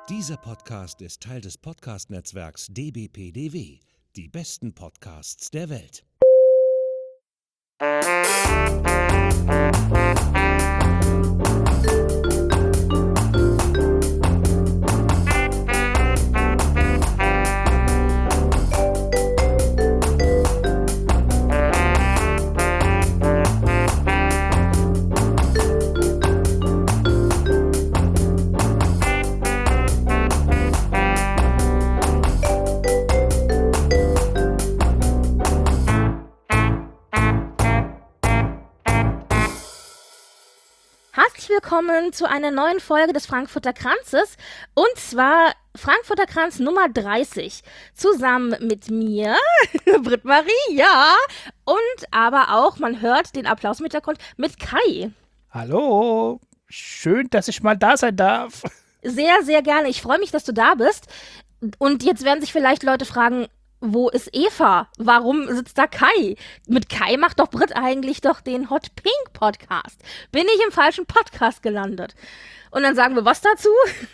Dieser Podcast ist Teil des Podcast-Netzwerks dbpdw. Die besten Podcasts der Welt. Herzlich willkommen zu einer neuen Folge des Frankfurter Kranzes, und zwar Frankfurter Kranz Nummer 30, zusammen mit mir, Britt-Marie, ja, und aber auch, man hört den Applaus im Hintergrund, mit Kai. Hallo, schön, dass ich mal da sein darf. Sehr, sehr gerne, ich freue mich, dass du da bist, und jetzt werden sich vielleicht Leute fragen, wo ist Eva? Warum sitzt da Kai? Mit Kai macht doch Britt eigentlich doch den Hot Pink Podcast. Bin ich im falschen Podcast gelandet? Und dann sagen wir was dazu?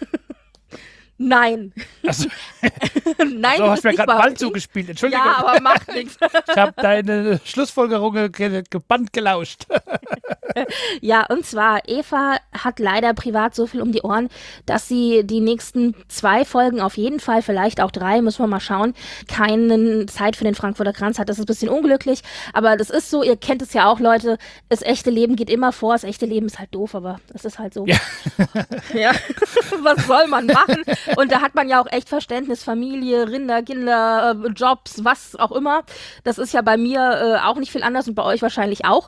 Nein. Also, Nein, so du hast bist mir nicht gerade bei Ball Hot Pink. zugespielt. Entschuldigung. Ja, aber macht nichts. Ich habe deine Schlussfolgerungen gebannt gelauscht. Ja, und zwar, Eva hat leider privat so viel um die Ohren, dass sie die nächsten 2 Folgen auf jeden Fall, vielleicht auch 3, müssen wir mal schauen, keine Zeit für den Frankfurter Kranz hat. Das ist ein bisschen unglücklich, aber das ist so, ihr kennt es ja auch, Leute, das echte Leben geht immer vor, das echte Leben ist halt doof, aber das ist halt so. Ja. Ja. Was soll man machen? Und da hat man ja auch echt Verständnis, Familie, Rinder, Kinder, Jobs, was auch immer. Das ist ja bei mir auch nicht viel anders und bei euch wahrscheinlich auch.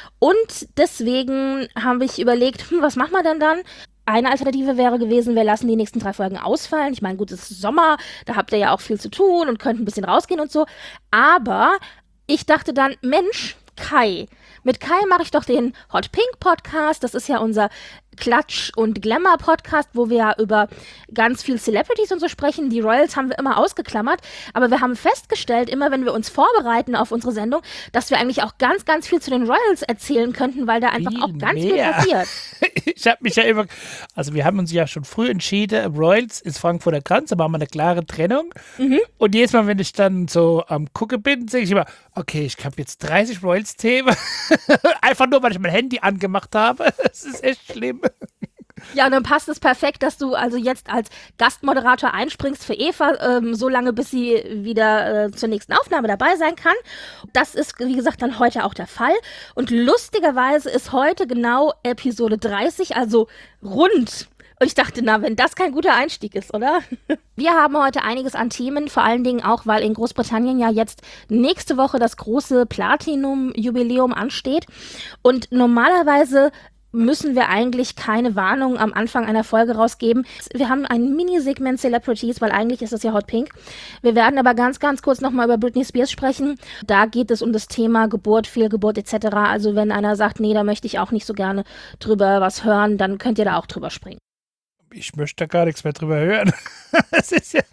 Und deswegen habe ich überlegt, was machen wir denn dann? Eine Alternative wäre gewesen, wir lassen die nächsten 3 Folgen ausfallen. Ich meine, gut, es ist Sommer, da habt ihr ja auch viel zu tun und könnt ein bisschen rausgehen und so. Aber ich dachte dann, Mensch, Kai. Mit Kai mache ich doch den Hot Pink Podcast. Das ist ja unser Klatsch- und Glamour-Podcast, wo wir ja über ganz viel Celebrities und so sprechen. Die Royals haben wir immer ausgeklammert. Aber wir haben festgestellt, immer wenn wir uns vorbereiten auf unsere Sendung, dass wir eigentlich auch ganz, ganz viel zu den Royals erzählen könnten, weil da einfach Viel auch ganz viel mehr. passiert. Ich habe mich ja immer, also wir haben uns ja schon früh entschieden, Royals ist Frankfurter Kranz, da machen wir eine klare Trennung. Und jedes Mal, wenn ich dann so am Gucken bin, sage ich immer, okay, ich habe jetzt 30 Royals-Themen. Einfach nur, weil ich mein Handy angemacht habe. Das ist echt schlimm. Ja, und dann passt es perfekt, dass du also jetzt als Gastmoderator einspringst für Eva, so lange, bis sie wieder zur nächsten Aufnahme dabei sein kann. Das ist, wie gesagt, dann heute auch der Fall. Und lustigerweise ist heute genau Episode 30, also rund. Und ich dachte, na, wenn das kein guter Einstieg ist, oder? Wir haben heute einiges an Themen, vor allen Dingen auch, weil in Großbritannien ja jetzt nächste Woche das große Platinum-Jubiläum ansteht. Und normalerweise müssen wir eigentlich keine Warnung am Anfang einer Folge rausgeben. Wir haben ein Mini-Segment Celebrities, weil eigentlich ist es ja Hot Pink. Wir werden aber ganz, ganz kurz nochmal über Britney Spears sprechen. Da geht es um das Thema Geburt, Fehlgeburt etc. Also wenn einer sagt, nee, da möchte ich auch nicht so gerne drüber was hören, dann könnt ihr da auch drüber springen. Ich möchte gar nichts mehr drüber hören. Das ist ja...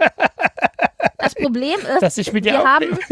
Das Problem ist, dass ich mit dir wir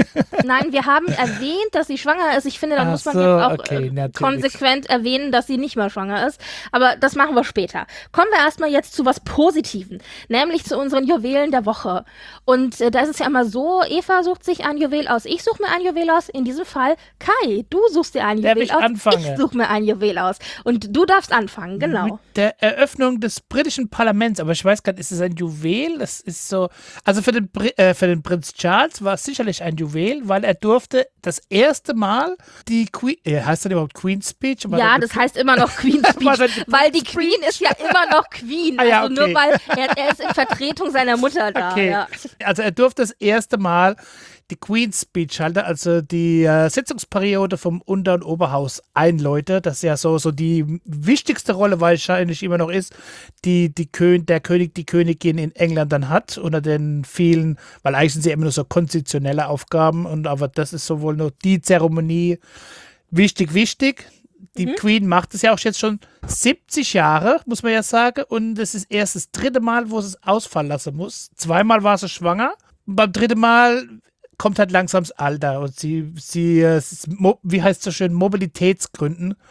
haben erwähnt, dass sie schwanger ist. Ich finde, da muss man jetzt auch konsequent erwähnen, dass sie nicht mehr schwanger ist. Aber das machen wir später. Kommen wir erstmal jetzt zu was Positivem, nämlich zu unseren Juwelen der Woche. Und da ist es ja immer so, Eva sucht sich ein Juwel aus, ich suche mir ein Juwel aus. In diesem Fall, Kai, du suchst dir ein Juwel aus, ich suche mir ein Juwel aus. Und du darfst anfangen, genau. Mit der Eröffnung des britischen Parlaments, aber ich weiß gar nicht, ist es ein Juwel? Das ist so, also für den Prinz Charles war es sicherlich ein Juwel, weil er durfte das erste Mal die Queen, heißt das überhaupt Queen's Speech? Ja, das heißt immer noch Queen's Speech, weil die Queen ist ja immer noch Queen, ja, also okay. nur weil er ist in Vertretung seiner Mutter da. Okay. Ja. Also er durfte das erste Mal die Queen's Speech halten, also die Sitzungsperiode vom Unter- und Oberhaus einläuten. Das ist ja so die wichtigste Rolle wahrscheinlich immer noch ist, der König, die Königin in England dann hat, unter den vielen, weil eigentlich sind sie immer nur so konstitutionelle Aufgaben, aber das ist sowohl nur die Zeremonie wichtig. Die Queen macht es ja auch jetzt schon 70 Jahre, muss man ja sagen, und es ist erst das 3. Mal, wo sie es ausfallen lassen muss. 2-mal war sie schwanger, und beim 3. Mal kommt halt langsam das Alter und sie wie heißt es so schön, Mobilitätsgründen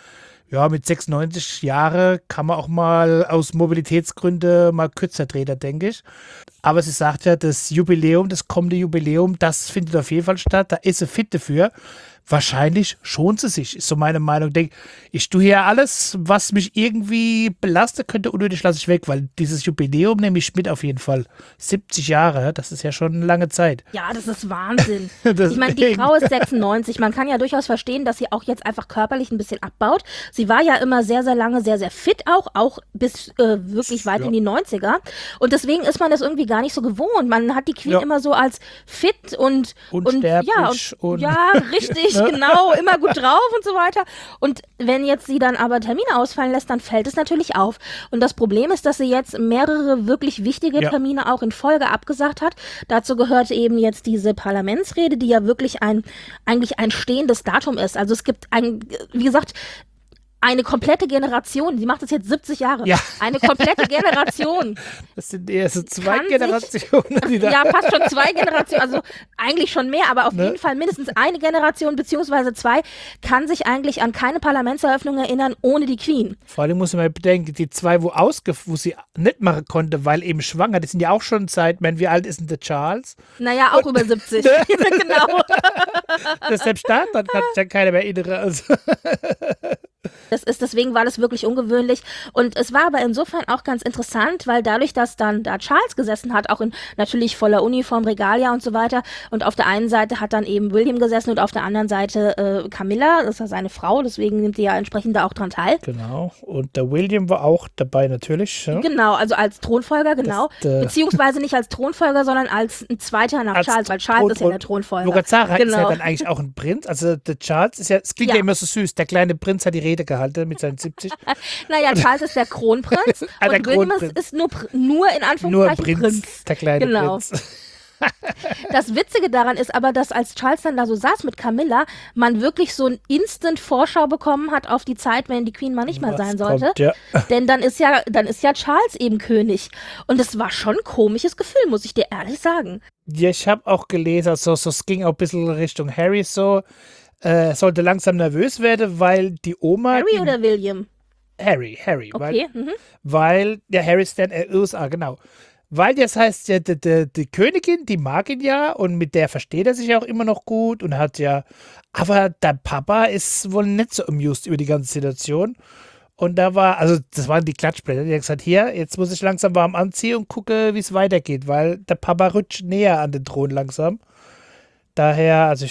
Ja, mit 96 Jahren kann man auch mal aus Mobilitätsgründen mal kürzer treten, denke ich. Aber sie sagt ja, das Jubiläum, das kommende Jubiläum, das findet auf jeden Fall statt. Da ist sie fit dafür. Wahrscheinlich schont sie sich, ist so meine Meinung. Ich tue hier alles, was mich irgendwie belasten könnte, unnötig lasse ich weg, weil dieses Jubiläum nehme ich mit auf jeden Fall. 70 Jahre, das ist ja schon eine lange Zeit. Ja, das ist Wahnsinn. Ich meine, die Frau ist 96. Man kann ja durchaus verstehen, dass sie auch jetzt einfach körperlich ein bisschen abbaut. Sie war ja immer sehr, sehr lange sehr, sehr fit auch bis wirklich weit in die 90er. Und deswegen ist man das irgendwie gar nicht so gewohnt. Man hat die Queen immer so als fit und unsterblich und richtig, genau, immer gut drauf und so weiter. Und wenn jetzt sie dann aber Termine ausfallen lässt, dann fällt es natürlich auf. Und das Problem ist, dass sie jetzt mehrere wirklich wichtige Termine auch in Folge abgesagt hat. Dazu gehört eben jetzt diese Parlamentsrede, die ja wirklich eigentlich ein stehendes Datum ist. Also es gibt wie gesagt, eine komplette Generation, die macht das jetzt 70 Jahre. Ja. Eine komplette Generation. Das sind eher so 2 Generationen. Die da fast schon 2 Generationen, also eigentlich schon mehr, aber auf jeden Fall mindestens eine Generation beziehungsweise 2 kann sich eigentlich an keine Parlamentseröffnung erinnern ohne die Queen. Vor allem muss man bedenken, die 2, wo sie nicht machen konnte, weil eben schwanger, die sind ja auch schon seit, wie alt ist denn der Charles? Naja, auch über 70. Genau. Selbst da kann sich ja keiner mehr erinnern. Also. Deswegen war das wirklich ungewöhnlich. Und es war aber insofern auch ganz interessant, weil dadurch, dass dann da Charles gesessen hat, auch in natürlich voller Uniform, Regalia und so weiter, und auf der einen Seite hat dann eben William gesessen und auf der anderen Seite Camilla, das ist ja seine Frau, deswegen nimmt die ja entsprechend da auch dran teil. Genau, und der William war auch dabei natürlich. Ja? Genau, also als Thronfolger, genau. Beziehungsweise nicht als Thronfolger, sondern als ein zweiter nach Charles, weil Charles ist ja der Thronfolger. Lorazara ist ja dann eigentlich auch ein Prinz, also der Charles ist ja, es klingt ja immer so süß, der kleine Prinz hat die Rede gehalten mit seinen 70. Naja, Charles ist der Kronprinz und William ist nur in Anführungszeichen nur Prinz. Der kleine Prinz. Das Witzige daran ist aber, dass als Charles dann da so saß mit Camilla, man wirklich so ein Instant-Vorschau bekommen hat auf die Zeit, wenn die Queen mal nicht mehr sein sollte. Kommt, ja. Denn dann ist ja Charles eben König. Und es war schon ein komisches Gefühl, muss ich dir ehrlich sagen. Ja, ich habe auch gelesen, also es ging auch ein bisschen Richtung Harry so. Sollte langsam nervös werden, weil die Oma... Harry oder William? Harry. Okay. Weil der Harry ist dann USA, genau. Weil das heißt, ja, die Königin, die mag ihn ja und mit der versteht er sich auch immer noch gut und hat ja... Aber der Papa ist wohl nicht so amused über die ganze Situation. Und das waren die Klatschblätter, die haben gesagt, hier, jetzt muss ich langsam warm anziehen und gucke, wie es weitergeht, weil der Papa rutscht näher an den Thron langsam. Daher, also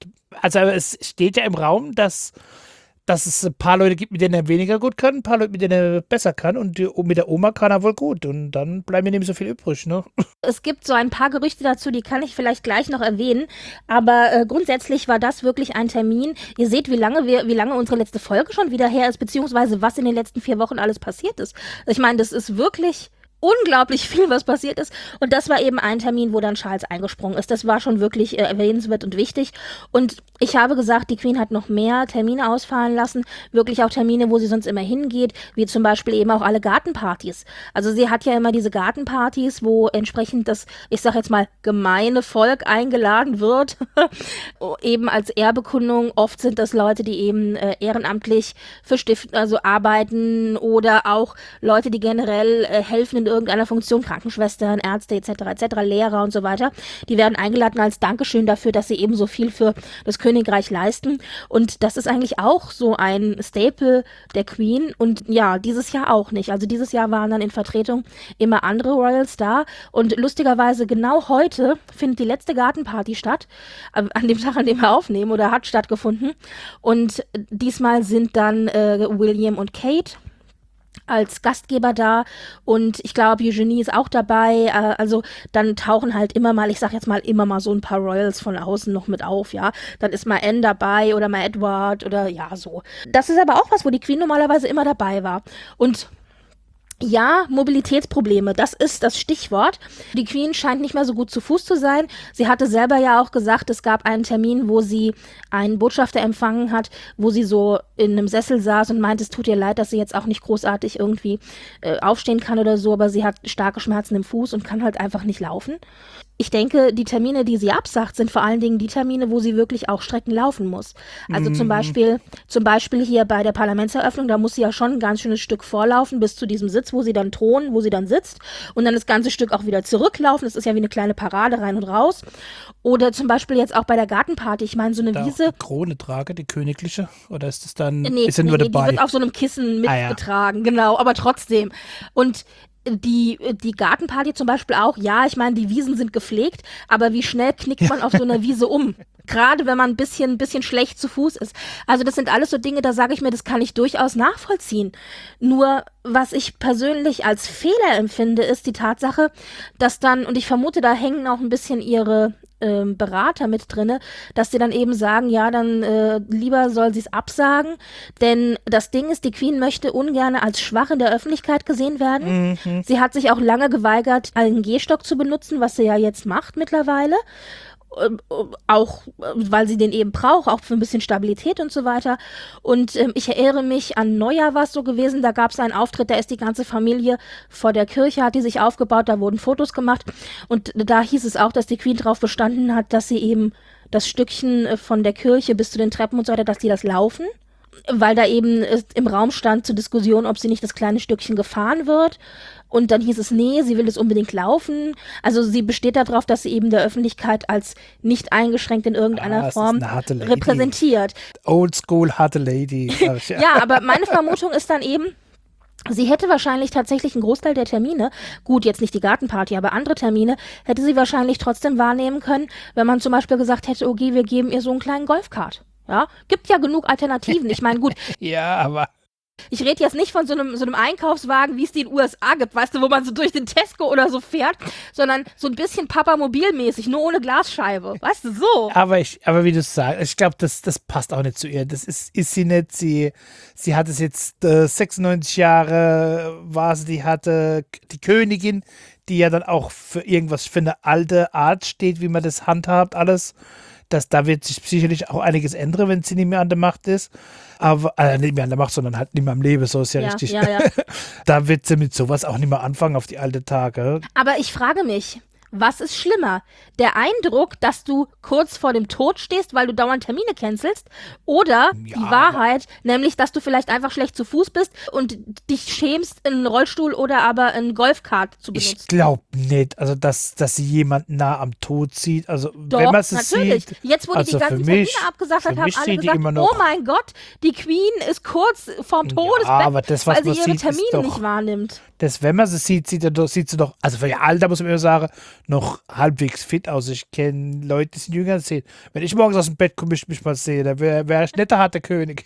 es steht ja im Raum, dass es ein paar Leute gibt, mit denen er weniger gut kann, ein paar Leute, mit denen er besser kann und mit der Oma kann er wohl gut und dann bleibt mir nicht so viel übrig, ne? Es gibt so ein paar Gerüchte dazu, die kann ich vielleicht gleich noch erwähnen, aber grundsätzlich war das wirklich ein Termin. Ihr seht, wie lange unsere letzte Folge schon wieder her ist, beziehungsweise was in den letzten 4 Wochen alles passiert ist. Ich meine, das ist wirklich unglaublich viel, was passiert ist. Und das war eben ein Termin, wo dann Charles eingesprungen ist. Das war schon wirklich erwähnenswert und wichtig. Und ich habe gesagt, die Queen hat noch mehr Termine ausfallen lassen. Wirklich auch Termine, wo sie sonst immer hingeht, wie zum Beispiel eben auch alle Gartenpartys. Also sie hat ja immer diese Gartenpartys, wo entsprechend das, ich sag jetzt mal, gemeine Volk eingeladen wird. Eben als Ehrbekundung. Oft sind das Leute, die eben ehrenamtlich für Stiften, also arbeiten oder auch Leute, die generell helfen in irgendeiner Funktion, Krankenschwestern, Ärzte etc., Lehrer und so weiter. Die werden eingeladen als Dankeschön dafür, dass sie eben so viel für das Königreich leisten. Und das ist eigentlich auch so ein Staple der Queen. Und ja, dieses Jahr auch nicht. Also dieses Jahr waren dann in Vertretung immer andere Royals da. Und lustigerweise genau heute findet die letzte Gartenparty statt, an dem Tag, an dem wir aufnehmen, oder hat stattgefunden. Und diesmal sind dann William und Kate als Gastgeber da und ich glaube, Eugenie ist auch dabei, also dann tauchen halt immer mal so ein paar Royals von außen noch mit auf, ja, dann ist mal Anne dabei oder mal Edward oder ja, so. Das ist aber auch was, wo die Queen normalerweise immer dabei war und Ja, Mobilitätsprobleme, das ist das Stichwort. Die Queen scheint nicht mehr so gut zu Fuß zu sein. Sie hatte selber ja auch gesagt, es gab einen Termin, wo sie einen Botschafter empfangen hat, wo sie so in einem Sessel saß und meinte, es tut ihr leid, dass sie jetzt auch nicht großartig irgendwie aufstehen kann oder so, aber sie hat starke Schmerzen im Fuß und kann halt einfach nicht laufen. Ich denke, die Termine, die sie absagt, sind vor allen Dingen die Termine, wo sie wirklich auch Strecken laufen muss. Also zum Beispiel hier bei der Parlamentseröffnung, da muss sie ja schon ein ganz schönes Stück vorlaufen bis zu diesem Sitz, wo sie dann thronen, wo sie dann sitzt und dann das ganze Stück auch wieder zurücklaufen. Das ist ja wie eine kleine Parade rein und raus. Oder zum Beispiel jetzt auch bei der Gartenparty. Ich meine, so eine Wiese. Auch die Krone trage, die königliche? Oder ist das dann, Nee, ist sie nur dabei? die wird auf so einem Kissen mitgetragen, genau, aber trotzdem. Und die Gartenparty zum Beispiel auch, ja, ich meine, die Wiesen sind gepflegt, aber wie schnell knickt man auf so einer Wiese um? Gerade wenn man ein bisschen schlecht zu Fuß ist. Also das sind alles so Dinge, da sage ich mir, das kann ich durchaus nachvollziehen. Nur, was ich persönlich als Fehler empfinde, ist die Tatsache, dass dann, und ich vermute, da hängen auch ein bisschen ihre Berater mit drinne, dass sie dann eben sagen, ja, dann lieber soll sie es absagen, denn das Ding ist, die Queen möchte ungern als schwach in der Öffentlichkeit gesehen werden. Mhm. Sie hat sich auch lange geweigert, einen Gehstock zu benutzen, was sie ja jetzt macht mittlerweile. Auch, weil sie den eben braucht, auch für ein bisschen Stabilität und so weiter. Und ich erinnere mich, an Neujahr war es so gewesen, da gab es einen Auftritt, da ist die ganze Familie vor der Kirche, hat die sich aufgebaut, da wurden Fotos gemacht und da hieß es auch, dass die Queen darauf bestanden hat, dass sie eben das Stückchen von der Kirche bis zu den Treppen und so weiter, dass die das laufen. Weil da eben im Raum stand zur Diskussion, ob sie nicht das kleine Stückchen gefahren wird. Und dann hieß es, nee, sie will es unbedingt laufen. Also sie besteht darauf, dass sie eben der Öffentlichkeit als nicht eingeschränkt in irgendeiner Form repräsentiert. Oldschool harte Lady. Ja, aber meine Vermutung ist dann eben, sie hätte wahrscheinlich tatsächlich einen Großteil der Termine, gut, jetzt nicht die Gartenparty, aber andere Termine, hätte sie wahrscheinlich trotzdem wahrnehmen können, wenn man zum Beispiel gesagt hätte, okay, wir geben ihr so einen kleinen Golfkart. Ja, gibt ja genug Alternativen. Ich meine, gut. Ja, aber ich rede jetzt nicht von so einem Einkaufswagen, wie es die in den USA gibt, weißt du, wo man so durch den Tesco oder so fährt, sondern so ein bisschen Papamobil-mäßig, nur ohne Glasscheibe, weißt du, so. Aber wie du sagst, ich glaube, das passt auch nicht zu ihr. Das ist sie nicht. Sie hat es jetzt 96 Jahre, die hatte die Königin, die ja dann auch für irgendwas, für eine alte Art steht, wie man das handhabt, alles. Da wird sich sicherlich auch einiges ändern, wenn sie nicht mehr an der Macht ist. Aber nicht mehr an der Macht, sondern halt nicht mehr am Leben, so ist ja richtig. Ja. Da wird sie mit sowas auch nicht mehr anfangen auf die alte Tage. Aber ich frage mich, was ist schlimmer? Der Eindruck, dass du kurz vor dem Tod stehst, weil du dauernd Termine cancelst? Oder die Wahrheit, nämlich, dass du vielleicht einfach schlecht zu Fuß bist und dich schämst, einen Rollstuhl oder aber einen Golfkart zu benutzen? Ich glaube nicht, also dass sie jemanden nah am Tod sieht. Also doch, wenn man es natürlich. sieht. Jetzt, wo die ganzen Termine abgesagt hat, haben alle gesagt, oh mein Gott, die Queen ist kurz vorm Todesbett, aber das, was weil sie man ihre sieht, Termine nicht wahrnimmt. Wenn man sie sieht, sieht sie doch, also für ihr Alter muss man immer sagen, noch halbwegs fit aus. Ich kenne Leute, die sind jünger als 10. Wenn ich morgens aus dem Bett komme, ich mich mal sehe, dann wäre ich nicht der harte König.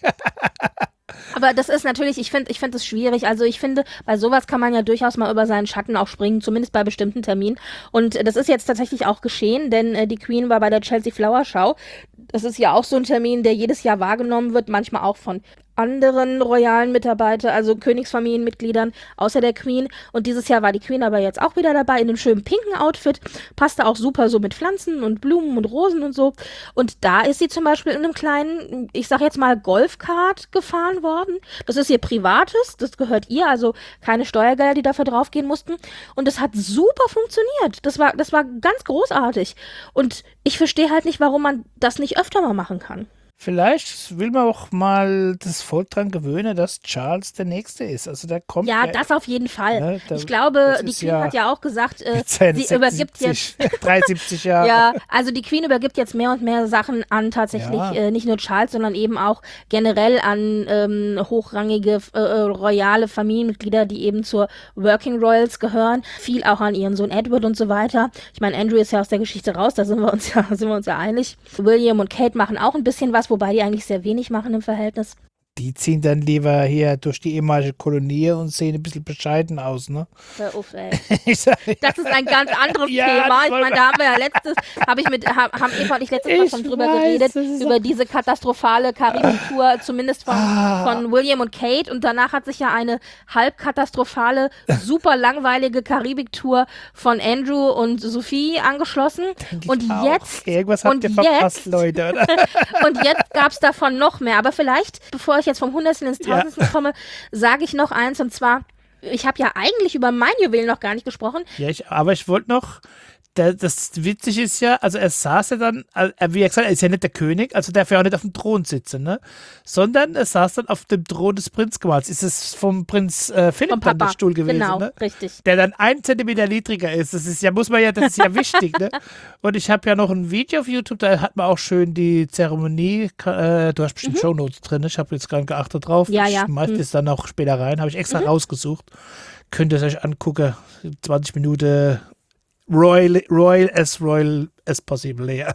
Aber das ist natürlich, ich finde es schwierig. Also ich finde, bei sowas kann man ja durchaus mal über seinen Schatten auch springen, zumindest bei bestimmten Terminen. Und das ist jetzt tatsächlich auch geschehen, denn die Queen war bei der Chelsea Flower Show. Das ist ja auch so ein Termin, der jedes Jahr wahrgenommen wird, manchmal auch von anderen royalen Mitarbeitern, also Königsfamilienmitgliedern, außer der Queen. Und dieses Jahr war die Queen aber jetzt auch wieder dabei in einem schönen pinken Outfit. Passte auch super so mit Pflanzen und Blumen und Rosen und so. Und da ist sie zum Beispiel in einem kleinen, ich sag jetzt mal, Golfkart gefahren worden. Das ist ihr Privates, das gehört ihr, also keine Steuergelder, die dafür draufgehen mussten. Und das hat super funktioniert. Das war ganz großartig. Und ich verstehe halt nicht, warum man das nicht öfter mal machen kann. Vielleicht will man auch mal das Volk dran gewöhnen, dass Charles der Nächste ist. Also der kommt. Ja, das auf jeden Fall. Ne, ich glaube, die Queen hat ja auch gesagt, sie übergibt jetzt 73 Jahre. Ja, also die Queen übergibt jetzt mehr und mehr Sachen an tatsächlich nicht nur Charles, sondern eben auch generell an hochrangige royale Familienmitglieder, die eben zur Working Royals gehören. Viel auch an ihren Sohn Edward und so weiter. Ich meine, Andrew ist ja aus der Geschichte raus, da sind wir uns ja einig. William und Kate machen auch ein bisschen was, wobei die eigentlich sehr wenig machen im Verhältnis. Die ziehen dann lieber hier durch die ehemalige Kolonie und sehen ein bisschen bescheiden aus, ne? Hör auf, ey. Ich sag, Das ist ein ganz anderes Ja, Thema. Ich das meine, da haben wir ja haben Eva und ich letztes Mal schon drüber geredet, das ist über diese katastrophale Karibik-Tour, zumindest von William und Kate. Und danach hat sich ja eine halb katastrophale, super langweilige Karibik-Tour von Andrew und Sophie angeschlossen. Und jetzt, irgendwas habt ihr verpasst, Leute, oder? und jetzt gab es davon noch mehr. Aber vielleicht, bevor ich jetzt vom Hundertsten ins Tausendsten komme, sage ich noch eins, und zwar, ich habe ja eigentlich über mein Juwel noch gar nicht gesprochen. Ja, aber ich wollte noch, das Witzige ist ja, also er saß ja dann, wie er gesagt hat, er ist ja nicht der König, also darf er auch nicht auf dem Thron sitzen, ne? Sondern er saß dann auf dem Thron des Prinzgemahls. Ist es vom Prinz Philipp dann der Stuhl gewesen, genau, ne? Richtig. Der dann 1 Zentimeter niedriger ist. Das ist ja, das ist ja wichtig, ne? Und ich habe ja noch ein Video auf YouTube, da hat man auch schön die Zeremonie, du hast bestimmt Shownotes drin, ich habe jetzt gerade geachtet drauf. Ja. Ich schmeiß das dann auch später rein, habe ich extra rausgesucht. Könnt ihr es euch angucken, 20 Minuten Royal as possible, ja.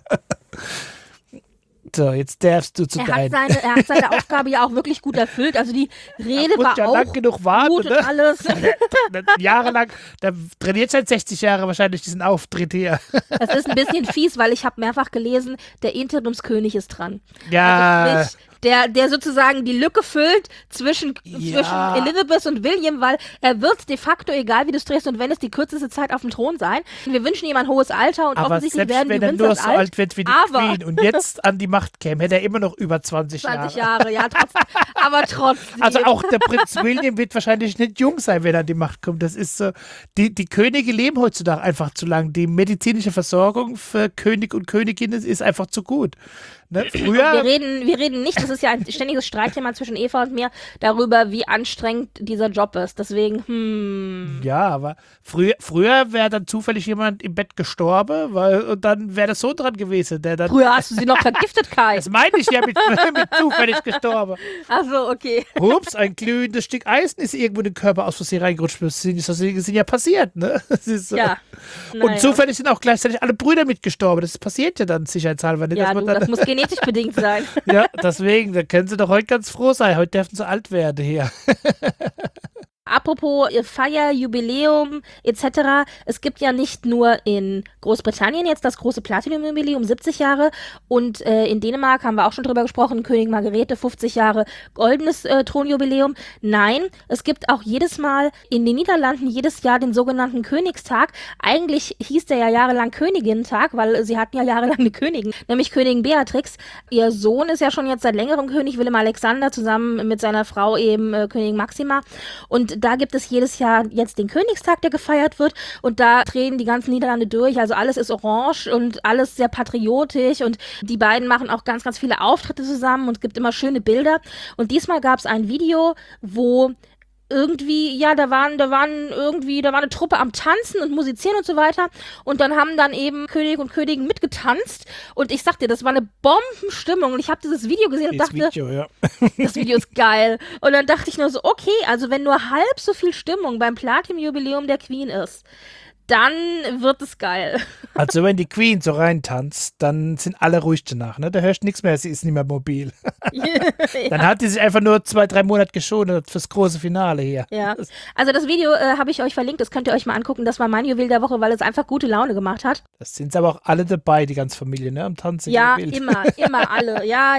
So, jetzt darfst du zu deinem. Er hat seine Aufgabe ja auch wirklich gut erfüllt. Also die Rede war ja auch lang genug warten, gut und ne? alles. Jahrelang, der trainiert seit 60 Jahre wahrscheinlich diesen Auftritt hier. Das ist ein bisschen fies, weil ich habe mehrfach gelesen, der Interimskönig ist dran. Ja. Also sprich, der sozusagen die Lücke füllt zwischen Elizabeth und William, weil er wird de facto, egal wie du es drehst und wendest, die kürzeste Zeit auf dem Thron sein. Wir wünschen ihm ein hohes Alter und aber offensichtlich selbst werden wenn die er nur Windsors so alt wird wie die Queen und jetzt an die Macht käme, hätte er immer noch über 20 Jahre. 20 Jahre, ja, trotzdem. Aber trotzdem. Also auch der Prinz William wird wahrscheinlich nicht jung sein, wenn er an die Macht kommt. Das ist so, die Könige leben heutzutage einfach zu lang. Die medizinische Versorgung für König und Königinnen ist einfach zu gut. Ne? Früher. Wir reden nicht, das ist ja ein ständiges Streitthema zwischen Eva und mir, darüber, wie anstrengend dieser Job ist. Deswegen, Ja, aber früher wäre dann zufällig jemand im Bett gestorben, und dann wäre das so dran gewesen. Der dann, Früher hast du sie noch vergiftet, Kai. Das meine ich ja mit zufällig gestorben. Ach so, okay. Ups, ein glühendes Stück Eisen ist irgendwo in den Körper aus Versehen reingerutscht. Das sind ja passiert, ne? Das ist so. Ja. Und zufällig sind auch gleichzeitig alle Brüder mitgestorben. Das passiert ja dann sicherheitshalber nicht. Ja, dass man dann, das muss genetisch bedingt sein. ja, deswegen, da können sie doch heute ganz froh sein. Heute dürfen sie alt werden hier. Apropos Feier, Jubiläum etc. Es gibt ja nicht nur in Großbritannien jetzt das große Platinum-Jubiläum, 70 Jahre. Und in Dänemark haben wir auch schon drüber gesprochen, Königin Margrethe, 50 Jahre goldenes Thronjubiläum. Nein, es gibt auch jedes Mal in den Niederlanden jedes Jahr den sogenannten Königstag. Eigentlich hieß der ja jahrelang Königinnentag, weil sie hatten ja jahrelang eine Königin, nämlich Königin Beatrix. Ihr Sohn ist ja schon jetzt seit längerem König, Willem Alexander, zusammen mit seiner Frau eben Königin Maxima. Und da gibt es jedes Jahr jetzt den Königstag, der gefeiert wird, und da drehen die ganzen Niederlande durch, also alles ist orange und alles sehr patriotisch, und die beiden machen auch ganz, ganz viele Auftritte zusammen, und es gibt immer schöne Bilder, und diesmal gab es ein Video, wo irgendwie, ja, da war eine Truppe am Tanzen und Musizieren und so weiter, und dann haben dann eben König und Königin mitgetanzt, und ich sag dir, das war eine Bombenstimmung, und ich habe dieses Video gesehen und dachte, das Video ist geil, und dann dachte ich nur so, okay, also wenn nur halb so viel Stimmung beim Platinum-Jubiläum der Queen ist, dann wird es geil. Also wenn die Queen so reintanzt, dann sind alle ruhig danach, ne? Da hörst du nichts mehr, sie ist nicht mehr mobil. Dann hat die sich einfach nur 2-3 Monate geschont fürs große Finale hier. Ja, also das Video habe ich euch verlinkt, das könnt ihr euch mal angucken, das war mein Juwel der Woche, weil es einfach gute Laune gemacht hat. Das sind aber auch alle dabei, die ganze Familie, ne? Am Tanzen. Ja, immer alle. Ja.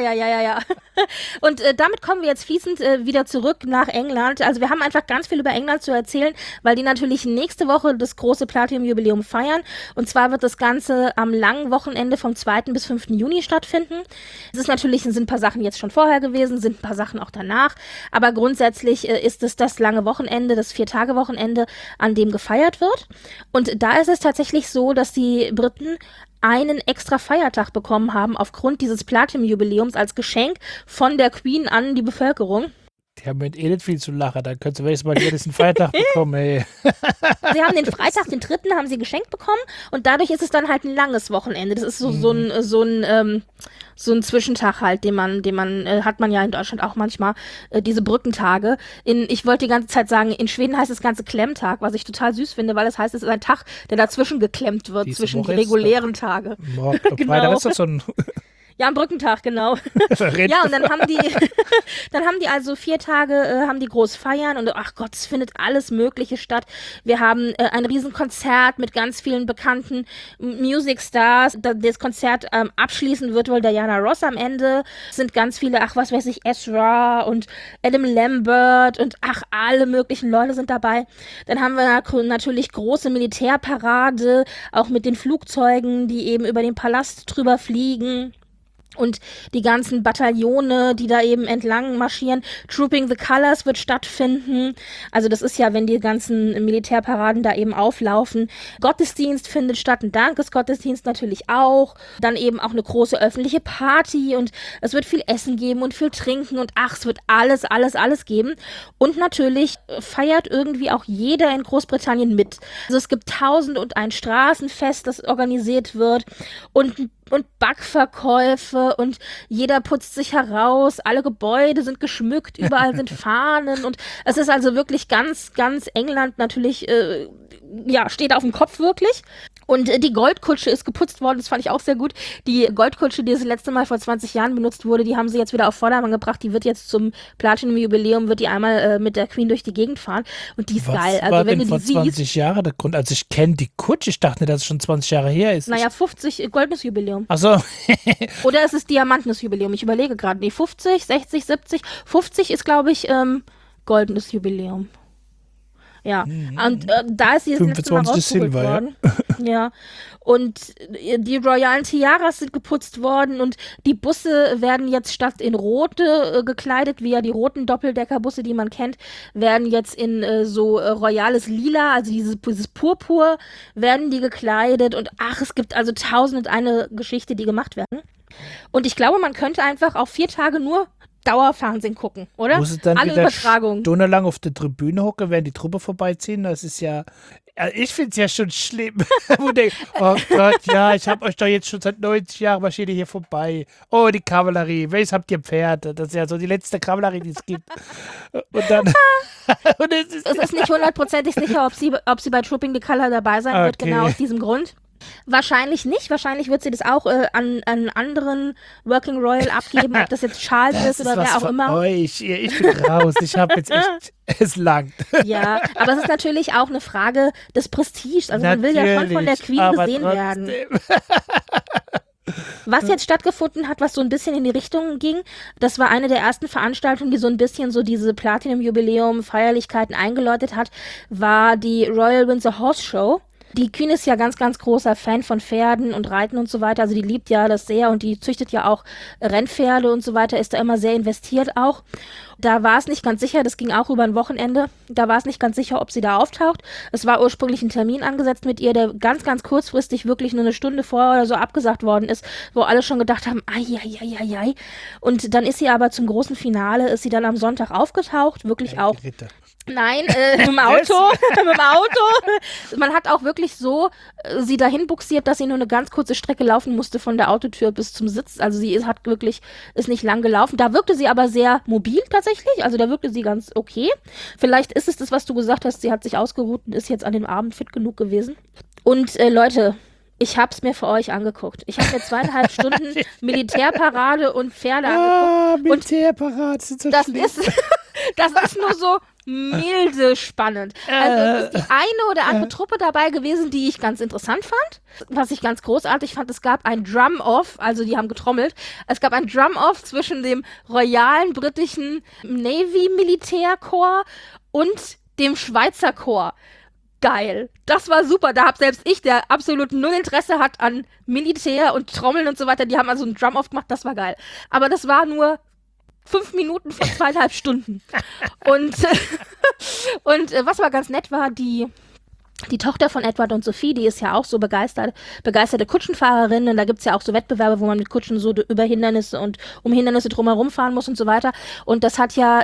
Und damit kommen wir jetzt fließend wieder zurück nach England. Also wir haben einfach ganz viel über England zu erzählen, weil die natürlich nächste Woche das große Platinum-Jubiläum feiern. Und zwar wird das Ganze am langen Wochenende vom 2. bis 5. Juni stattfinden. Es ist natürlich, sind ein paar Sachen jetzt schon vorher gewesen, sind ein paar Sachen auch danach. Aber grundsätzlich ist es das lange Wochenende, das 4-Tage-Wochenende, an dem gefeiert wird. Und da ist es tatsächlich so, dass die Briten einen extra Feiertag bekommen haben aufgrund dieses Platinum-Jubiläums als Geschenk von der Queen an die Bevölkerung. Die haben mit nicht viel zu lachen, dann könntest du wenigstens mal jedes einen Feiertag bekommen, ey. Sie haben den Freitag, den 3. haben sie geschenkt bekommen, und dadurch ist es dann halt ein langes Wochenende. Das ist so ein Zwischentag halt, den man hat man ja in Deutschland auch manchmal, diese Brückentage. Ich wollte die ganze Zeit sagen, in Schweden heißt das Ganze Klemmtag, was ich total süß finde, weil das heißt, es ist ein Tag, der dazwischen geklemmt wird, zwischen die regulären Tage. Morgen, genau. Freitag ist das so ein... Ja, am Brückentag, genau. Ja, und dann haben die also 4 Tage, haben die groß feiern und ach Gott, es findet alles Mögliche statt. Wir haben ein Riesenkonzert mit ganz vielen bekannten Music Stars. Das Konzert abschließen wird wohl Diana Ross am Ende. Es sind ganz viele, ach was weiß ich, Ezra und Adam Lambert und ach, alle möglichen Leute sind dabei. Dann haben wir natürlich große Militärparade, auch mit den Flugzeugen, die eben über den Palast drüber fliegen. Und die ganzen Bataillone, die da eben entlang marschieren. Trooping the Colors wird stattfinden. Also das ist ja, wenn die ganzen Militärparaden da eben auflaufen. Gottesdienst findet statt, ein Dankesgottesdienst natürlich auch. Dann eben auch eine große öffentliche Party und es wird viel Essen geben und viel Trinken und ach, es wird alles geben. Und natürlich feiert irgendwie auch jeder in Großbritannien mit. Also es gibt 1001 Straßenfest, das organisiert wird und Backverkäufe und jeder putzt sich heraus, alle Gebäude sind geschmückt, überall sind Fahnen und es ist also wirklich ganz, ganz England natürlich, steht auf dem Kopf wirklich. Und die Goldkutsche ist geputzt worden, das fand ich auch sehr gut. Die Goldkutsche, die das letzte Mal vor 20 Jahren benutzt wurde, die haben sie jetzt wieder auf Vordermann gebracht. Die wird jetzt zum Platinum-Jubiläum, wird die einmal mit der Queen durch die Gegend fahren. Und die ist geil. Also war wenn denn du die vor 20 Jahren der Grund? Also ich kenne die Kutsche, ich dachte nicht, dass es schon 20 Jahre her ist. Naja, 50 goldenes Jubiläum. Ach so. Oder ist es diamantenes Jubiläum? Ich überlege gerade. Nee, 50, 60, 70. 50 ist, glaube ich, goldenes Jubiläum. Ja, und da ist sie das letzte Mal 25 rausgeholt Silber, worden. Ja, und die royalen Tiaras sind geputzt worden und die Busse werden jetzt statt in rote gekleidet, wie ja die roten Doppeldeckerbusse, die man kennt, werden jetzt in royales Lila, also dieses Purpur, werden die gekleidet und ach, es gibt also 1001 Geschichte, die gemacht werden. Und ich glaube, man könnte einfach auf 4 Tage nur Dauerfernsehen gucken, oder? Muss es dann alle wieder Übertragungen. Stundenlang auf der Tribüne hocken, während die Truppe vorbeiziehen? Das ist ja, ich finde es ja schon schlimm. Wo denk, oh Gott, ja, ich habe euch doch jetzt schon seit 90 Jahren marschiert hier vorbei. Oh, die Kavallerie, welches habt ihr Pferde? Das ist ja so die letzte Kavallerie, die es gibt. Und dann... es ist nicht 100%ig sicher, ob sie bei Trooping the Colour dabei sein wird, genau aus diesem Grund. Wahrscheinlich nicht. Wahrscheinlich wird sie das auch an anderen Working Royal abgeben, ob das jetzt Charles ist oder wer auch immer. Euch. Ich bin raus. Ich habe jetzt echt, es langt. Ja, aber es ist natürlich auch eine Frage des Prestiges. Also man will ja schon von der Queen gesehen werden. Was jetzt stattgefunden hat, was so ein bisschen in die Richtung ging, das war eine der ersten Veranstaltungen, die so ein bisschen so diese Platinum-Jubiläum-Feierlichkeiten eingeläutet hat, war die Royal Windsor Horse Show. Die Queen ist ja ganz, ganz großer Fan von Pferden und Reiten und so weiter. Also die liebt ja das sehr und die züchtet ja auch Rennpferde und so weiter, ist da immer sehr investiert auch. Da war es nicht ganz sicher, das ging auch über ein Wochenende, da war es nicht ganz sicher, ob sie da auftaucht. Es war ursprünglich ein Termin angesetzt mit ihr, der ganz, ganz kurzfristig wirklich nur eine Stunde vorher oder so abgesagt worden ist, wo alle schon gedacht haben, ai. Und dann ist sie aber zum großen Finale, ist sie dann am Sonntag aufgetaucht, wirklich auch. Nein, mit dem Auto. Man hat auch wirklich so sie dahin buxiert, dass sie nur eine ganz kurze Strecke laufen musste von der Autotür bis zum Sitz. Also sie ist nicht lang gelaufen. Da wirkte sie aber sehr mobil tatsächlich. Also da wirkte sie ganz okay. Vielleicht ist es das, was du gesagt hast. Sie hat sich ausgeruht und ist jetzt an dem Abend fit genug gewesen. Und Leute, ich hab's mir für euch angeguckt. Ich habe mir 2,5 Stunden Militärparade und Pferde angeguckt. Militärparade sind so schlimm. Das ist nur so milde spannend. Also es ist die eine oder andere Truppe dabei gewesen, die ich ganz interessant fand. Was ich ganz großartig fand, es gab ein Drum-Off, also die haben getrommelt. Es gab ein Drum-Off zwischen dem royalen britischen Navy-Militärkorps und dem Schweizer Korps. Geil. Das war super. Da hab selbst ich, der absolut null Interesse hat an Militär und Trommeln und so weiter, die haben also einen Drum-Off gemacht, das war geil. Aber das war nur 5 Minuten von 2,5 Stunden. Und was aber ganz nett war, die Tochter von Edward und Sophie, die ist ja auch so begeisterte Kutschenfahrerin und da gibt's ja auch so Wettbewerbe, wo man mit Kutschen so über Hindernisse und um Hindernisse drumherum fahren muss und so weiter. Und das hat ja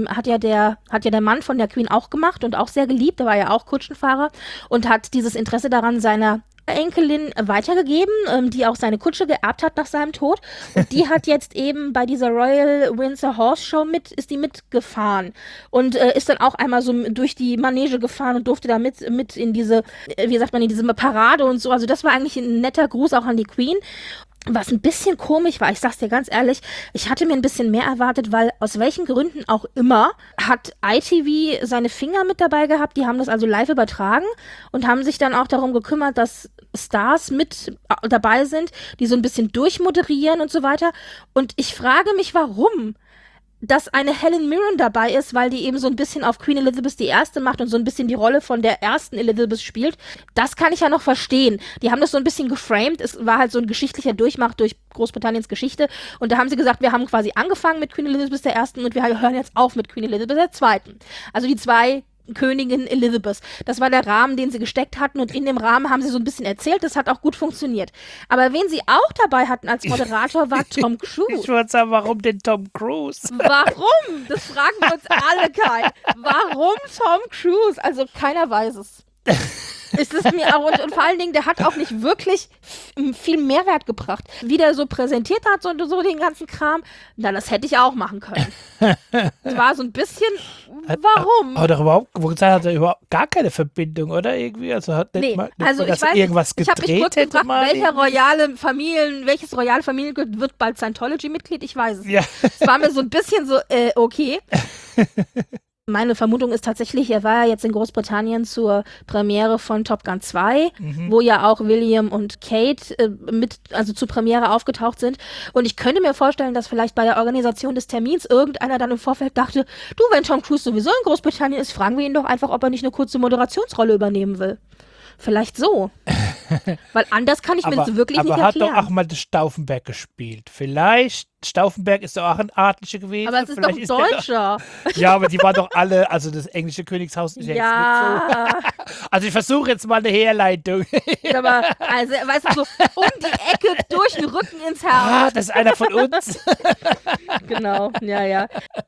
der Mann von der Queen auch gemacht und auch sehr geliebt, der war ja auch Kutschenfahrer und hat dieses Interesse daran seiner Enkelin weitergegeben, die auch seine Kutsche geerbt hat nach seinem Tod. Und die hat jetzt eben bei dieser Royal Windsor Horse Show mitgefahren und ist dann auch einmal so durch die Manege gefahren und durfte da mit in diese, wie sagt man, in diese Parade und so. Also das war eigentlich ein netter Gruß auch an die Queen. Was ein bisschen komisch war, ich sag's dir ganz ehrlich, ich hatte mir ein bisschen mehr erwartet, weil aus welchen Gründen auch immer hat ITV seine Finger mit dabei gehabt, die haben das also live übertragen und haben sich dann auch darum gekümmert, dass Stars mit dabei sind, die so ein bisschen durchmoderieren und so weiter. Und ich frage mich, warum dass eine Helen Mirren dabei ist, weil die eben so ein bisschen auf Queen Elizabeth I. macht und so ein bisschen die Rolle von der ersten Elizabeth spielt. Das kann ich ja noch verstehen. Die haben das so ein bisschen geframed. Es war halt so ein geschichtlicher Durchmach durch Großbritanniens Geschichte. Und da haben sie gesagt, wir haben quasi angefangen mit Queen Elizabeth I. und wir hören jetzt auf mit Queen Elizabeth II. Also die zwei Königin Elizabeth. Das war der Rahmen, den sie gesteckt hatten und in dem Rahmen haben sie so ein bisschen erzählt. Das hat auch gut funktioniert. Aber wen sie auch dabei hatten als Moderator war Tom Cruise. Ich würde sagen, warum denn Tom Cruise? Warum? Das fragen wir uns alle, Kai. Warum Tom Cruise? Also keiner weiß es. Ist es mir auch, und vor allen Dingen, der hat auch nicht wirklich viel Mehrwert gebracht. Wie der so präsentiert hat, so den ganzen Kram, na, das hätte ich auch machen können. Es war so ein bisschen, warum? Aber hat er überhaupt gar keine Verbindung, oder? Irgendwie, also hat nicht mal, also dass ich weiß, irgendwas gedreht ich habe mich kurz hätte gefragt, mal. welches royale Familienmitglied wird bald Scientology-Mitglied? Ich weiß es Ja. nicht. Es war mir so ein bisschen so, okay. Meine Vermutung ist tatsächlich, er war ja jetzt in Großbritannien zur Premiere von Top Gun 2, wo ja auch William und Kate zur Premiere aufgetaucht sind. Und ich könnte mir vorstellen, dass vielleicht bei der Organisation des Termins irgendeiner dann im Vorfeld dachte, du, wenn Tom Cruise sowieso in Großbritannien ist, fragen wir ihn doch einfach, ob er nicht eine kurze Moderationsrolle übernehmen will. Vielleicht so. Weil anders kann ich mir das wirklich nicht erklären. Aber hat doch auch mal das Stauffenberg gespielt. Vielleicht, Stauffenberg ist doch auch ein Adliger gewesen. Aber es ist doch Deutscher. Ja, aber die waren doch alle, also das englische Königshaus ist ja jetzt nicht so. Also ich versuche jetzt mal eine Herleitung. Aber, also, weißt du, so um die Ecke, durch den Rücken ins Herz. Ah, das ist einer von uns. Genau, ja.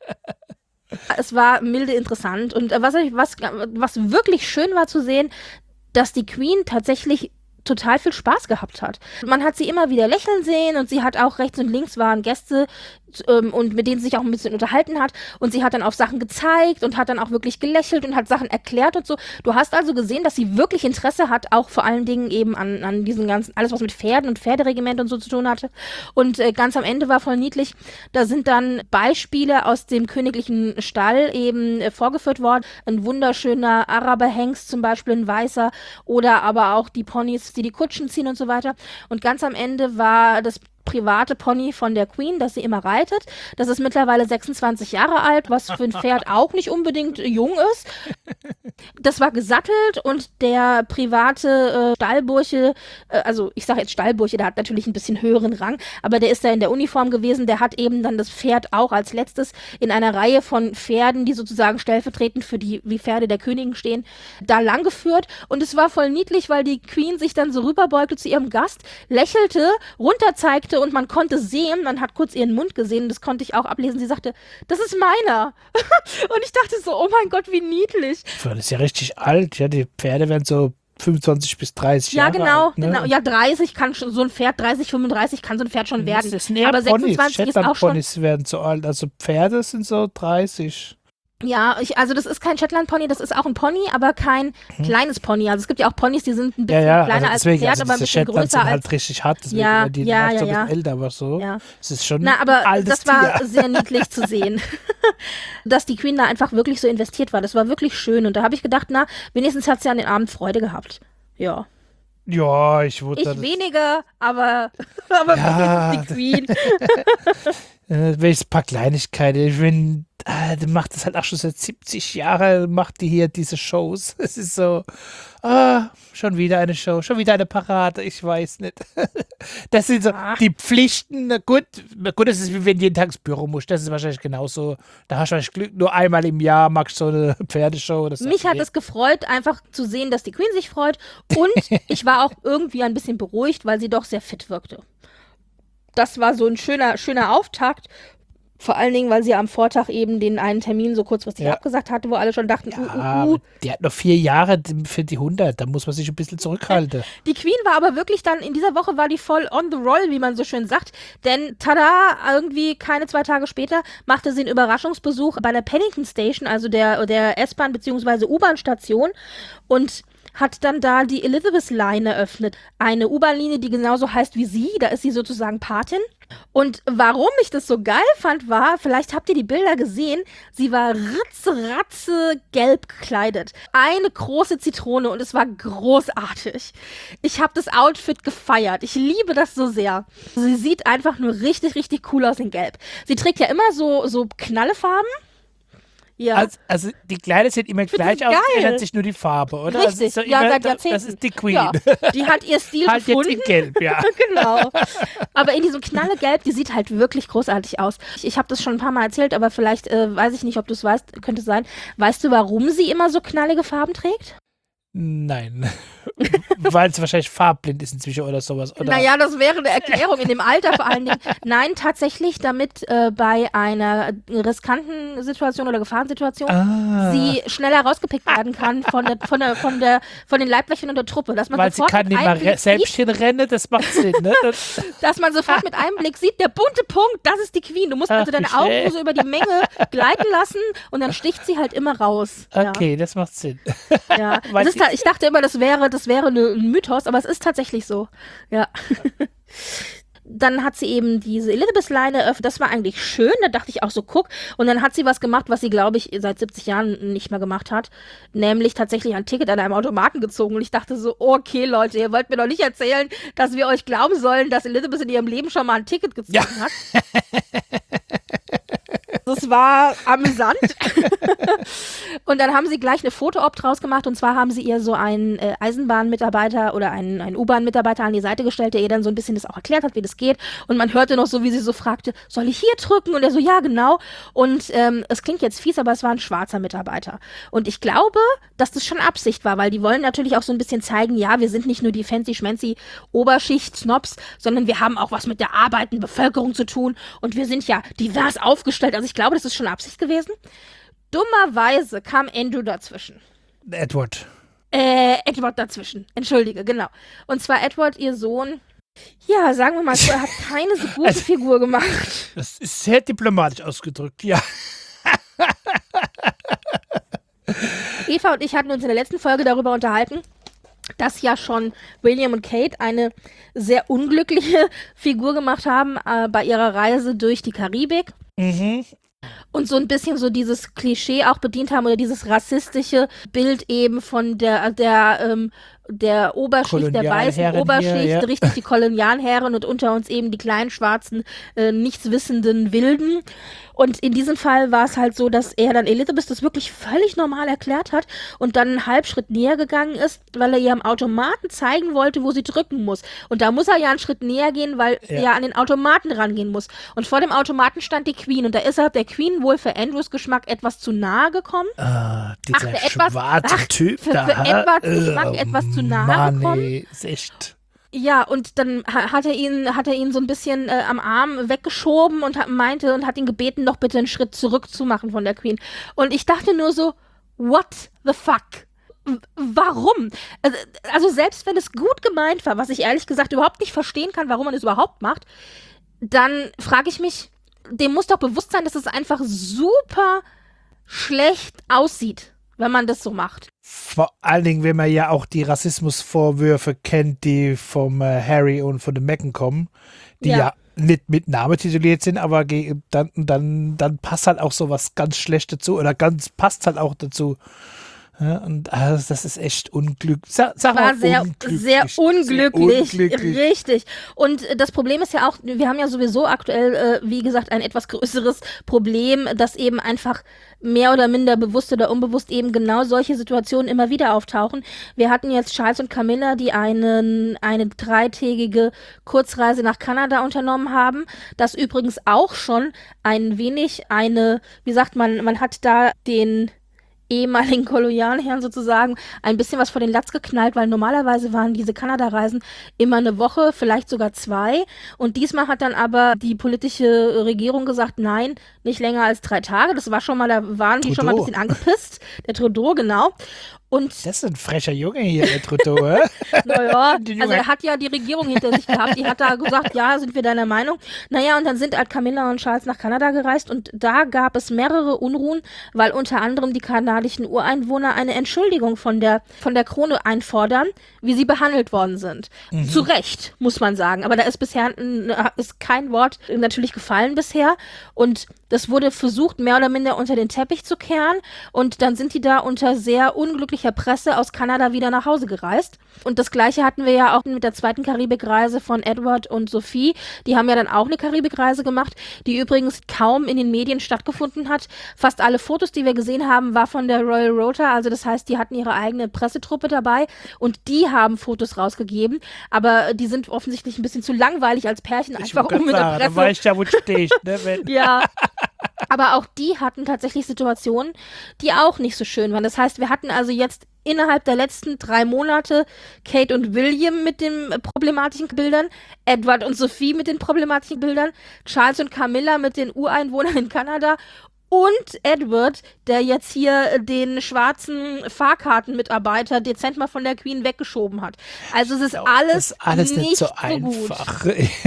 Es war milde interessant. Und was wirklich schön war zu sehen, dass die Queen tatsächlich total viel Spaß gehabt hat. Man hat sie immer wieder lächeln sehen und sie hat auch rechts und links waren Gäste und mit denen sie sich auch ein bisschen unterhalten hat und sie hat dann auf Sachen gezeigt und hat dann auch wirklich gelächelt und hat Sachen erklärt und so. Du hast also gesehen, dass sie wirklich Interesse hat, auch vor allen Dingen eben an diesen ganzen, alles was mit Pferden und Pferderegiment und so zu tun hatte. Und ganz am Ende war voll niedlich, da sind dann Beispiele aus dem königlichen Stall eben vorgeführt worden. Ein wunderschöner Araberhengst zum Beispiel, ein weißer, oder aber auch die Ponys, die Kutschen ziehen und so weiter. Und ganz am Ende war das private Pony von der Queen, das sie immer reitet. Das ist mittlerweile 26 Jahre alt, was für ein Pferd auch nicht unbedingt jung ist. Das war gesattelt und der private Stallbursche, also ich sage jetzt Stallbursche, der hat natürlich ein bisschen höheren Rang, aber der ist da in der Uniform gewesen, der hat eben dann das Pferd auch als letztes in einer Reihe von Pferden, die sozusagen stellvertretend für die wie Pferde der Königin stehen, da lang geführt und es war voll niedlich, weil die Queen sich dann so rüberbeugte zu ihrem Gast, lächelte, runterzeigte und man konnte sehen, man hat kurz ihren Mund gesehen, das konnte ich auch ablesen, sie sagte, das ist meiner. Und ich dachte so, oh mein Gott, wie niedlich. Das ist ja richtig alt, ja, die Pferde werden so 25 bis 30 Jahre alt. Ne? Genau. Ja, 30 kann schon, so ein Pferd, 30, 35 kann so ein Pferd schon werden. Das sind eher aber Ponys. 26 ist auch schon. Ponys werden so alt, also Pferde sind so 30. Ja, also das ist kein Shetland-Pony, das ist auch ein Pony, aber kein kleines Pony. Also es gibt ja auch Ponys, die sind ein bisschen kleiner als ein Pferd, aber ein bisschen größer sind halt richtig hart, deswegen werden die so ein bisschen älter, aber so. Ja. Es ist schon aber ein altes das war Tier. sehr niedlich zu sehen, dass die Queen da einfach wirklich so investiert war. Das war wirklich schön und da habe ich gedacht, na, wenigstens hat sie an den Abend Freude gehabt. Ja. Ja, ich wurde Ich weniger, aber wenigstens die Queen. Welches paar Kleinigkeiten. Ich bin, die macht das halt auch schon seit 70 Jahren, macht die hier diese Shows. Es ist so, schon wieder eine Show, schon wieder eine Parade, ich weiß nicht. Das sind so die Pflichten. Gut, das ist wie wenn du jeden Tag ins Büro musst. Das ist wahrscheinlich genauso. Da hast du wahrscheinlich Glück, nur einmal im Jahr magst du so eine Pferdeshow. Mich hat es gefreut, einfach zu sehen, dass die Queen sich freut. Und ich war auch irgendwie ein bisschen beruhigt, weil sie doch sehr fit wirkte. Das war so ein schöner Auftakt. Vor allen Dingen, weil sie am Vortag eben den einen Termin so kurzfristig abgesagt hatte, wo alle schon dachten, Die hat noch 4 Jahre für die 100, da muss man sich ein bisschen zurückhalten. Die Queen war aber wirklich dann, in dieser Woche war die voll on the roll, wie man so schön sagt, denn tada, irgendwie keine 2 Tage später machte sie einen Überraschungsbesuch bei der Paddington Station, also der S-Bahn bzw. U-Bahn-Station und hat dann da die Elizabeth-Line eröffnet. Eine U-Bahn-Linie, die genauso heißt wie sie, da ist sie sozusagen Patin. Und warum ich das so geil fand, war, vielleicht habt ihr die Bilder gesehen, sie war ritze gelb gekleidet. Eine große Zitrone und es war großartig. Ich habe das Outfit gefeiert. Ich liebe das so sehr. Sie sieht einfach nur richtig cool aus in Gelb. Sie trägt ja immer so Knallefarben. Ja. Also die Kleider sehen immer gleich aus, ändert sich nur die Farbe, oder? Richtig, Also ja, seit Jahrzehnten. Das ist die Queen. Ja, die hat ihr Stil halt gefunden. jetzt in Gelb, ja. Genau. Aber in diesem Knallegelb, die sieht halt wirklich großartig aus. Ich habe das schon ein paar Mal erzählt, aber vielleicht weiß ich nicht, ob du es weißt, könnte es sein. Weißt du, warum sie immer so knallige Farben trägt? Nein. Weil sie wahrscheinlich farblind ist inzwischen oder sowas. Oder? Naja, das wäre eine Erklärung in dem Alter vor allen Dingen. Nein, tatsächlich, damit bei einer riskanten Situation oder Gefahrensituation sie schneller rausgepickt werden kann von den Leibwächtern und der Truppe. Dass man weil sie kann nicht mal selbst hinrennen, das macht Sinn, ne? Dass man sofort mit einem Blick sieht, der bunte Punkt, das ist die Queen. Du musst also deine Augen nur so über die Menge gleiten lassen und dann sticht sie halt immer raus. Okay, ja. Das macht Sinn. Ja, ich dachte immer, das wäre ein Mythos, aber es ist tatsächlich so. Ja. Dann hat sie eben diese Elizabeth-Line eröffnet. Das war eigentlich schön. Da dachte ich auch so, guck. Und dann hat sie was gemacht, was sie, glaube ich, seit 70 Jahren nicht mehr gemacht hat. Nämlich tatsächlich ein Ticket an einem Automaten gezogen. Und ich dachte so, okay, Leute, ihr wollt mir doch nicht erzählen, dass wir euch glauben sollen, dass Elizabeth in ihrem Leben schon mal ein Ticket gezogen hat. Das war amüsant. Und dann haben sie gleich eine Foto-Op draus gemacht. Und zwar haben sie ihr so einen Eisenbahnmitarbeiter oder einen U-Bahn-Mitarbeiter an die Seite gestellt, der ihr dann so ein bisschen das auch erklärt hat, wie das geht. Und man hörte noch so, wie sie so fragte, soll ich hier drücken? Und er so, ja, genau. Und es klingt jetzt fies, aber es war ein schwarzer Mitarbeiter. Und ich glaube, dass das schon Absicht war, weil die wollen natürlich auch so ein bisschen zeigen, ja, wir sind nicht nur die fancy-schmancy Oberschicht-Snobs, sondern wir haben auch was mit der arbeitenden Bevölkerung zu tun. Und wir sind ja divers aufgestellt. Also ich glaube, das ist schon Absicht gewesen. Dummerweise kam Andrew dazwischen. Edward dazwischen. Entschuldige, genau. Und zwar Edward, ihr Sohn. Ja, sagen wir mal, er hat keine so gute Figur gemacht. Das ist sehr diplomatisch ausgedrückt, ja. Eva und ich hatten uns in der letzten Folge darüber unterhalten, dass ja schon William und Kate eine sehr unglückliche Figur gemacht haben bei ihrer Reise durch die Karibik. Mhm. Und so ein bisschen so dieses Klischee auch bedient haben oder dieses rassistische Bild eben von der Oberschicht, der weißen Oberschicht, hier, ja. Richtig, die Kolonialherren und unter uns eben die kleinen schwarzen, nichtswissenden Wilden. Und in diesem Fall war es halt so, dass er dann Elizabeth das wirklich völlig normal erklärt hat und dann einen Halbschritt näher gegangen ist, weil er ihr am Automaten zeigen wollte, wo sie drücken muss. Und da muss er ja einen Schritt näher gehen, weil er ja an den Automaten rangehen muss. Und vor dem Automaten stand die Queen und da ist er der Queen wohl für Andrews Geschmack etwas zu nahe gekommen. Dieser schwarze Typ da. Für Edwards Geschmack etwas zu nahe gekommen. Nee, ist echt... Ja, und dann hat er ihn so ein bisschen am Arm weggeschoben und hat ihn gebeten, doch bitte einen Schritt zurück zu machen von der Queen. Und ich dachte nur so, what the fuck? Warum? Also selbst wenn es gut gemeint war, was ich ehrlich gesagt überhaupt nicht verstehen kann, warum man es überhaupt macht, dann frage ich mich, dem muss doch bewusst sein, dass es einfach super schlecht aussieht, wenn man das so macht. Vor allen Dingen, wenn man ja auch die Rassismusvorwürfe kennt, die vom Harry und von dem Meghan kommen, die ja nicht mit Name tituliert sind, aber dann passt halt auch so was ganz Schlechtes dazu oder passt halt auch dazu. Ja, und das ist echt unglücklich. War sehr unglücklich. Richtig. Und das Problem ist ja auch, wir haben ja sowieso aktuell, wie gesagt, ein etwas größeres Problem, dass eben einfach mehr oder minder bewusst oder unbewusst eben genau solche Situationen immer wieder auftauchen. Wir hatten jetzt Charles und Camilla, die eine 3-tägige Kurzreise nach Kanada unternommen haben. Das übrigens auch schon ein wenig wie sagt man hat da den ehemaligen Kolonialherren sozusagen ein bisschen was vor den Latz geknallt, weil normalerweise waren diese Kanada-Reisen immer eine Woche, vielleicht sogar 2. Und diesmal hat dann aber die politische Regierung gesagt, nein, nicht länger als 3 Tage. Das war schon mal, da waren die schon mal ein bisschen angepisst. Der Trudeau, genau. Und Das ist ein frecher Junge hier, der Trudeau, hä? naja, Die also Junge- er hat ja die Regierung hinter sich gehabt, die hat da gesagt, ja, sind wir deiner Meinung? Naja, und dann sind halt Camilla und Charles nach Kanada gereist und da gab es mehrere Unruhen, weil unter anderem die kanadischen Ureinwohner eine Entschuldigung von der Krone einfordern, wie sie behandelt worden sind. Zu Recht, muss man sagen, aber da ist bisher ist kein Wort natürlich gefallen bisher und das wurde versucht, mehr oder minder unter den Teppich zu kehren und dann sind die da unter sehr unglücklicher Presse aus Kanada wieder nach Hause gereist. Und das Gleiche hatten wir ja auch mit der zweiten Karibikreise von Edward und Sophie. Die haben ja dann auch eine Karibikreise gemacht, die übrigens kaum in den Medien stattgefunden hat. Fast alle Fotos, die wir gesehen haben, war von der Royal Rota, also das heißt, die hatten ihre eigene Pressetruppe dabei und die haben Fotos rausgegeben, aber die sind offensichtlich ein bisschen zu langweilig als Pärchen, Ich einfach wollte um mit der gerade sagen, Presse... da weißt du ja, wo du stehst, ne? Wenn, Ja, aber auch die hatten tatsächlich Situationen, die auch nicht so schön waren. Das heißt, wir hatten also jetzt innerhalb der letzten 3 Monate Kate und William mit den problematischen Bildern, Edward und Sophie mit den problematischen Bildern, Charles und Camilla mit den Ureinwohnern in Kanada und Edward, der jetzt hier den schwarzen Fahrkartenmitarbeiter dezent mal von der Queen weggeschoben hat. Also es ist das ist alles nicht nicht so gut. einfach.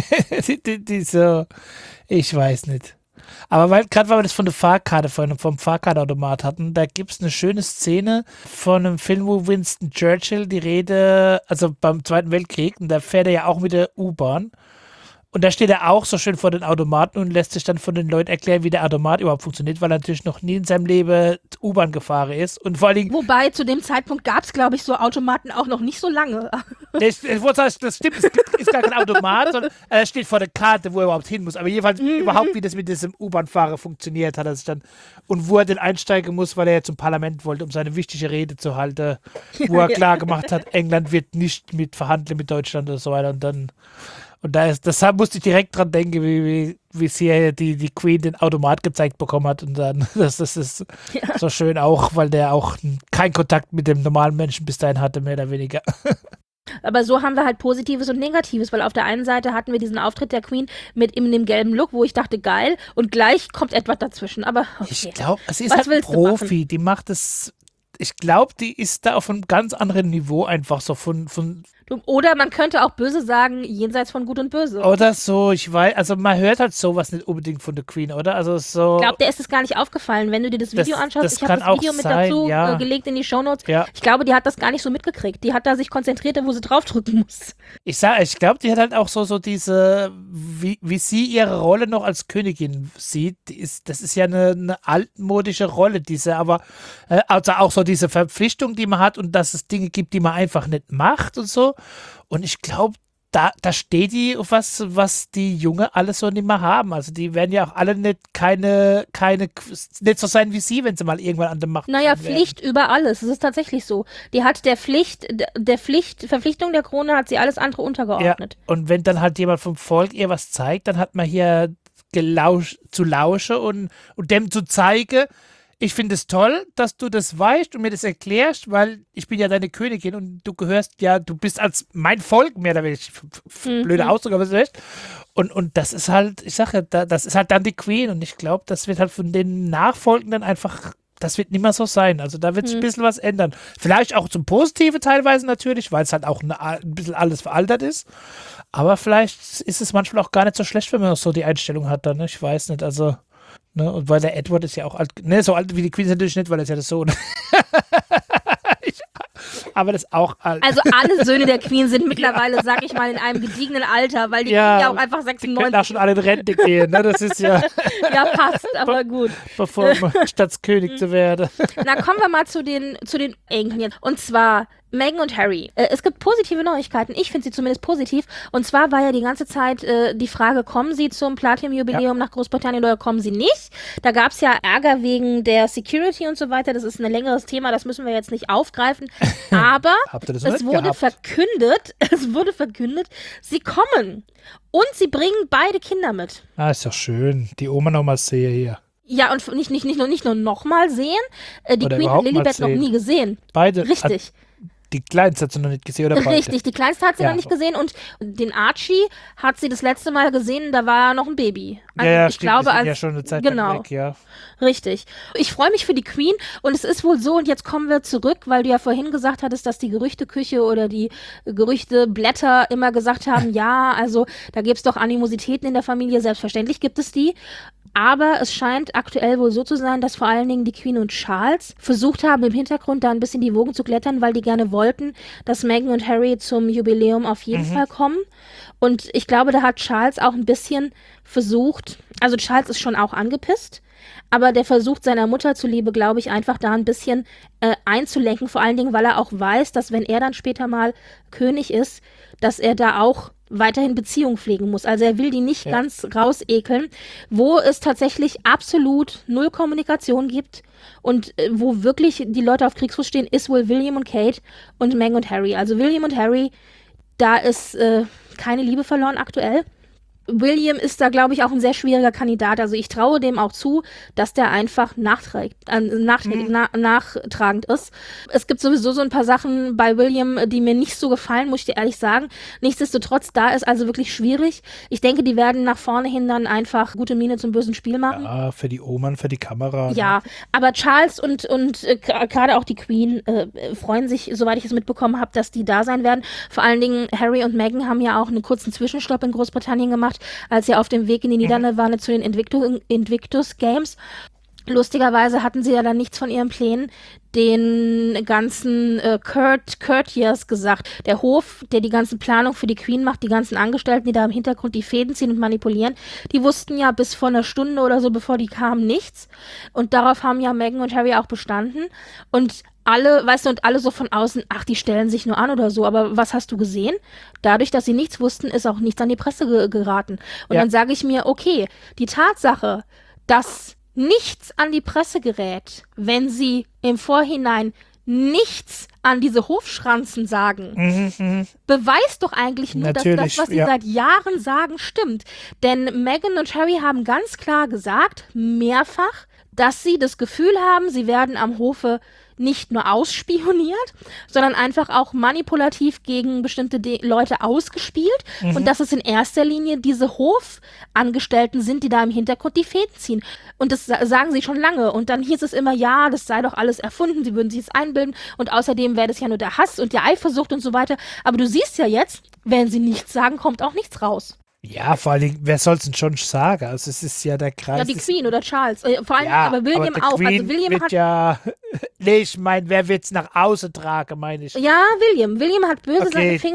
Diese, ich weiß nicht. Aber gerade weil wir das von der Fahrkarte, vom Fahrkartenautomat hatten, da gibt es eine schöne Szene von einem Film, wo Winston Churchill die Rede, also beim Zweiten Weltkrieg, und da fährt er ja auch mit der U-Bahn. Und da steht er auch so schön vor den Automaten und lässt sich dann von den Leuten erklären, wie der Automat überhaupt funktioniert, weil er natürlich noch nie in seinem Leben U-Bahn gefahren ist. Und vor allen Dingen, Wobei, zu dem Zeitpunkt gab es, glaube ich, so Automaten auch noch nicht so lange. ich wollte sagen, das stimmt, es ist gar kein Automat, sondern er steht vor der Karte, wo er überhaupt hin muss. Aber jedenfalls überhaupt, wie das mit diesem U-Bahn-Fahrer funktioniert, hat er sich dann. Und wo er denn einsteigen muss, weil er ja zum Parlament wollte, um seine wichtige Rede zu halten, wo er klar gemacht hat, England wird nicht mit verhandeln mit Deutschland und so weiter. Und deshalb musste ich direkt dran denken, wie sie hier die Queen den Automat gezeigt bekommen hat. Und dann, das ist so schön auch, weil der auch keinen Kontakt mit dem normalen Menschen bis dahin hatte, mehr oder weniger. Aber so haben wir halt Positives und Negatives, weil auf der einen Seite hatten wir diesen Auftritt der Queen mit in dem gelben Look, wo ich dachte, geil, und gleich kommt Edward dazwischen. Aber okay. Ich glaube, sie ist Was halt ein willst du machen? Profi, die macht es. Ich glaube, die ist da auf einem ganz anderen Niveau einfach so von Oder man könnte auch böse sagen, jenseits von Gut und Böse. oder so, ich weiß, also man hört halt sowas nicht unbedingt von der Queen, oder? Also so. Ich glaube, der ist es gar nicht aufgefallen, wenn du dir das Video Das anschaust. Ich habe kann das auch Video mit sein, dazu ja. gelegt in die Shownotes. Ja. Ich glaube, die hat das gar nicht so mitgekriegt. Die hat da sich konzentriert, wo sie draufdrücken muss. Ich glaube, die hat halt auch so diese, wie sie ihre Rolle noch als Königin sieht, das ist ja eine altmodische Rolle, aber also auch so diese Verpflichtung, die man hat und dass es Dinge gibt, die man einfach nicht macht und so. Und ich glaube, da steht die auf was die Junge alles so nicht mehr haben. Also die werden ja auch alle nicht nicht so sein wie sie, wenn sie mal irgendwann an der Macht Naja, werden. Pflicht über alles. Es ist tatsächlich so. Die hat Verpflichtung der Krone hat sie alles andere Ja, untergeordnet. und wenn dann halt jemand vom Volk ihr was zeigt, dann hat man hier zu lauschen und dem zu zeigen, ich finde es toll, dass du das weißt und mir das erklärst, weil ich bin ja deine Königin und du bist als mein Volk mehr oder weniger, blöder Ausdruck, aber es ist recht. Und das ist halt, ich sage ja, das ist halt dann die Queen und ich glaube, das wird halt von den Nachfolgenden einfach, das wird nicht mehr so sein. Also da wird sich ein bisschen was ändern. Vielleicht auch zum Positiven teilweise natürlich, weil es halt auch ein bisschen alles veraltet ist. Aber vielleicht ist es manchmal auch gar nicht so schlecht, wenn man auch so die Einstellung hat dann, ne? Ich weiß nicht, also. Ne, und weil der Edward ist ja auch alt, ne, so alt wie die Queen ist natürlich nicht, weil er ist ja das Sohn. Aber das ist auch alt. Also alle Söhne der Queen sind mittlerweile, sag ich mal, in einem gediegenen Alter, weil die Queen ja auch einfach die können 96 auch schon alle in Rente gehen, ne, das ist ja, Ja, passt, aber gut. bevor man Staatskönig zu werden. Na, kommen wir mal zu den Enkeln jetzt. Und zwar Meghan und Harry. Es gibt positive Neuigkeiten. Ich finde sie zumindest positiv. Und zwar war ja die ganze Zeit die Frage, kommen sie zum Platinum-Jubiläum nach Großbritannien oder kommen sie nicht? Da gab es ja Ärger wegen der Security und so weiter. Das ist ein längeres Thema, das müssen wir jetzt nicht aufgreifen. Aber Habt ihr das noch es nicht wurde gehabt? verkündet, sie kommen. Und sie bringen beide Kinder mit. Ah, ist doch schön. Die Oma noch mal sehe hier. Ja, und nicht nur nochmal sehen. Die Oder Queen hat überhaupt mal Lilibet noch sehen. nie gesehen. Beide. Richtig. Die Kleinste hat sie noch nicht gesehen, oder beide? Richtig, die Kleinste hat sie Ja. noch nicht gesehen und den Archie hat sie das letzte Mal gesehen, da war er noch ein Baby. Also ja, ich stimmt, glaube, die sind als ja schon eine Zeit genau. lang weg, ja. Richtig. Ich freue mich für die Queen und es ist wohl so, und jetzt kommen wir zurück, weil du ja vorhin gesagt hattest, dass die Gerüchteküche oder die Gerüchteblätter immer gesagt haben, ja, also da gibt es doch Animositäten in der Familie, selbstverständlich gibt es die. Aber es scheint aktuell wohl so zu sein, dass vor allen Dingen die Queen und Charles versucht haben, im Hintergrund da ein bisschen die Wogen zu glättern, weil die gerne wollten, dass Meghan und Harry zum Jubiläum auf jeden Fall kommen. Und ich glaube, da hat Charles auch ein bisschen versucht, also Charles ist schon auch angepisst, aber der versucht seiner Mutter zuliebe, glaube ich, einfach da ein bisschen einzulenken, vor allen Dingen, weil er auch weiß, dass wenn er dann später mal König ist, dass er da auch weiterhin Beziehungen pflegen muss. Also er will die nicht ganz rausekeln, wo es tatsächlich absolut null Kommunikation gibt und wo wirklich die Leute auf Kriegsfuß stehen, ist wohl William und Kate und Meghan und Harry. Also William und Harry, da ist keine Liebe verloren aktuell. William ist da, glaube ich, auch ein sehr schwieriger Kandidat. Also ich traue dem auch zu, dass der einfach nachtragend ist. Es gibt sowieso so ein paar Sachen bei William, die mir nicht so gefallen, muss ich dir ehrlich sagen. Nichtsdestotrotz, da ist also wirklich schwierig. Ich denke, die werden nach vorne hin dann einfach gute Miene zum bösen Spiel machen. Ja, für die Omen, für die Kamera. Ja, aber Charles und gerade auch die Queen freuen sich, soweit ich es mitbekommen habe, dass die da sein werden. Vor allen Dingen Harry und Meghan haben ja auch einen kurzen Zwischenstopp in Großbritannien gemacht, als sie auf dem Weg in die Niederlande waren zu den Invictus Games. Lustigerweise hatten sie ja dann nichts von ihren Plänen den ganzen Courtiers gesagt. Der Hof, der die ganze Planung für die Queen macht, die ganzen Angestellten, die da im Hintergrund die Fäden ziehen und manipulieren, die wussten ja bis vor einer Stunde oder so, bevor die kamen, nichts. Und darauf haben ja Meghan und Harry auch bestanden. Und alle, weißt du, und alle so von außen, ach, die stellen sich nur an oder so, aber was hast du gesehen? Dadurch, dass sie nichts wussten, ist auch nichts an die Presse geraten. Und dann sage ich mir, okay, die Tatsache, dass nichts an die Presse gerät, wenn sie im Vorhinein nichts an diese Hofschranzen sagen, beweist doch eigentlich nur, dass das, was sie seit Jahren sagen, stimmt. Denn Meghan und Harry haben ganz klar gesagt, mehrfach, dass sie das Gefühl haben, sie werden am Hofe nicht nur ausspioniert, sondern einfach auch manipulativ gegen bestimmte Leute ausgespielt und dass es in erster Linie diese Hofangestellten sind, die da im Hintergrund die Fäden ziehen. Und das sagen sie schon lange. Und dann hieß es immer, ja, das sei doch alles erfunden, sie würden sich es einbilden und außerdem wäre das ja nur der Hass und die Eifersucht und so weiter. Aber du siehst ja jetzt, wenn sie nichts sagen, kommt auch nichts raus. Ja, vor allem, wer soll es denn schon sagen? Also es ist ja der Kreis. Ja, die Queen oder Charles. Vor allem, aber William aber auch. Queen Also William wird hat nee, ich meine, wer wird es nach außen tragen, meine ich. Ja, William. William hat böse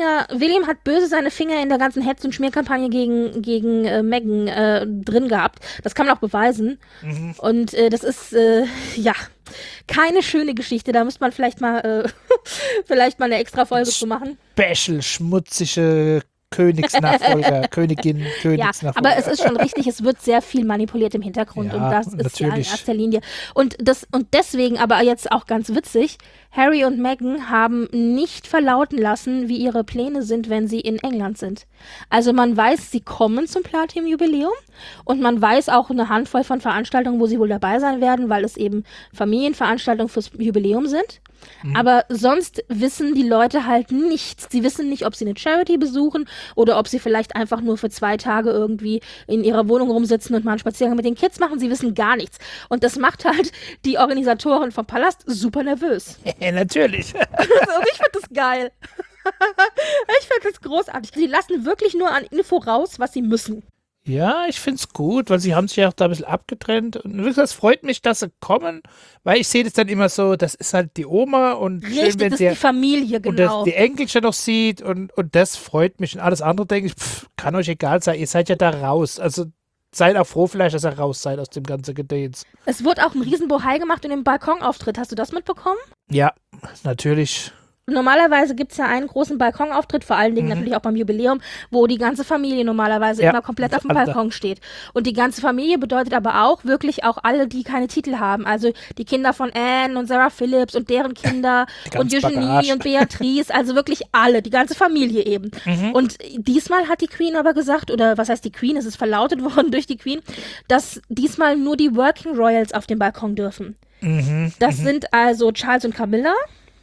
seine Finger in der ganzen Hetz- und Schmierkampagne gegen Meghan drin gehabt. Das kann man auch beweisen. Und das ist, keine schöne Geschichte. Da müsste man vielleicht mal eine extra Folge zu machen. Special, schmutzige Königsnachfolger, Königsnachfolger. Ja, aber es ist schon richtig, es wird sehr viel manipuliert im Hintergrund und das ist ja in erster Linie. Und deswegen, aber jetzt auch ganz witzig, Harry und Meghan haben nicht verlauten lassen, wie ihre Pläne sind, wenn sie in England sind. Also man weiß, sie kommen zum Platin-Jubiläum und man weiß auch eine Handvoll von Veranstaltungen, wo sie wohl dabei sein werden, weil es eben Familienveranstaltungen fürs Jubiläum sind. Aber sonst wissen die Leute halt nichts. Sie wissen nicht, ob sie eine Charity besuchen oder ob sie vielleicht einfach nur für 2 Tage irgendwie in ihrer Wohnung rumsitzen und mal einen Spaziergang mit den Kids machen. Sie wissen gar nichts. Und das macht halt die Organisatoren vom Palast super nervös. Ja, natürlich. Und ich finde das geil. Ich finde das großartig. Sie lassen wirklich nur an Info raus, was sie müssen. Ja, ich finde es gut, weil sie haben sich ja auch da ein bisschen abgetrennt. Und wie gesagt, es freut mich, dass sie kommen, weil ich sehe das dann immer so, das ist halt die Oma und Richtig, schön, wenn das sie ist die Familie, genau. und die Enkelchen noch sieht und das freut mich. Und alles andere denke ich, kann euch egal sein, ihr seid ja da raus. Also seid auch froh vielleicht, dass ihr raus seid aus dem ganzen Gedöns. Es wurde auch ein Riesenbohai gemacht in dem Balkonauftritt. Hast du das mitbekommen? Ja, natürlich. Normalerweise gibt es ja einen großen Balkonauftritt, vor allen Dingen natürlich auch beim Jubiläum, wo die ganze Familie normalerweise immer komplett auf dem Balkon steht. Und die ganze Familie bedeutet aber auch wirklich auch alle, die keine Titel haben. Also die Kinder von Anne und Sarah Phillips und deren Kinder und Eugenie und Beatrice, also wirklich alle, die ganze Familie eben. Und diesmal hat die Queen aber gesagt, oder was heißt die Queen, es ist verlautet worden durch die Queen, dass diesmal nur die Working Royals auf dem Balkon dürfen. Das sind also Charles und Camilla,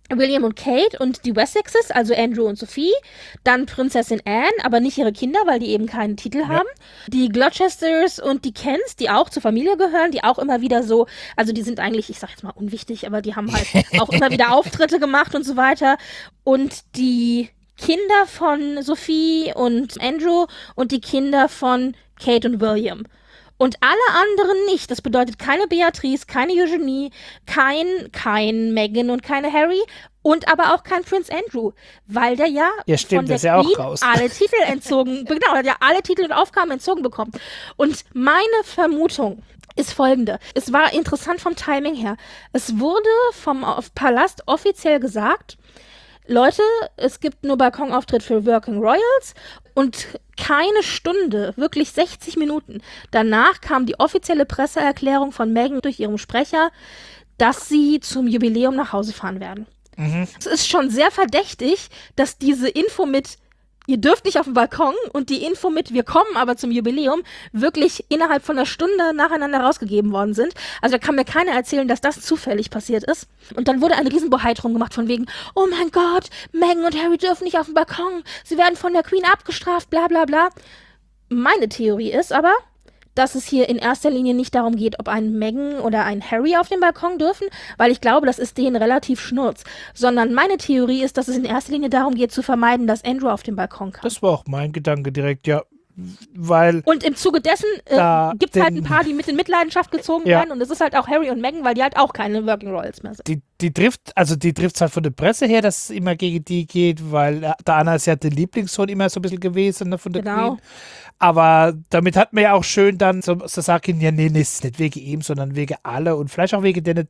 William und Kate und die Wessexes, also Andrew und Sophie, dann Prinzessin Anne, aber nicht ihre Kinder, weil die eben keinen Titel haben, die Gloucesters und die Kents, die auch zur Familie gehören, die auch immer wieder so, also die sind eigentlich, ich sag jetzt mal unwichtig, aber die haben halt auch immer wieder Auftritte gemacht und so weiter, und die Kinder von Sophie und Andrew und die Kinder von Kate und William. Und alle anderen nicht. Das bedeutet keine Beatrice, keine Eugenie, kein Meghan und keine Harry und aber auch kein Prince Andrew, weil der ja, stimmt, von der das ist ja auch Queen raus. alle Titel entzogen, genau, er hat ja alle Titel und Aufgaben entzogen bekommen. Und meine Vermutung ist folgende. Es war interessant vom Timing her. Es wurde vom Palast offiziell gesagt, Leute, es gibt nur Balkonauftritt für Working Royals und keine Stunde, wirklich 60 Minuten. Danach kam die offizielle Presseerklärung von Meghan durch ihren Sprecher, dass sie zum Jubiläum nach Hause fahren werden. Es ist schon sehr verdächtig, dass diese Info mit ihr dürft nicht auf den Balkon und die Info mit wir kommen aber zum Jubiläum wirklich innerhalb von einer Stunde nacheinander rausgegeben worden sind. Also da kann mir keiner erzählen, dass das zufällig passiert ist. Und dann wurde ein Riesenbohai drum gemacht von wegen, oh mein Gott, Meghan und Harry dürfen nicht auf den Balkon, sie werden von der Queen abgestraft, bla bla bla. Meine Theorie ist aber, dass es hier in erster Linie nicht darum geht, ob ein Meghan oder ein Harry auf den Balkon dürfen, weil ich glaube, das ist denen relativ schnurz. Sondern meine Theorie ist, dass es in erster Linie darum geht, zu vermeiden, dass Andrew auf den Balkon kann. Das war auch mein Gedanke direkt, ja. Weil und im Zuge dessen gibt es halt ein paar, die mit in Mitleidenschaft gezogen werden. Und es ist halt auch Harry und Meghan, weil die halt auch keine Working Royals mehr sind. Die trifft es halt von der Presse her, dass es immer gegen die geht, weil Diana ist ja der Lieblingssohn immer so ein bisschen gewesen, ne, von der Queen. Aber damit hat man ja auch schön dann so sagen, ja, nee, ist nicht wegen ihm, sondern wegen alle und vielleicht auch wegen denen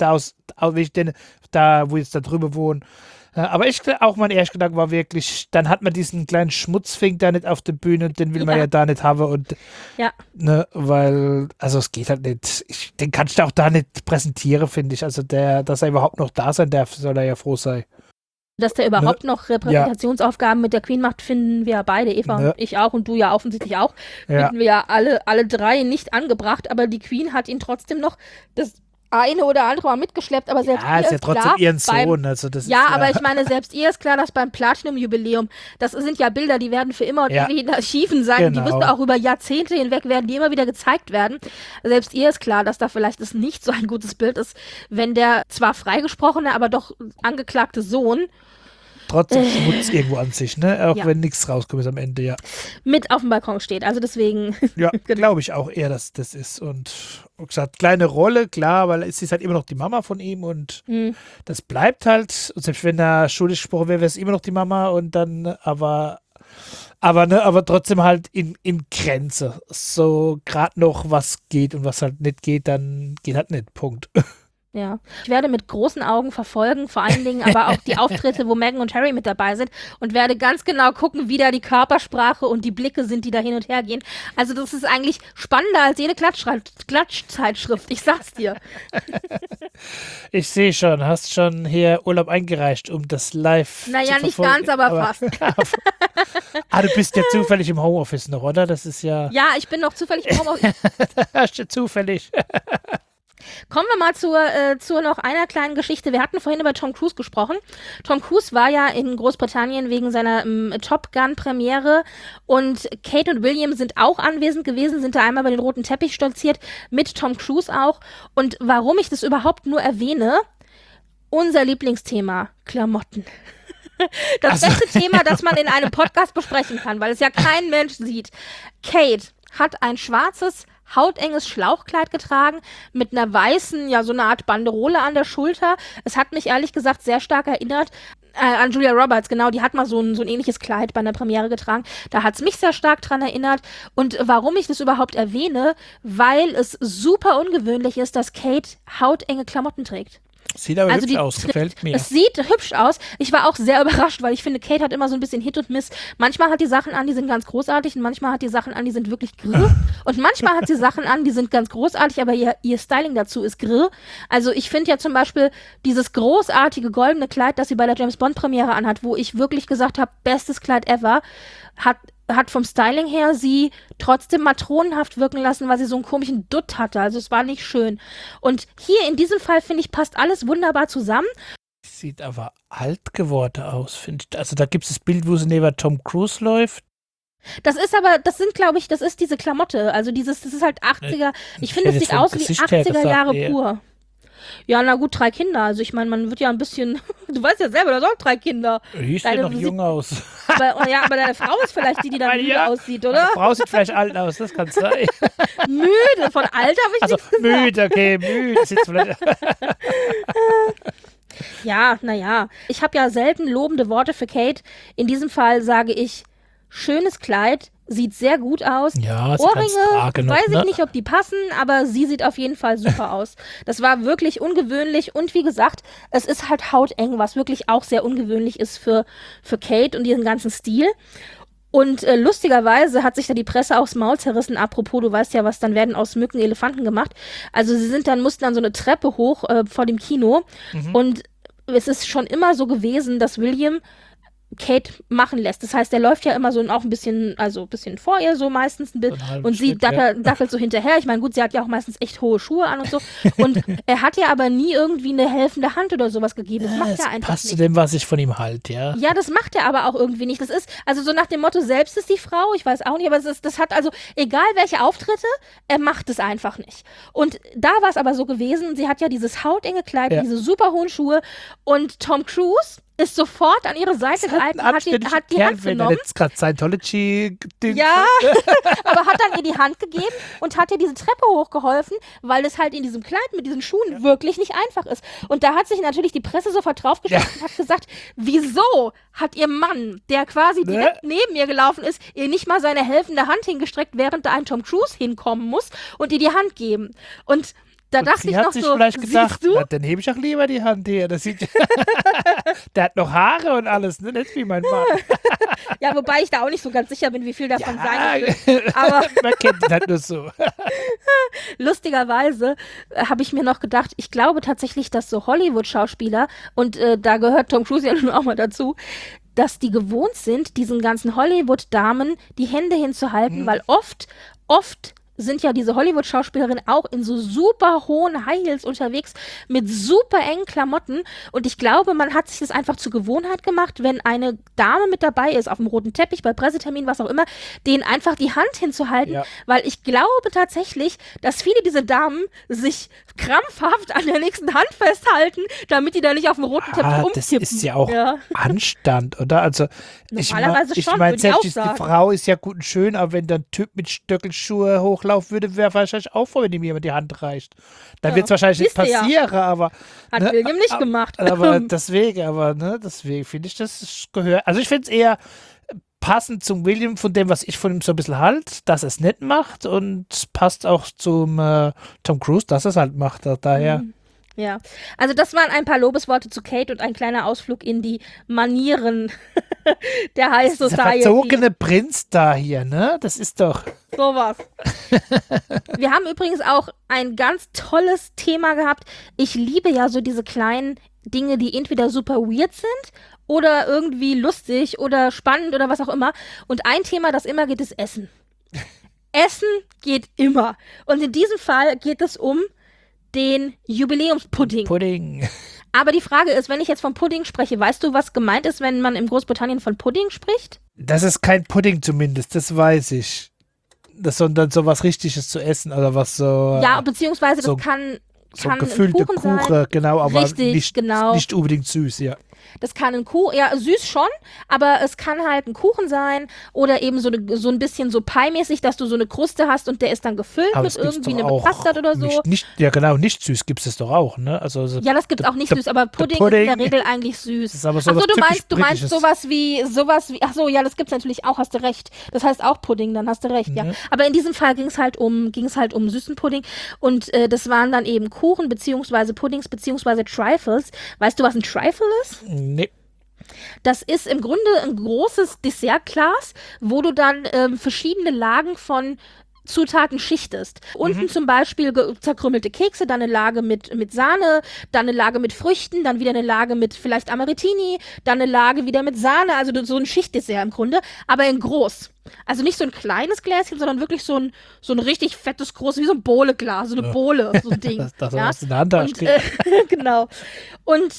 da, wo jetzt da drüber wohnen. Aber auch mein erster Gedanke war wirklich, dann hat man diesen kleinen Schmutzfink da nicht auf der Bühne und den will man ja da nicht haben und ne, weil, also es geht halt nicht, den kannst du auch da nicht präsentieren, finde ich, also dass er überhaupt noch da sein darf, soll er ja froh sein. Dass der überhaupt noch Repräsentationsaufgaben mit der Queen macht, finden wir ja beide, Eva und ich auch und du ja offensichtlich auch, finden wir ja alle drei nicht angebracht, aber die Queen hat ihn trotzdem noch das eine oder andere Mal mitgeschleppt, aber selbst ihr ist ja trotzdem klar, ihren Sohn. Also das ist aber ich meine, selbst ihr ist klar, dass beim Platinum-Jubiläum, das sind ja Bilder, die werden für immer und ewig in Archiven sein, die müssen auch über Jahrzehnte hinweg werden, die immer wieder gezeigt werden. Selbst ihr ist klar, dass da vielleicht das nicht so ein gutes Bild ist, wenn der zwar freigesprochene, aber doch angeklagte Sohn trotzdem Schmutz irgendwo an sich, ne? Auch wenn nichts rauskommt ist am Ende, mit auf dem Balkon steht, also deswegen. Ja, glaube ich auch eher, dass das ist. Und wie gesagt, kleine Rolle, klar, weil es ist halt immer noch die Mama von ihm und das bleibt halt. Und selbst wenn er schuldig gesprochen wäre, wäre es immer noch die Mama und dann, aber trotzdem halt in Grenze. So gerade noch was geht und was halt nicht geht, dann geht halt nicht. Punkt. Ja, ich werde mit großen Augen verfolgen, vor allen Dingen aber auch die Auftritte, wo Meghan und Harry mit dabei sind und werde ganz genau gucken, wie da die Körpersprache und die Blicke sind, die da hin und her gehen. Also das ist eigentlich spannender als jede Klatschzeitschrift, ich sag's dir. Ich sehe schon, hast schon hier Urlaub eingereicht, um das live zu verfolgen. Nicht ganz, aber fast. Du bist ja zufällig im Homeoffice noch, oder? Das ist ja... Ja, ich bin noch zufällig im Homeoffice. Hast du zufällig... Kommen wir mal zur noch einer kleinen Geschichte. Wir hatten vorhin über Tom Cruise gesprochen. Tom Cruise war ja in Großbritannien wegen seiner Top Gun-Premiere und Kate und William sind auch anwesend gewesen, sind da einmal über den roten Teppich stolziert, mit Tom Cruise auch. Und warum ich das überhaupt nur erwähne, unser Lieblingsthema, Klamotten. Das beste Thema, das man in einem Podcast besprechen kann, weil es ja kein Mensch sieht. Kate hat ein schwarzes, hautenges Schlauchkleid getragen mit einer weißen, so eine Art Banderole an der Schulter. Es hat mich ehrlich gesagt sehr stark erinnert an Julia Roberts, genau, die hat mal so ein ähnliches Kleid bei einer Premiere getragen. Da hat es mich sehr stark dran erinnert. Und warum ich das überhaupt erwähne, weil es super ungewöhnlich ist, dass Kate hautenge Klamotten trägt. Sieht aber hübsch aus, gefällt mir. Es sieht hübsch aus. Ich war auch sehr überrascht, weil ich finde, Kate hat immer so ein bisschen Hit und Miss. Manchmal hat die Sachen an, die sind ganz großartig und manchmal hat die Sachen an, die sind wirklich grrr. Und manchmal hat sie Sachen an, die sind ganz großartig, aber ihr Styling dazu ist grrr. Also ich finde ja zum Beispiel dieses großartige goldene Kleid, das sie bei der James-Bond-Premiere anhat, wo ich wirklich gesagt habe, bestes Kleid ever, hat vom Styling her sie trotzdem matronenhaft wirken lassen, weil sie so einen komischen Dutt hatte. Also es war nicht schön. Und hier in diesem Fall, finde ich, passt alles wunderbar zusammen. Sieht aber alt geworden aus, finde ich. Also da gibt es das Bild, wo sie neben Tom Cruise läuft. Das sind, glaube ich, das ist diese Klamotte. Also das ist halt 80er. Ich finde, es hätte sieht vom aus wie Gesicht her 80er gesagt, Jahre eher. pur. Ja, na gut, 3 Kinder. Also ich meine, man wird ja ein bisschen, du weißt ja selber, du hast auch 3 Kinder. Die sieht noch jung aus. Aber deine Frau ist vielleicht die dann müde aussieht, oder? Meine Frau sieht vielleicht alt aus, das kann sein. Müde, von alt habe ich Also nichts gesagt. müde, okay, müde. Sieht vielleicht Ja, naja. Ich habe ja selten lobende Worte für Kate. In diesem Fall sage ich, schönes Kleid, sieht sehr gut aus. Ja, sie kann's Ohrringe, tragen noch, weiß ich ne? nicht, ob die passen, aber sie sieht auf jeden Fall super aus. Das war wirklich ungewöhnlich und wie gesagt, es ist halt hauteng, was wirklich auch sehr ungewöhnlich ist für Kate und ihren ganzen Stil. Und lustigerweise hat sich da die Presse aufs Maul zerrissen. Apropos, du weißt ja, was dann werden aus Mücken Elefanten gemacht. Also mussten dann so eine Treppe hoch vor dem Kino. Und es ist schon immer so gewesen, dass William Kate machen lässt. Das heißt, der läuft ja immer so auch ein bisschen vor ihr, so meistens ein bisschen. halben Und sie Schritt, ja. dackelt so hinterher. Ich meine, gut, sie hat ja auch meistens echt hohe Schuhe an und so. Und er hat ja aber nie irgendwie eine helfende Hand oder sowas gegeben. Das macht es er einfach passt nicht. zu dem, was ich von ihm halte, ja. Ja, das macht er aber auch irgendwie nicht. Das ist, also so nach dem Motto, selbst ist die Frau, ich weiß auch nicht, aber das hat also, egal welche Auftritte, er macht es einfach nicht. Und da war es aber so gewesen, sie hat ja dieses hautenge Kleid, Ja. diese super hohen Schuhe und Tom Cruise ist sofort an ihre Seite geeilt und hat die Hand wenn er genommen. jetzt gerade Scientology-Ding Ja, aber hat dann ihr die Hand gegeben und hat ihr diese Treppe hochgeholfen, weil es halt in diesem Kleid mit diesen Schuhen wirklich nicht einfach ist. Und da hat sich natürlich die Presse sofort draufgeschlagen und hat gesagt, wieso hat ihr Mann, der quasi direkt neben ihr gelaufen ist, ihr nicht mal seine helfende Hand hingestreckt, während da ein Tom Cruise hinkommen muss und ihr die Hand geben. Und da dachte sie ich hat noch sich so, vielleicht gesagt, siehst du? na, dann hebe ich auch lieber die Hand her. Das sieht der hat noch Haare und alles, ne? Nicht wie mein Mann. Ja, wobei ich da auch nicht so ganz sicher bin, wie viel davon sein wird. Aber man kennt ihn halt nur so. lustigerweise habe ich mir noch gedacht, ich glaube tatsächlich, dass so Hollywood-Schauspieler, und da gehört Tom Cruise ja nun auch mal dazu, dass die gewohnt sind, diesen ganzen Hollywood-Damen die Hände hinzuhalten, weil oft sind ja diese Hollywood-Schauspielerinnen auch in so super hohen High Heels unterwegs mit super engen Klamotten und ich glaube, man hat sich das einfach zur Gewohnheit gemacht, wenn eine Dame mit dabei ist, auf dem roten Teppich, bei Pressetermin, was auch immer, denen einfach die Hand hinzuhalten, Ja. weil ich glaube tatsächlich, dass viele dieser Damen sich krampfhaft an der nächsten Hand festhalten, damit die da nicht auf dem roten Teppich Das umkippen. ist ja auch Anstand, oder? Also Normalerweise ich schon, meine, würde ich auch selbst die sagen. Frau ist ja gut und schön, aber wenn der Typ mit Stöckelschuhe hochlaufen würde, wäre wahrscheinlich auch froh, wenn ihm jemand die Hand reicht. Dann wird es wahrscheinlich nicht siehst du ja. passieren, aber Hat William nicht gemacht. Aber deswegen finde ich, das gehört. Also ich finde es eher passend zum William, von dem, was ich von ihm so ein bisschen halte, dass er es nicht macht und passt auch zum Tom Cruise, dass er es halt macht. Daher. Ja, also das waren ein paar Lobesworte zu Kate und ein kleiner Ausflug in die Manieren der High Der Society. verzogene Prinz da hier, ne? Das ist doch. Sowas. Wir haben übrigens auch ein ganz tolles Thema gehabt. Ich liebe ja so diese kleinen Dinge, die entweder super weird sind oder irgendwie lustig oder spannend oder was auch immer. Und ein Thema, das immer geht, ist Essen. Essen geht immer. Und in diesem Fall geht es um den Jubiläumspudding. Pudding. Aber die Frage ist, wenn ich jetzt vom Pudding spreche, weißt du, was gemeint ist, wenn man in Großbritannien von Pudding spricht? Das ist kein Pudding zumindest, das weiß ich. Sondern so was Richtiges zu essen oder was so. Ja, beziehungsweise so- das kann so ein gefüllte Kuchen Kuchen, sein. genau, aber Richtig, genau. nicht unbedingt süß, ja. Das kann ein Kuchen, ja, süß schon, aber es kann halt ein Kuchen sein oder eben so ein bisschen so pie-mäßig, dass du so eine Kruste hast und der ist dann gefüllt Aber mit das gibt's irgendwie doch einem auch Pastad oder so. Ja, genau, nicht süß gibt es doch auch, ne? Also, Ja, das gibt's auch nicht süß, aber Pudding ist in der Regel eigentlich süß. ist aber so Achso, was du typisch meinst Britisches. sowas wie, achso, ja, das gibt's natürlich auch, hast du recht. Das heißt auch Pudding, dann hast du recht, ja. Aber in diesem Fall ging es halt um süßen Pudding und das waren dann eben Kuchen beziehungsweise Puddings beziehungsweise Trifles. Weißt du, was ein Trifle ist? Nee. Das ist im Grunde ein großes Dessertglas, wo du dann verschiedene Lagen von Zutaten schichtest. Unten zum Beispiel zerkrümmelte Kekse, dann eine Lage mit Sahne, dann eine Lage mit Früchten, dann wieder eine Lage mit vielleicht Amarettini, dann eine Lage wieder mit Sahne, also so ein Schichtdessert im Grunde, aber in groß. Also nicht so ein kleines Gläschen, sondern wirklich so ein richtig fettes, großes, wie so ein Bohleglas, so eine Bohle, so ein Ding. Das ja? was in der Hand hast. Und, genau. Und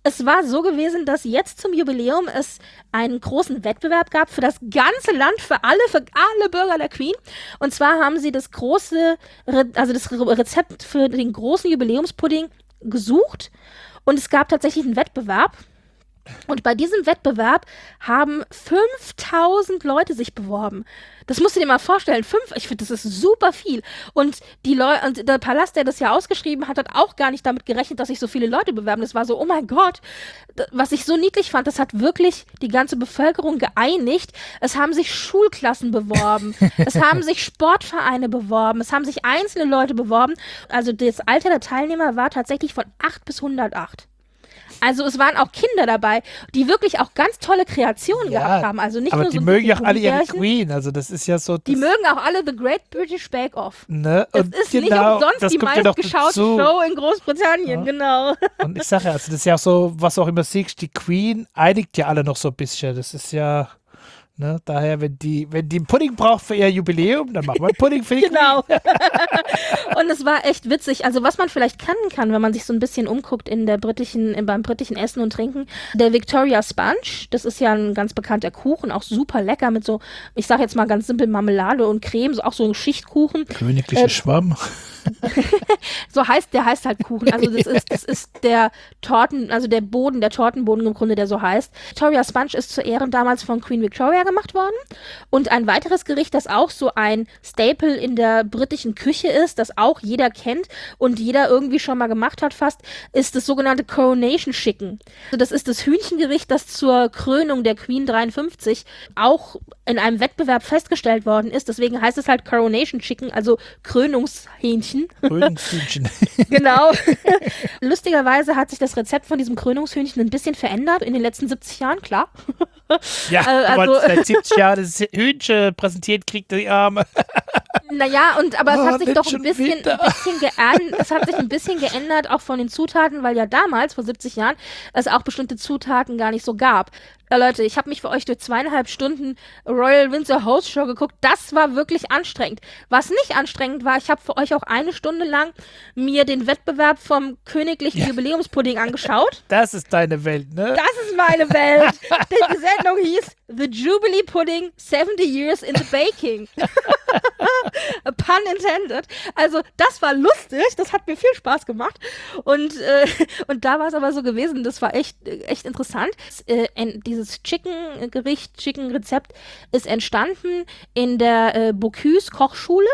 Es war so gewesen, dass jetzt zum Jubiläum es einen großen Wettbewerb gab für das ganze Land, für alle Bürger der Queen. Und zwar haben sie das Rezept für den großen Jubiläumspudding gesucht. Und es gab tatsächlich einen Wettbewerb. Und bei diesem Wettbewerb haben 5000 Leute sich beworben. Das musst du dir mal vorstellen. Ich finde, das ist super viel. Und und der Palast, der das ja ausgeschrieben hat, hat auch gar nicht damit gerechnet, dass sich so viele Leute bewerben. Das war so, oh mein Gott. Was ich so niedlich fand, das hat wirklich die ganze Bevölkerung geeinigt. Es haben sich Schulklassen beworben. Es haben sich Sportvereine beworben. Es haben sich einzelne Leute beworben. Also das Alter der Teilnehmer war tatsächlich von 8 bis 108. Also es waren auch Kinder dabei, die wirklich auch ganz tolle Kreationen gehabt haben. Also nicht aber nur die so mögen ja auch alle ihre Gummibärchen. Queen, also das ist ja so... Die mögen auch alle The Great British Bake Off. Ne? Das Und ist genau, nicht umsonst das die kommt ja noch meistgeschaute dazu. Show in Großbritannien, genau. Und ich sage ja, also das ist ja auch so, was du auch immer siehst, die Queen einigt ja alle noch so ein bisschen. Das ist ja, ne, daher, wenn die einen Pudding braucht für ihr Jubiläum, dann machen wir einen Pudding für die Genau. Queen. Und es war echt witzig. Also was man vielleicht kennen kann, wenn man sich so ein bisschen umguckt beim britischen Essen und Trinken, der Victoria Sponge, das ist ja ein ganz bekannter Kuchen, auch super lecker mit so, ich sage jetzt mal ganz simpel Marmelade und Creme, so auch so ein Schichtkuchen. Königlicher Schwamm. Der heißt halt Kuchen. Also das ist der Tortenboden im Grunde, der so heißt. Victoria Sponge ist zu Ehren damals von Queen Victoria gemacht worden. Und ein weiteres Gericht, das auch so ein Staple in der britischen Küche ist, das auch jeder kennt und jeder irgendwie schon mal gemacht hat fast, ist das sogenannte Coronation Chicken. Also das ist das Hühnchengericht, das zur Krönung der Queen 53 auch in einem Wettbewerb festgestellt worden ist. Deswegen heißt es halt Coronation Chicken, also Krönungshähnchen. Krönungshühnchen. Genau. Lustigerweise hat sich das Rezept von diesem Krönungshühnchen ein bisschen verändert in den letzten 70 Jahren, klar. Ja, also, aber seit 70 Jahren das Hühnchen präsentiert kriegt, die Arme. Naja, aber es hat sich nicht doch ein schon bisschen wieder. geändert. Es hat sich ein bisschen geändert, auch von den Zutaten, weil ja damals, vor 70 Jahren, es auch bestimmte Zutaten gar nicht so gab. Leute, ich habe mich für euch durch 2,5 Stunden Royal Windsor Host Show geguckt. Das war wirklich anstrengend. Was nicht anstrengend war, ich habe für euch auch 1 Stunde lang mir den Wettbewerb vom königlichen Jubiläumspudding angeschaut. Das ist deine Welt, ne? Das ist meine Welt. Die Sendung hieß The Jubilee Pudding 70 Years in the Baking. Pun intended. Also das war lustig, das hat mir viel Spaß gemacht. Und da war es aber so gewesen, das war echt interessant. Dieses Chicken-Rezept ist entstanden in der Bocuse Kochschule.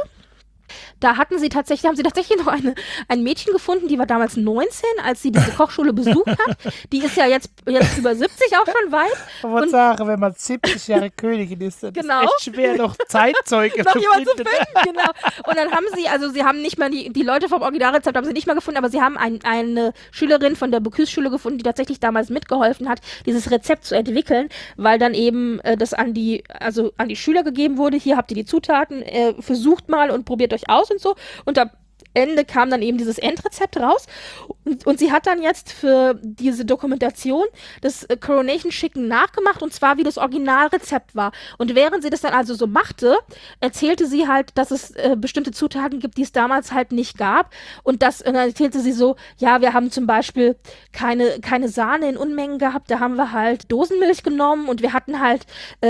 Da haben sie tatsächlich noch ein Mädchen gefunden, die war damals 19, als sie diese Kochschule besucht hat. Die ist ja jetzt über 70 auch schon weit. Ich sagen, wenn man 70 Jahre Königin ist, dann Genau. ist es echt schwer, noch Zeitzeuge noch zu jemand zu finden. finden, genau. Und dann haben sie haben nicht mal die Leute vom Originalrezept haben sie nicht mal gefunden, aber sie haben eine Schülerin von der Bocuse-Schule gefunden, die tatsächlich damals mitgeholfen hat, dieses Rezept zu entwickeln, weil dann eben das an die Schüler gegeben wurde. Hier habt ihr die Zutaten, versucht mal und probiert euch aus und so. Und am Ende kam dann eben dieses Endrezept raus und sie hat dann jetzt für diese Dokumentation das Coronation Chicken nachgemacht und zwar wie das Originalrezept war. Und während sie das dann also so machte, erzählte sie halt, dass es bestimmte Zutaten gibt, die es damals halt nicht gab und dann erzählte sie so, ja, wir haben zum Beispiel keine Sahne in Unmengen gehabt, da haben wir halt Dosenmilch genommen und wir hatten halt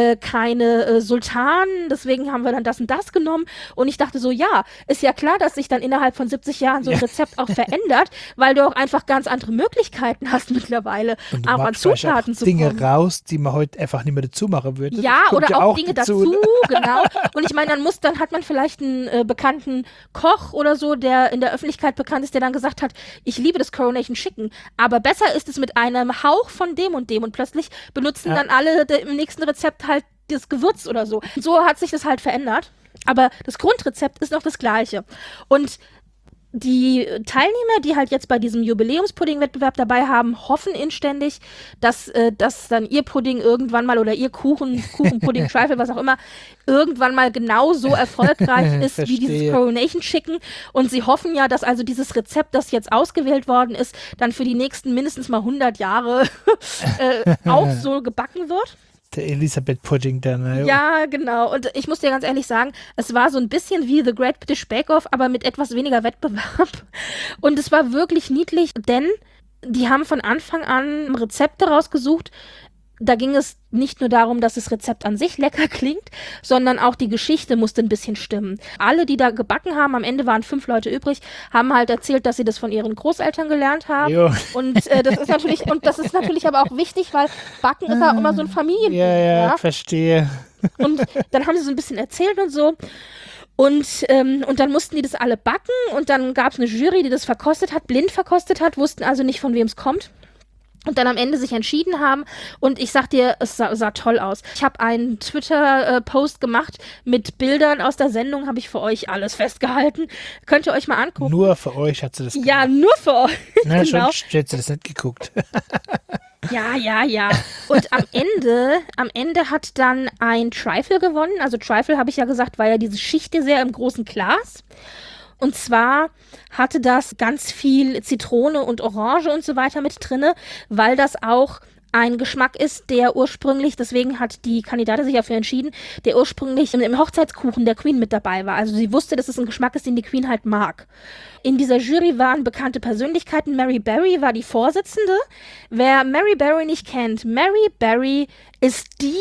keine Sultanen, deswegen haben wir dann das und das genommen und ich dachte so, ja, ist ja klar, dass sich dann innerhalb von 70 Jahren so ein Rezept auch verändert, weil du auch einfach ganz andere Möglichkeiten hast mittlerweile, Und du auch an machst vielleicht Zutaten auch zu Dinge kommen. raus, die man heute einfach nicht mehr dazu machen würde. Ja, Das kommt oder ja auch Dinge dazu, genau. Und ich meine, dann hat man vielleicht einen bekannten Koch oder so, der in der Öffentlichkeit bekannt ist, der dann gesagt hat, ich liebe das Coronation Chicken, aber besser ist es mit einem Hauch von dem und plötzlich benutzen dann alle im nächsten Rezept halt das Gewürz oder so. Und so hat sich das halt verändert. Aber das Grundrezept ist noch das gleiche. Und die Teilnehmer, die halt jetzt bei diesem Jubiläumspudding-Wettbewerb dabei haben, hoffen inständig, dass dann ihr Pudding irgendwann mal oder ihr Kuchenpudding, Trifle, was auch immer, irgendwann mal genauso erfolgreich ist wie dieses Coronation Chicken. Und sie hoffen ja, dass also dieses Rezept, das jetzt ausgewählt worden ist, dann für die nächsten mindestens mal 100 Jahre auch so gebacken wird. Der Elisabeth Pudding dann. Ja, genau. Und ich muss dir ganz ehrlich sagen, es war so ein bisschen wie The Great British Bake Off, aber mit etwas weniger Wettbewerb. Und es war wirklich niedlich, denn die haben von Anfang an Rezepte rausgesucht. Da ging es nicht nur darum, dass das Rezept an sich lecker klingt, sondern auch die Geschichte musste ein bisschen stimmen. Alle, die da gebacken haben, am Ende waren 5 Leute übrig, haben halt erzählt, dass sie das von ihren Großeltern gelernt haben. Jo. Und das ist natürlich aber auch wichtig, weil Backen ist auch immer so ein Familiending. Ja, verstehe. Und dann haben sie so ein bisschen erzählt und so. Und dann mussten die das alle backen und dann gab es eine Jury, die das blind verkostet hat, wussten also nicht, von wem es kommt. Und dann am Ende sich entschieden haben. Und ich sag dir, es sah toll aus. Ich habe einen Twitter-Post gemacht mit Bildern aus der Sendung, habe ich für euch alles festgehalten. Könnt ihr euch mal angucken. Nur für euch hat sie das gemacht. Ja, nur für euch. Na, genau. schon hätte sie das nicht geguckt. Ja. Und am Ende hat dann ein Trifle gewonnen. Also Trifle, habe ich ja gesagt, war ja diese Schichtdessert im großen Glas. Und zwar hatte das ganz viel Zitrone und Orange und so weiter mit drinne, weil das auch ein Geschmack ist, der ursprünglich, deswegen hat die Kandidatin sich dafür entschieden, der ursprünglich im Hochzeitskuchen der Queen mit dabei war. Also sie wusste, dass es ein Geschmack ist, den die Queen halt mag. In dieser Jury waren bekannte Persönlichkeiten. Mary Berry war die Vorsitzende. Wer Mary Berry nicht kennt, Mary Berry ist die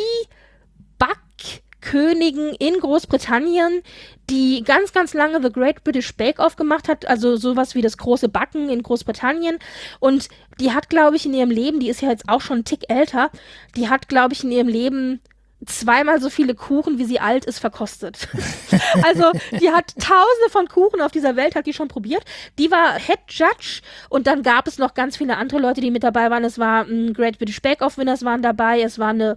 Backkönigin in Großbritannien, die ganz, ganz lange The Great British Bake Off gemacht hat, also sowas wie das große Backen in Großbritannien. Und die hat, glaube ich, in ihrem Leben, die ist ja jetzt auch schon einen Tick älter, die hat, glaube ich, in ihrem Leben 2-mal so viele Kuchen, wie sie alt ist, verkostet. Also die hat tausende von Kuchen auf dieser Welt, hat die schon probiert. Die war Head Judge und dann gab es noch ganz viele andere Leute, die mit dabei waren. Es war ein Great British Bake Off Winners waren dabei. Es war eine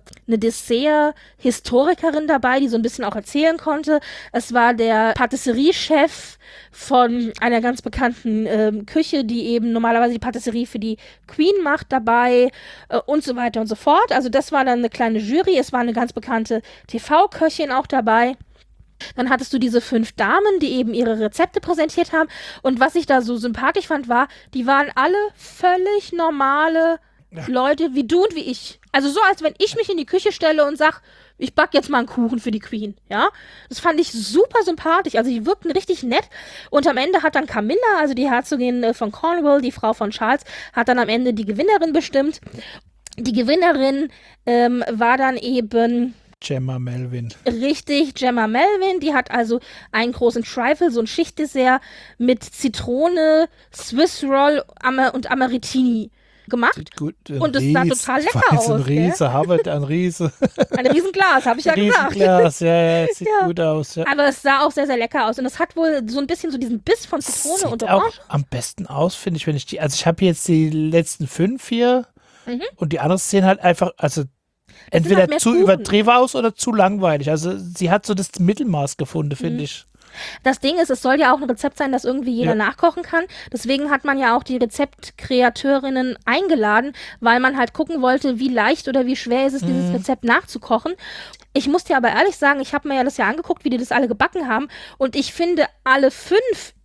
Dessert-Historikerin dabei, die so ein bisschen auch erzählen konnte. Es war der Patisserie-Chef von einer ganz bekannten Küche, die eben normalerweise die Patisserie für die Queen macht, dabei und so weiter und so fort. Also das war dann eine kleine Jury. Es war eine ganz bekannte TV-Köchin auch dabei. Dann hattest du diese 5 Damen, die eben ihre Rezepte präsentiert haben. Und was ich da so sympathisch fand, war, die waren alle völlig normale Leute wie du und wie ich. Also so, als wenn ich mich in die Küche stelle und sag, ich backe jetzt mal einen Kuchen für die Queen, ja. Das fand ich super sympathisch, also die wirkten richtig nett. Und am Ende hat dann Camilla, also die Herzogin von Cornwall, die Frau von Charles, hat dann am Ende die Gewinnerin bestimmt. Die Gewinnerin war dann eben Gemma Melvin. Richtig, Gemma Melvin, die hat also einen großen Trifle, so ein Schichtdessert mit Zitrone, Swiss Roll und Amarettini gemacht. Sieht gut, und das sah total lecker aus. Ein Riese, ein Riese. Ein Riesenglas, habe ich ja gesagt. Riesenglas, ja, sieht gut aus. Ja. Aber es sah auch sehr, sehr lecker aus. Und es hat wohl so ein bisschen so diesen Biss von Zitrone sieht und Orange. Auch am besten aus, finde ich, wenn ich also ich habe jetzt die letzten 5 hier und die anderen sehen halt einfach, also entweder halt zu Kuchen. übertrieben aus oder zu langweilig. Also sie hat so das Mittelmaß gefunden, finde ich. Das Ding ist, es soll ja auch ein Rezept sein, das irgendwie jeder nachkochen kann. Deswegen hat man ja auch die Rezeptkreateurinnen eingeladen, weil man halt gucken wollte, wie leicht oder wie schwer ist es, dieses Rezept nachzukochen. Ich muss dir aber ehrlich sagen, ich habe mir ja das ja angeguckt, wie die das alle gebacken haben. Und ich finde, alle 5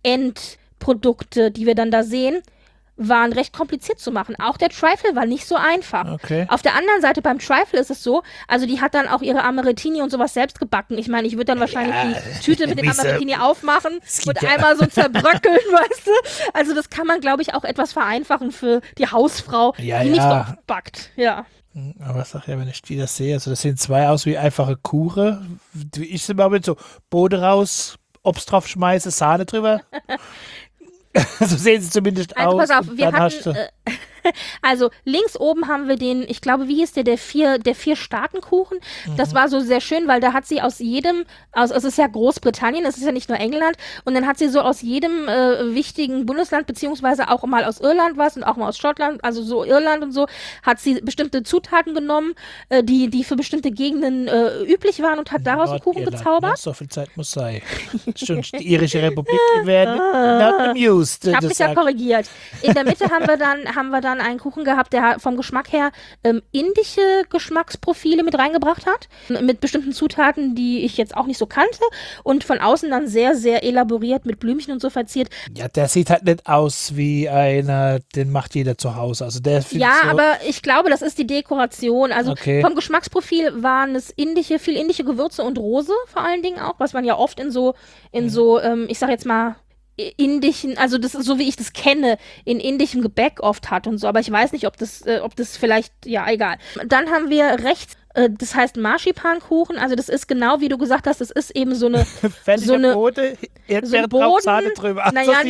Endprodukte, die wir dann da sehen, waren recht kompliziert zu machen. Auch der Trifle war nicht so einfach. Okay. Auf der anderen Seite beim Trifle ist es so, also die hat dann auch ihre Amarettini und sowas selbst gebacken. Ich meine, ich würde dann wahrscheinlich die Tüte mit dem Amarettini aufmachen und einmal so zerbröckeln, weißt du? Also das kann man, glaube ich, auch etwas vereinfachen für die Hausfrau, die nicht so oft backt. Ja. Aber sag ja, wenn ich die das sehe, also das sehen 2 aus wie einfache Kuchen. Wie ich sie mal mit so Boden raus, Obst drauf schmeiße, Sahne drüber. So sehen sie zumindest also aus. Pass auf, wir hatten, also links oben haben wir den, ich glaube, wie hieß der 4-Staaten-Kuchen. Das war so sehr schön, weil da hat sie aus jedem, also es ist ja Großbritannien, es ist ja nicht nur England, und dann hat sie so aus jedem wichtigen Bundesland, beziehungsweise auch mal aus Irland was und auch mal aus Schottland, also so Irland und so, hat sie bestimmte Zutaten genommen, die für bestimmte Gegenden üblich waren und hat daraus einen Kuchen gezaubert. Ne? So viel Zeit muss sein. Schon die irische Republik werden not amused. Ich habe mich ja korrigiert. In der Mitte haben wir dann einen Kuchen gehabt, der vom Geschmack her indische Geschmacksprofile mit reingebracht hat, mit bestimmten Zutaten, die ich jetzt auch nicht so kannte, und von außen dann sehr, sehr elaboriert mit Blümchen und so verziert. Ja, der sieht halt nicht aus wie einer, den macht jeder zu Hause. Also der ja, so aber ich glaube, das ist die Dekoration. Also okay. Vom Geschmacksprofil waren es viel indische Gewürze und Rose vor allen Dingen auch, was man ja oft in so, ich sag jetzt mal, indischen, also das ist so, wie ich das kenne, in indischem Gebäck oft hat und so, aber ich weiß nicht, ob das vielleicht, ja, egal. Dann haben wir rechts, das heißt Marzipankuchen, also das ist genau, wie du gesagt hast, das ist eben so eine Boden, Erdbeere Boden, drauf, Sahne drüber. naja,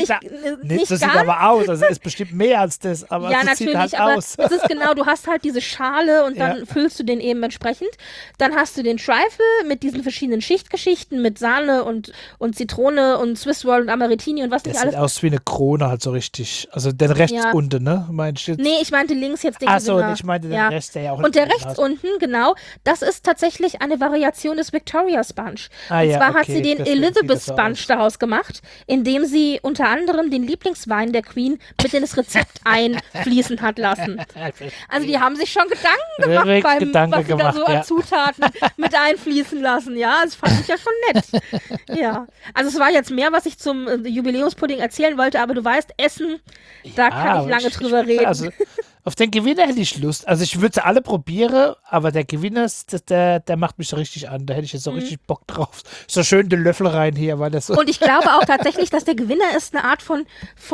so sieht aber aus, also ist bestimmt mehr als das, aber ja, so natürlich, sieht halt aber aus. es ist genau, du hast halt diese Schale und dann füllst du den eben entsprechend. Dann hast du den Trifle mit diesen verschiedenen Schichtgeschichten, mit Sahne und Zitrone und Swiss Roll und Amarettini und was Das nicht alles. sieht aus wie eine Krone halt so richtig, also den rechts unten, ne? Meinst du jetzt? Nee, ich meinte links jetzt den Achso, Gewinner. ich meinte den Rest, der ja auch Und der hinten rechts hast. unten, genau, das ist tatsächlich eine Variation des Victoria Sponge. Ah, und ja, zwar hat okay, sie den deswegen sieht Elizabeth das so Sponge aus. daraus gemacht, indem sie unter anderem den Lieblingswein der Queen mit in das Rezept einfließen hat lassen. Also die haben sich schon Gedanken gemacht was sie da so an Zutaten mit einfließen lassen. Ja, das fand ich ja schon nett. Ja, also es war jetzt mehr, was ich zum Jubiläumspudding erzählen wollte, aber du weißt, Essen, da kann ich lange drüber reden. Also, auf den Gewinner hätte ich Lust. Also ich würde sie alle probieren, aber der Gewinner, der macht mich so richtig an. Da hätte ich jetzt so richtig Bock drauf. So schön den Löffel rein hier, weil das so. Und ich glaube auch tatsächlich, dass der Gewinner ist eine Art von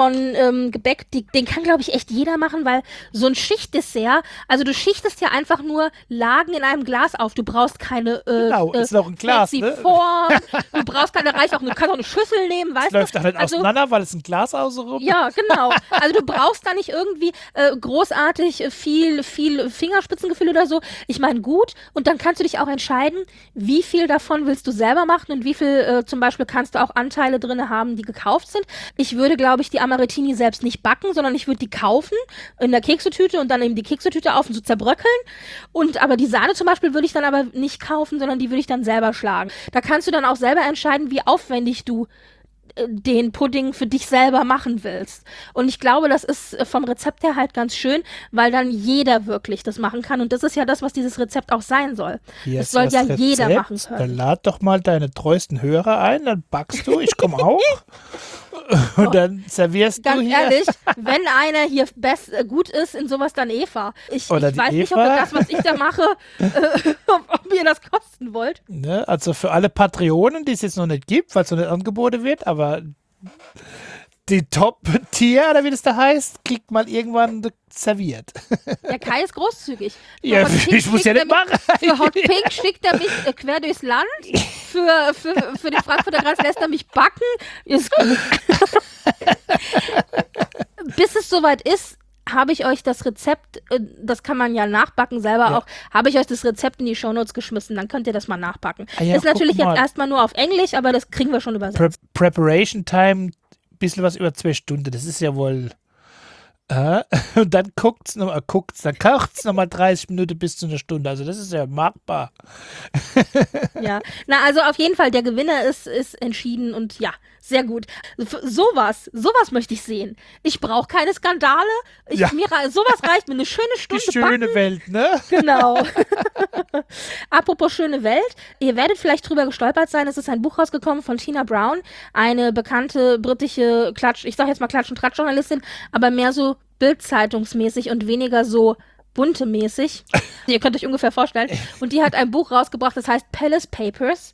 Gebäck, den kann, glaube ich, echt jeder machen, weil so ein Schichtdessert, also du schichtest ja einfach nur Lagen in einem Glas auf. Du brauchst keine Genau, ist noch ein Glas, fancy ne? Form. Du brauchst keine, du kannst auch eine Schüssel nehmen, weißt du? Läuft doch nicht auseinander, weil es ein Glas außenrum. Ja, genau. Also du brauchst da nicht irgendwie großartig viel Fingerspitzengefühl oder so. Ich meine, gut. Und dann kannst du dich auch entscheiden, wie viel davon willst du selber machen und wie viel zum Beispiel kannst du auch Anteile drin haben, die gekauft sind. Ich würde, glaube ich, die Amarettini selbst nicht backen, sondern ich würde die kaufen in der Keksetüte und dann eben die Keksetüte auf und so zerbröckeln. Aber die Sahne zum Beispiel würde ich dann aber nicht kaufen, sondern die würde ich dann selber schlagen. Da kannst du dann auch selber entscheiden, wie aufwendig du den Pudding für dich selber machen willst. Und ich glaube, das ist vom Rezept her halt ganz schön, weil dann jeder wirklich das machen kann. Und das ist ja das, was dieses Rezept auch sein soll. Hier Es ist soll das ja Rezept. jeder machen Dann können. lad doch mal deine treuesten Hörer ein, dann backst du, ich komme auch. Und dann servierst Ganz du hier. ehrlich, wenn einer hier gut ist in sowas, dann Eva. Ich Oder die weiß nicht, ob Eva. ihr das, was ich da mache, ob ihr das kosten wollt. Ne? Also für alle Patreonen, die es jetzt noch nicht gibt, weil es noch nicht angeboten wird, aber die Top-Tier, oder wie das da heißt, kriegt mal irgendwann serviert. Der Kai ist großzügig. Für Ja, Hot Pink ich muss ja schickt nicht er mich- machen. Für Hot Pink schickt er mich quer durchs Land. Für den Frankfurter Kreis lässt er mich backen. Ist gut. Bis es soweit ist, habe ich euch das Rezept, das kann man ja nachbacken selber auch, habe ich euch das Rezept in die Shownotes geschmissen, dann könnt ihr das mal nachbacken. Ah ja, ist natürlich guck mal. jetzt erstmal nur auf Englisch, aber das kriegen wir schon übersetzt. Preparation Time, bisschen was über 2 Stunden, das ist ja wohl. Und dann dann kocht es nochmal 30 Minuten bis zu einer Stunde. Also das ist ja machbar. Ja, na also auf jeden Fall, der Gewinner ist entschieden und ja, sehr gut. Sowas möchte ich sehen. Ich brauche keine Skandale. Sowas reicht mir, eine schöne Die Stunde schöne backen. Welt, ne? Genau. Apropos schöne Welt, ihr werdet vielleicht drüber gestolpert sein, es ist ein Buch rausgekommen von Tina Brown, eine bekannte britische Klatsch- und Tratsch-Journalistin, aber mehr so Bild-Zeitungsmäßig und weniger so bunte-mäßig. Ihr könnt euch ungefähr vorstellen. Und die hat ein Buch rausgebracht, das heißt Palace Papers.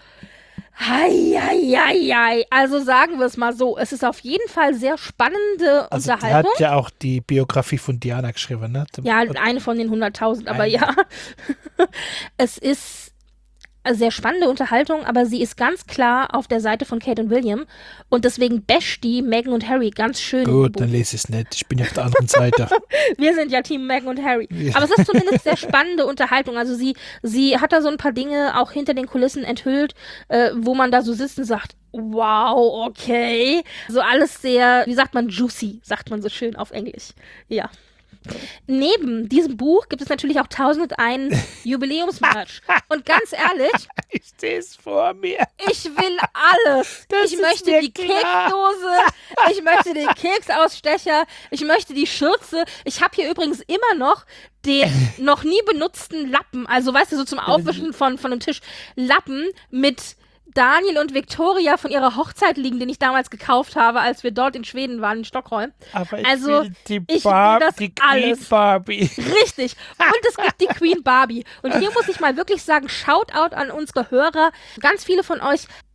Hei. Also sagen wir es mal so, es ist auf jeden Fall sehr spannende Also die Unterhaltung. hat ja auch die Biografie von Diana geschrieben, ne? Ja, eine von den 100.000, aber ja. Es ist eine sehr spannende Unterhaltung, aber sie ist ganz klar auf der Seite von Kate und William und deswegen basht die Meghan und Harry ganz schön. im Gut, Buch. dann lese ich es nicht. Ich bin ja auf der anderen Seite. Wir sind ja Team Meghan und Harry. Aber es ist zumindest sehr spannende Unterhaltung. Also sie hat da so ein paar Dinge auch hinter den Kulissen enthüllt, wo man da so sitzt und sagt, wow, okay. So alles sehr, wie sagt man, juicy, sagt man so schön auf Englisch. Ja. Neben diesem Buch gibt es natürlich auch 1001 Jubiläumsmerch. Und ganz ehrlich, Ich sehe es vor mir. ich will alles. Das Ich ist möchte mir die klar. Keksdose, ich möchte den Keksausstecher, ich möchte die Schürze. Ich habe hier übrigens immer noch den noch nie benutzten Lappen, also weißt du, so zum Aufwischen von einem Tisch, Lappen mit Daniel und Victoria von ihrer Hochzeit liegen, den ich damals gekauft habe, als wir dort in Schweden waren, in Stockholm. Aber ich Also, will die ich will das die Queen alles. Barbie. Richtig. Und es gibt die Queen Barbie. Und hier muss ich mal wirklich sagen, Shoutout an unsere Hörer. Ganz viele von euch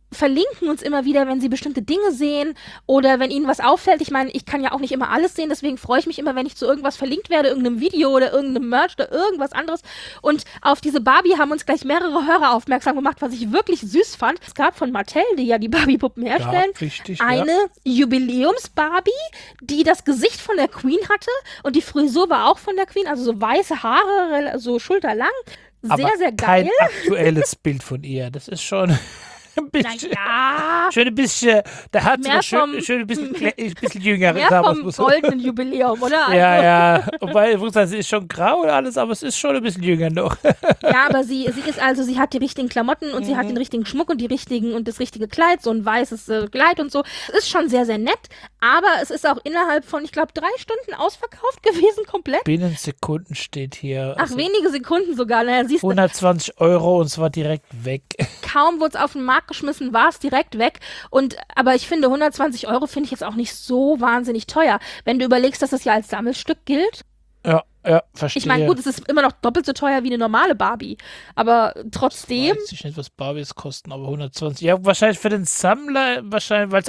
verlinken uns immer wieder, wenn sie bestimmte Dinge sehen oder wenn ihnen was auffällt. Ich meine, ich kann ja auch nicht immer alles sehen, deswegen freue ich mich immer, wenn ich zu irgendwas verlinkt werde, irgendeinem Video oder irgendeinem Merch oder irgendwas anderes. Und auf diese Barbie haben uns gleich mehrere Hörer aufmerksam gemacht, was ich wirklich süß fand. Es gab von Mattel, die ja die Barbie-Puppen herstellen, eine Jubiläums-Barbie, die das Gesicht von der Queen hatte und die Frisur war auch von der Queen, also so weiße Haare, so schulterlang. Sehr, aber sehr geil. Kein aktuelles Bild von ihr. Das ist schon ein bisschen. Naja. Schön ein bisschen. Da hat sie Mehr noch schön ein bisschen jünger. Mehr vom goldenen Jubiläum, oder? Also, Ja. Wobei, ich muss sagen, sie ist schon grau und alles, aber es ist schon ein bisschen jünger noch. ja, aber sie ist also, sie hat die richtigen Klamotten und sie hat den richtigen Schmuck und das richtige Kleid, so ein weißes Kleid und so. Es ist schon sehr, sehr nett, aber es ist auch innerhalb von, ich glaube, 3 Stunden ausverkauft gewesen, komplett. Binnen Sekunden steht hier. Ach, wenige Sekunden sogar. Naja, siehst du, 120 € und es war direkt weg. kaum wurde es auf den Markt geschmissen, war es direkt weg. Aber ich finde, 120 € finde ich jetzt auch nicht so wahnsinnig teuer. Wenn du überlegst, dass das ja als Sammelstück gilt. Ja, verstehe. Ich meine, gut, es ist immer noch doppelt so teuer wie eine normale Barbie. Aber trotzdem. Ich weiß nicht, was Barbies kosten, aber 120. Ja, wahrscheinlich für den Sammler, weil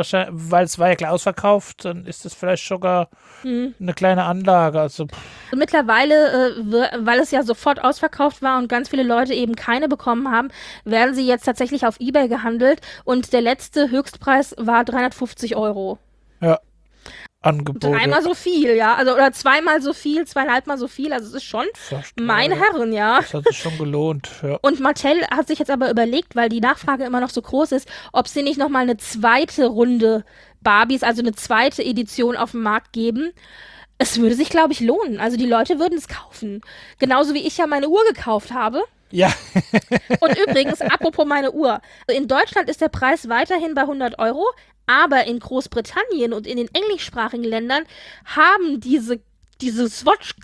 es war ja klar ausverkauft, dann ist das vielleicht sogar eine kleine Anlage. Also, Mittlerweile, weil es ja sofort ausverkauft war und ganz viele Leute eben keine bekommen haben, werden sie jetzt tatsächlich auf eBay gehandelt und der letzte Höchstpreis war 350 €. ja. Angebote. 3-mal so viel, ja. Also, oder 2-mal so viel, 2,5-mal so viel. Also, es ist schon, meine Herren, ja. Das hat sich schon gelohnt, ja. Und Mattel hat sich jetzt aber überlegt, weil die Nachfrage immer noch so groß ist, ob sie nicht nochmal eine zweite Runde Barbies, also eine zweite Edition auf den Markt geben. Es würde sich, glaube ich, lohnen. Also, die Leute würden es kaufen. Genauso wie ich ja meine Uhr gekauft habe. Ja. Und übrigens, apropos meine Uhr. In Deutschland ist der Preis weiterhin bei 100 €, aber in Großbritannien und in den englischsprachigen Ländern haben diese Swatch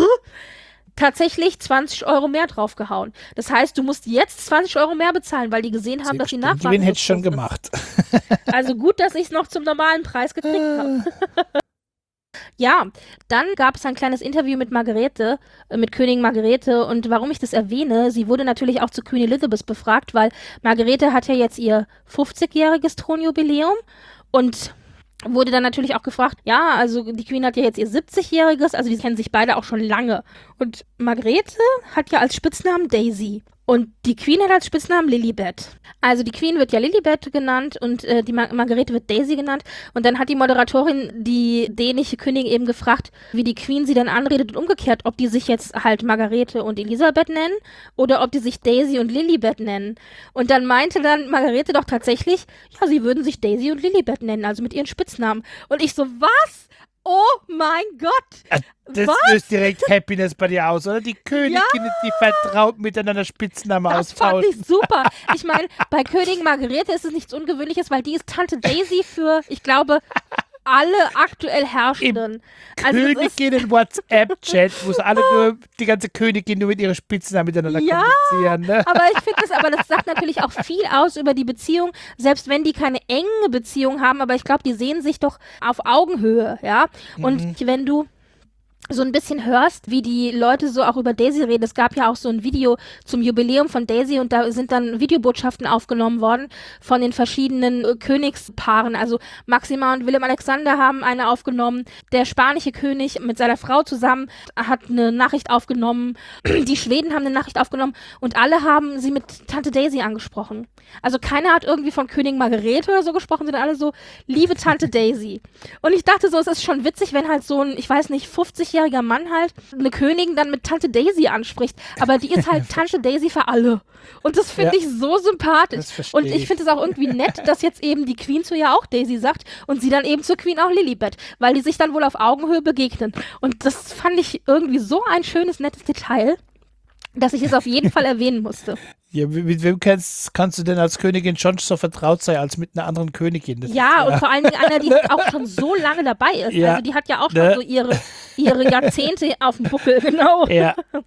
tatsächlich 20 € mehr draufgehauen. Das heißt, du musst jetzt 20 € mehr bezahlen, weil die gesehen haben, dass die Nachfrage Gewinn hätte ich schon gemacht. Also gut, dass ich es noch zum normalen Preis gekriegt habe. Ja, dann gab es ein kleines Interview mit Margarete, mit Königin Margarete, und warum ich das erwähne, sie wurde natürlich auch zu Queen Elizabeth befragt, weil Margarete hat ja jetzt ihr 50-jähriges Thronjubiläum und wurde dann natürlich auch gefragt, ja, also die Queen hat ja jetzt ihr 70-jähriges, also die kennen sich beide auch schon lange. Und Margarete hat ja als Spitznamen Daisy. Und die Queen hat als Spitznamen Lilibet. Also die Queen wird ja Lilibet genannt und die Margarete wird Daisy genannt. Und dann hat die Moderatorin die dänische Königin eben gefragt, wie die Queen sie dann anredet und umgekehrt, ob die sich jetzt halt Margarete und Elisabeth nennen oder ob die sich Daisy und Lilibet nennen. Und dann meinte dann Margarete doch tatsächlich, ja, sie würden sich Daisy und Lilibet nennen, also mit ihren Spitznamen. Und ich so, was? Oh mein Gott! Das löst direkt Happiness bei dir aus, oder? Die Königin, die vertraut miteinander Spitznamen austauschen. Das fand ich super. Ich meine, bei Königin Margarete ist es nichts Ungewöhnliches, weil die ist Tante Daisy für, ich glaube, alle aktuell Herrschenden. Also Königinnen-WhatsApp-Chat, wo es alle nur, die ganze Königin nur mit ihren Spitznamen miteinander kommunizieren. Ne? Aber ich finde das sagt natürlich auch viel aus über die Beziehung, selbst wenn die keine enge Beziehung haben, aber ich glaube, die sehen sich doch auf Augenhöhe, ja. Und wenn du so ein bisschen hörst, wie die Leute so auch über Daisy reden. Es gab ja auch so ein Video zum Jubiläum von Daisy und da sind dann Videobotschaften aufgenommen worden von den verschiedenen Königspaaren. Also Maxima und Willem Alexander haben eine aufgenommen. Der spanische König mit seiner Frau zusammen hat eine Nachricht aufgenommen. Die Schweden haben eine Nachricht aufgenommen und alle haben sie mit Tante Daisy angesprochen. Also keiner hat irgendwie von Königin Margarete oder so gesprochen, sondern alle so, liebe Tante Daisy. Und ich dachte so, es ist schon witzig, wenn halt so ein, ich weiß nicht, 50-jähriger Mann halt eine Königin dann mit Tante Daisy anspricht. Aber die ist halt Tante Daisy für alle. Und das finde ich so sympathisch. Und ich finde es auch irgendwie nett, dass jetzt eben die Queen zu ihr auch Daisy sagt und sie dann eben zur Queen auch Lilibet, weil die sich dann wohl auf Augenhöhe begegnen. Und das fand ich irgendwie so ein schönes, nettes Detail, dass ich es auf jeden Fall erwähnen musste. Ja, mit wem kannst du denn als Königin schon so vertraut sein, als mit einer anderen Königin? Das und vor allen Dingen einer, die auch schon so lange dabei ist. Ja, also die hat ja auch schon so ihre Jahrzehnte auf dem Buckel, genau. Ja,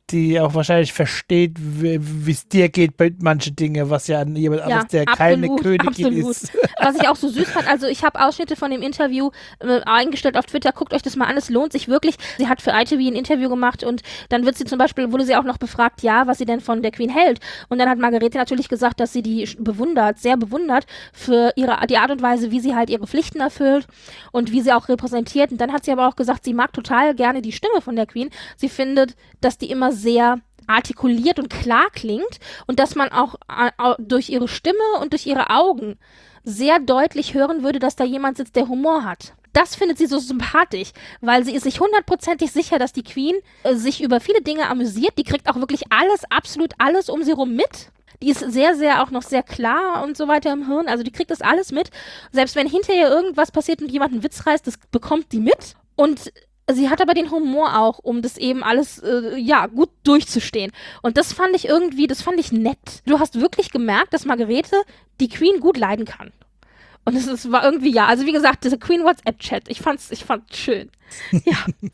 die auch wahrscheinlich versteht, wie es dir geht bei manchen Dingen, was ja an jemand anderes, der keine Königin ist. Was ich auch so süß fand, also ich habe Ausschnitte von dem Interview eingestellt auf Twitter, guckt euch das mal an, es lohnt sich wirklich. Sie hat für ITV ein Interview gemacht und dann wird sie zum Beispiel, wurde sie auch noch befragt, ja, was sie denn von der Queen hält. Und dann hat Margarete natürlich gesagt, dass sie die sehr bewundert für die Art und Weise, wie sie halt ihre Pflichten erfüllt und wie sie auch repräsentiert. Und dann hat sie aber auch gesagt, sie mag total gerne die Stimme von der Queen. Sie findet, dass die immer sehr artikuliert und klar klingt und dass man auch durch ihre Stimme und durch ihre Augen sehr deutlich hören würde, dass da jemand sitzt, der Humor hat. Das findet sie so sympathisch, weil sie ist sich 100%ig sicher, dass die Queen sich über viele Dinge amüsiert. Die kriegt auch wirklich alles, absolut alles um sie rum mit. Die ist sehr, sehr auch noch sehr klar und so weiter im Hirn. Also die kriegt das alles mit. Selbst wenn hinterher irgendwas passiert und jemand einen Witz reißt, das bekommt die mit. Und sie hat aber den Humor auch, um das eben alles, gut durchzustehen. Und das fand ich nett. Du hast wirklich gemerkt, dass Margarete die Queen gut leiden kann. Und es war irgendwie, also wie gesagt, diese Queen WhatsApp-Chat, ich fand's schön. Ja.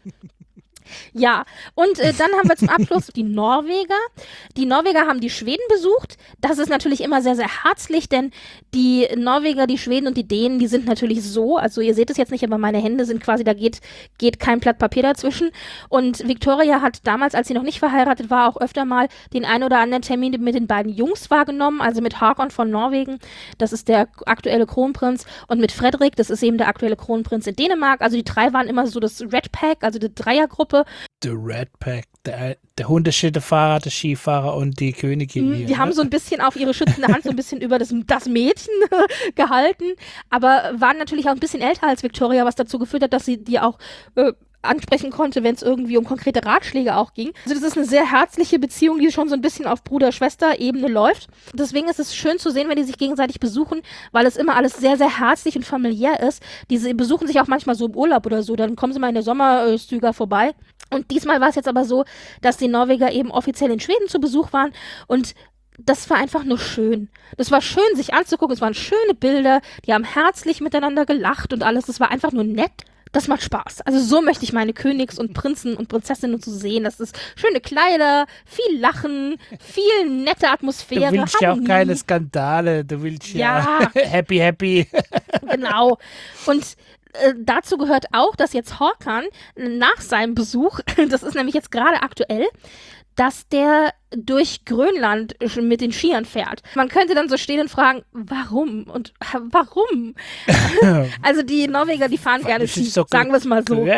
Ja, und dann haben wir zum Abschluss die Norweger. Die Norweger haben die Schweden besucht. Das ist natürlich immer sehr, sehr herzlich, denn die Norweger, die Schweden und die Dänen, die sind natürlich so, also ihr seht es jetzt nicht, aber meine Hände sind quasi, da geht kein Blatt Papier dazwischen. Und Victoria hat damals, als sie noch nicht verheiratet war, auch öfter mal den einen oder anderen Termin mit den beiden Jungs wahrgenommen, also mit Håkon von Norwegen, das ist der aktuelle Kronprinz, und mit Frederik, das ist eben der aktuelle Kronprinz in Dänemark. Also die drei waren immer so das Red Pack, also die Dreiergruppe. The Red Pack, der Hundeschlittenfahrer, der Skifahrer und die Königin. Die haben so ein bisschen auf ihre schützende Hand so ein bisschen über das Mädchen gehalten, aber waren natürlich auch ein bisschen älter als Victoria, was dazu geführt hat, dass sie die auch ansprechen konnte, wenn es irgendwie um konkrete Ratschläge auch ging. Also das ist eine sehr herzliche Beziehung, die schon so ein bisschen auf Bruder-Schwester-Ebene läuft. Deswegen ist es schön zu sehen, wenn die sich gegenseitig besuchen, weil es immer alles sehr, sehr herzlich und familiär ist. Die besuchen sich auch manchmal so im Urlaub oder so, dann kommen sie mal in der Sommerstüger vorbei. Und diesmal war es jetzt aber so, dass die Norweger eben offiziell in Schweden zu Besuch waren und das war einfach nur schön. Das war schön, sich anzugucken. Es waren schöne Bilder. Die haben herzlich miteinander gelacht und alles. Das war einfach nur nett. Das macht Spaß. Also so möchte ich meine Königs und Prinzen und Prinzessinnen so sehen. Das ist schöne Kleider, viel Lachen, viel nette Atmosphäre. Du willst ja auch keine Skandale. Du willst ja happy. Genau. Und dazu gehört auch, dass jetzt Håkon nach seinem Besuch, das ist nämlich jetzt gerade aktuell, dass der durch Grönland mit den Skiern fährt. Man könnte dann so stehen und fragen, warum? Und warum? Also die Norweger, die fahren gerne Ski, so sagen wir es mal so.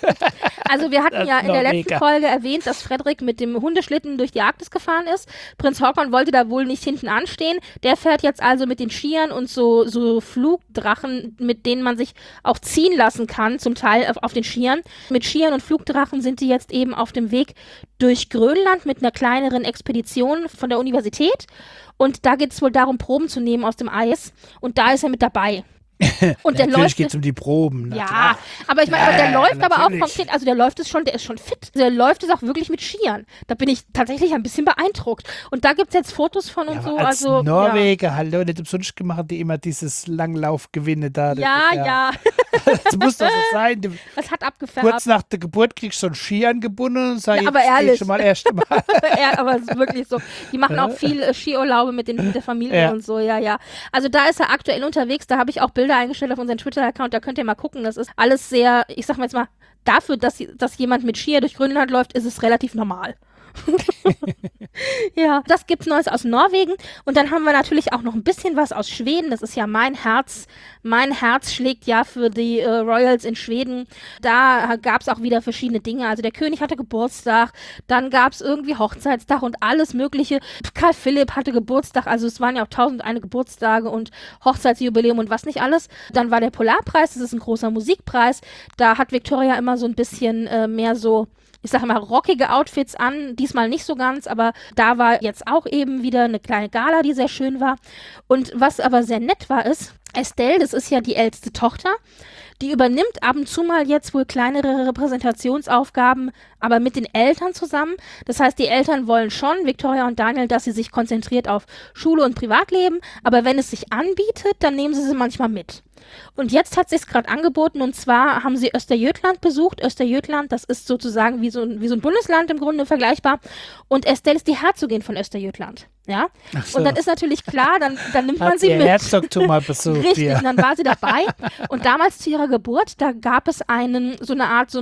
Also wir hatten ja in der letzten Folge erwähnt, dass Frederik mit dem Hundeschlitten durch die Arktis gefahren ist. Prinz Håkon wollte da wohl nicht hinten anstehen. Der fährt jetzt also mit den Skiern und so Flugdrachen, mit denen man sich auch ziehen lassen kann, zum Teil auf den Skiern. Mit Skiern und Flugdrachen sind die jetzt eben auf dem Weg durch Grönland mit einer kleineren Expedition von der Universität. Und da geht es wohl darum, Proben zu nehmen aus dem Eis. Und da ist er mit dabei. Und der natürlich geht es um die Proben. Ja, klar. Aber ich meine, der läuft aber auch konkret, also der läuft es schon, der ist schon fit. Der läuft es auch wirklich mit Skiern. Da bin ich tatsächlich ein bisschen beeindruckt. Und da gibt es jetzt Fotos von und so. Als Norweger, hallo, nicht umsonst gemacht, die immer dieses Langlaufgewinne da. Ja. Das muss doch so sein. Das hat abgefärbt. Kurz nach der Geburt kriegst du so einen Ski angebunden und sagst, aber ehrlich. Schon mal erste Mal. Aber es ist wirklich so. Die machen auch viel Skiurlaube mit der Familie und so, ja. Also da ist er aktuell unterwegs, da habe ich auch Bilder eingestellt auf unseren Twitter-Account, da könnt ihr mal gucken. Das ist alles sehr, ich sag mal jetzt mal, dafür, dass jemand mit Skier durch Grönland läuft, ist es relativ normal. Ja, das gibt's Neues aus Norwegen. Und dann haben wir natürlich auch noch ein bisschen was aus Schweden. Das ist ja mein Herz. Mein Herz schlägt ja für die Royals in Schweden. Da gab's auch wieder verschiedene Dinge. Also der König hatte Geburtstag, dann gab's irgendwie Hochzeitstag und alles mögliche. Karl Philipp hatte Geburtstag, also es waren ja auch 1001 Geburtstage und Hochzeitsjubiläum und was nicht alles. Dann war der Polarpreis, das ist ein großer Musikpreis. Da hat Victoria immer so ein bisschen mehr so, ich sage mal, rockige Outfits an, diesmal nicht so ganz, aber da war jetzt auch eben wieder eine kleine Gala, die sehr schön war. Und was aber sehr nett war, ist, Estelle, das ist ja die älteste Tochter, die übernimmt ab und zu mal jetzt wohl kleinere Repräsentationsaufgaben, aber mit den Eltern zusammen. Das heißt, die Eltern wollen schon, Victoria und Daniel, dass sie sich konzentriert auf Schule und Privatleben, aber wenn es sich anbietet, dann nehmen sie manchmal mit. Und jetzt hat sich's gerade angeboten, und zwar haben sie Österjötland besucht. Österjötland, das ist sozusagen wie so ein Bundesland im Grunde vergleichbar. Und Estelle ist die Herzogin von Österjötland. Ja, Ach so. und dann ist natürlich klar, dann nimmt man Hat sie ihr mit. Herzogtum mal besucht Richtig, hier. und dann war sie dabei. Und damals zu ihrer Geburt, da gab es so eine Art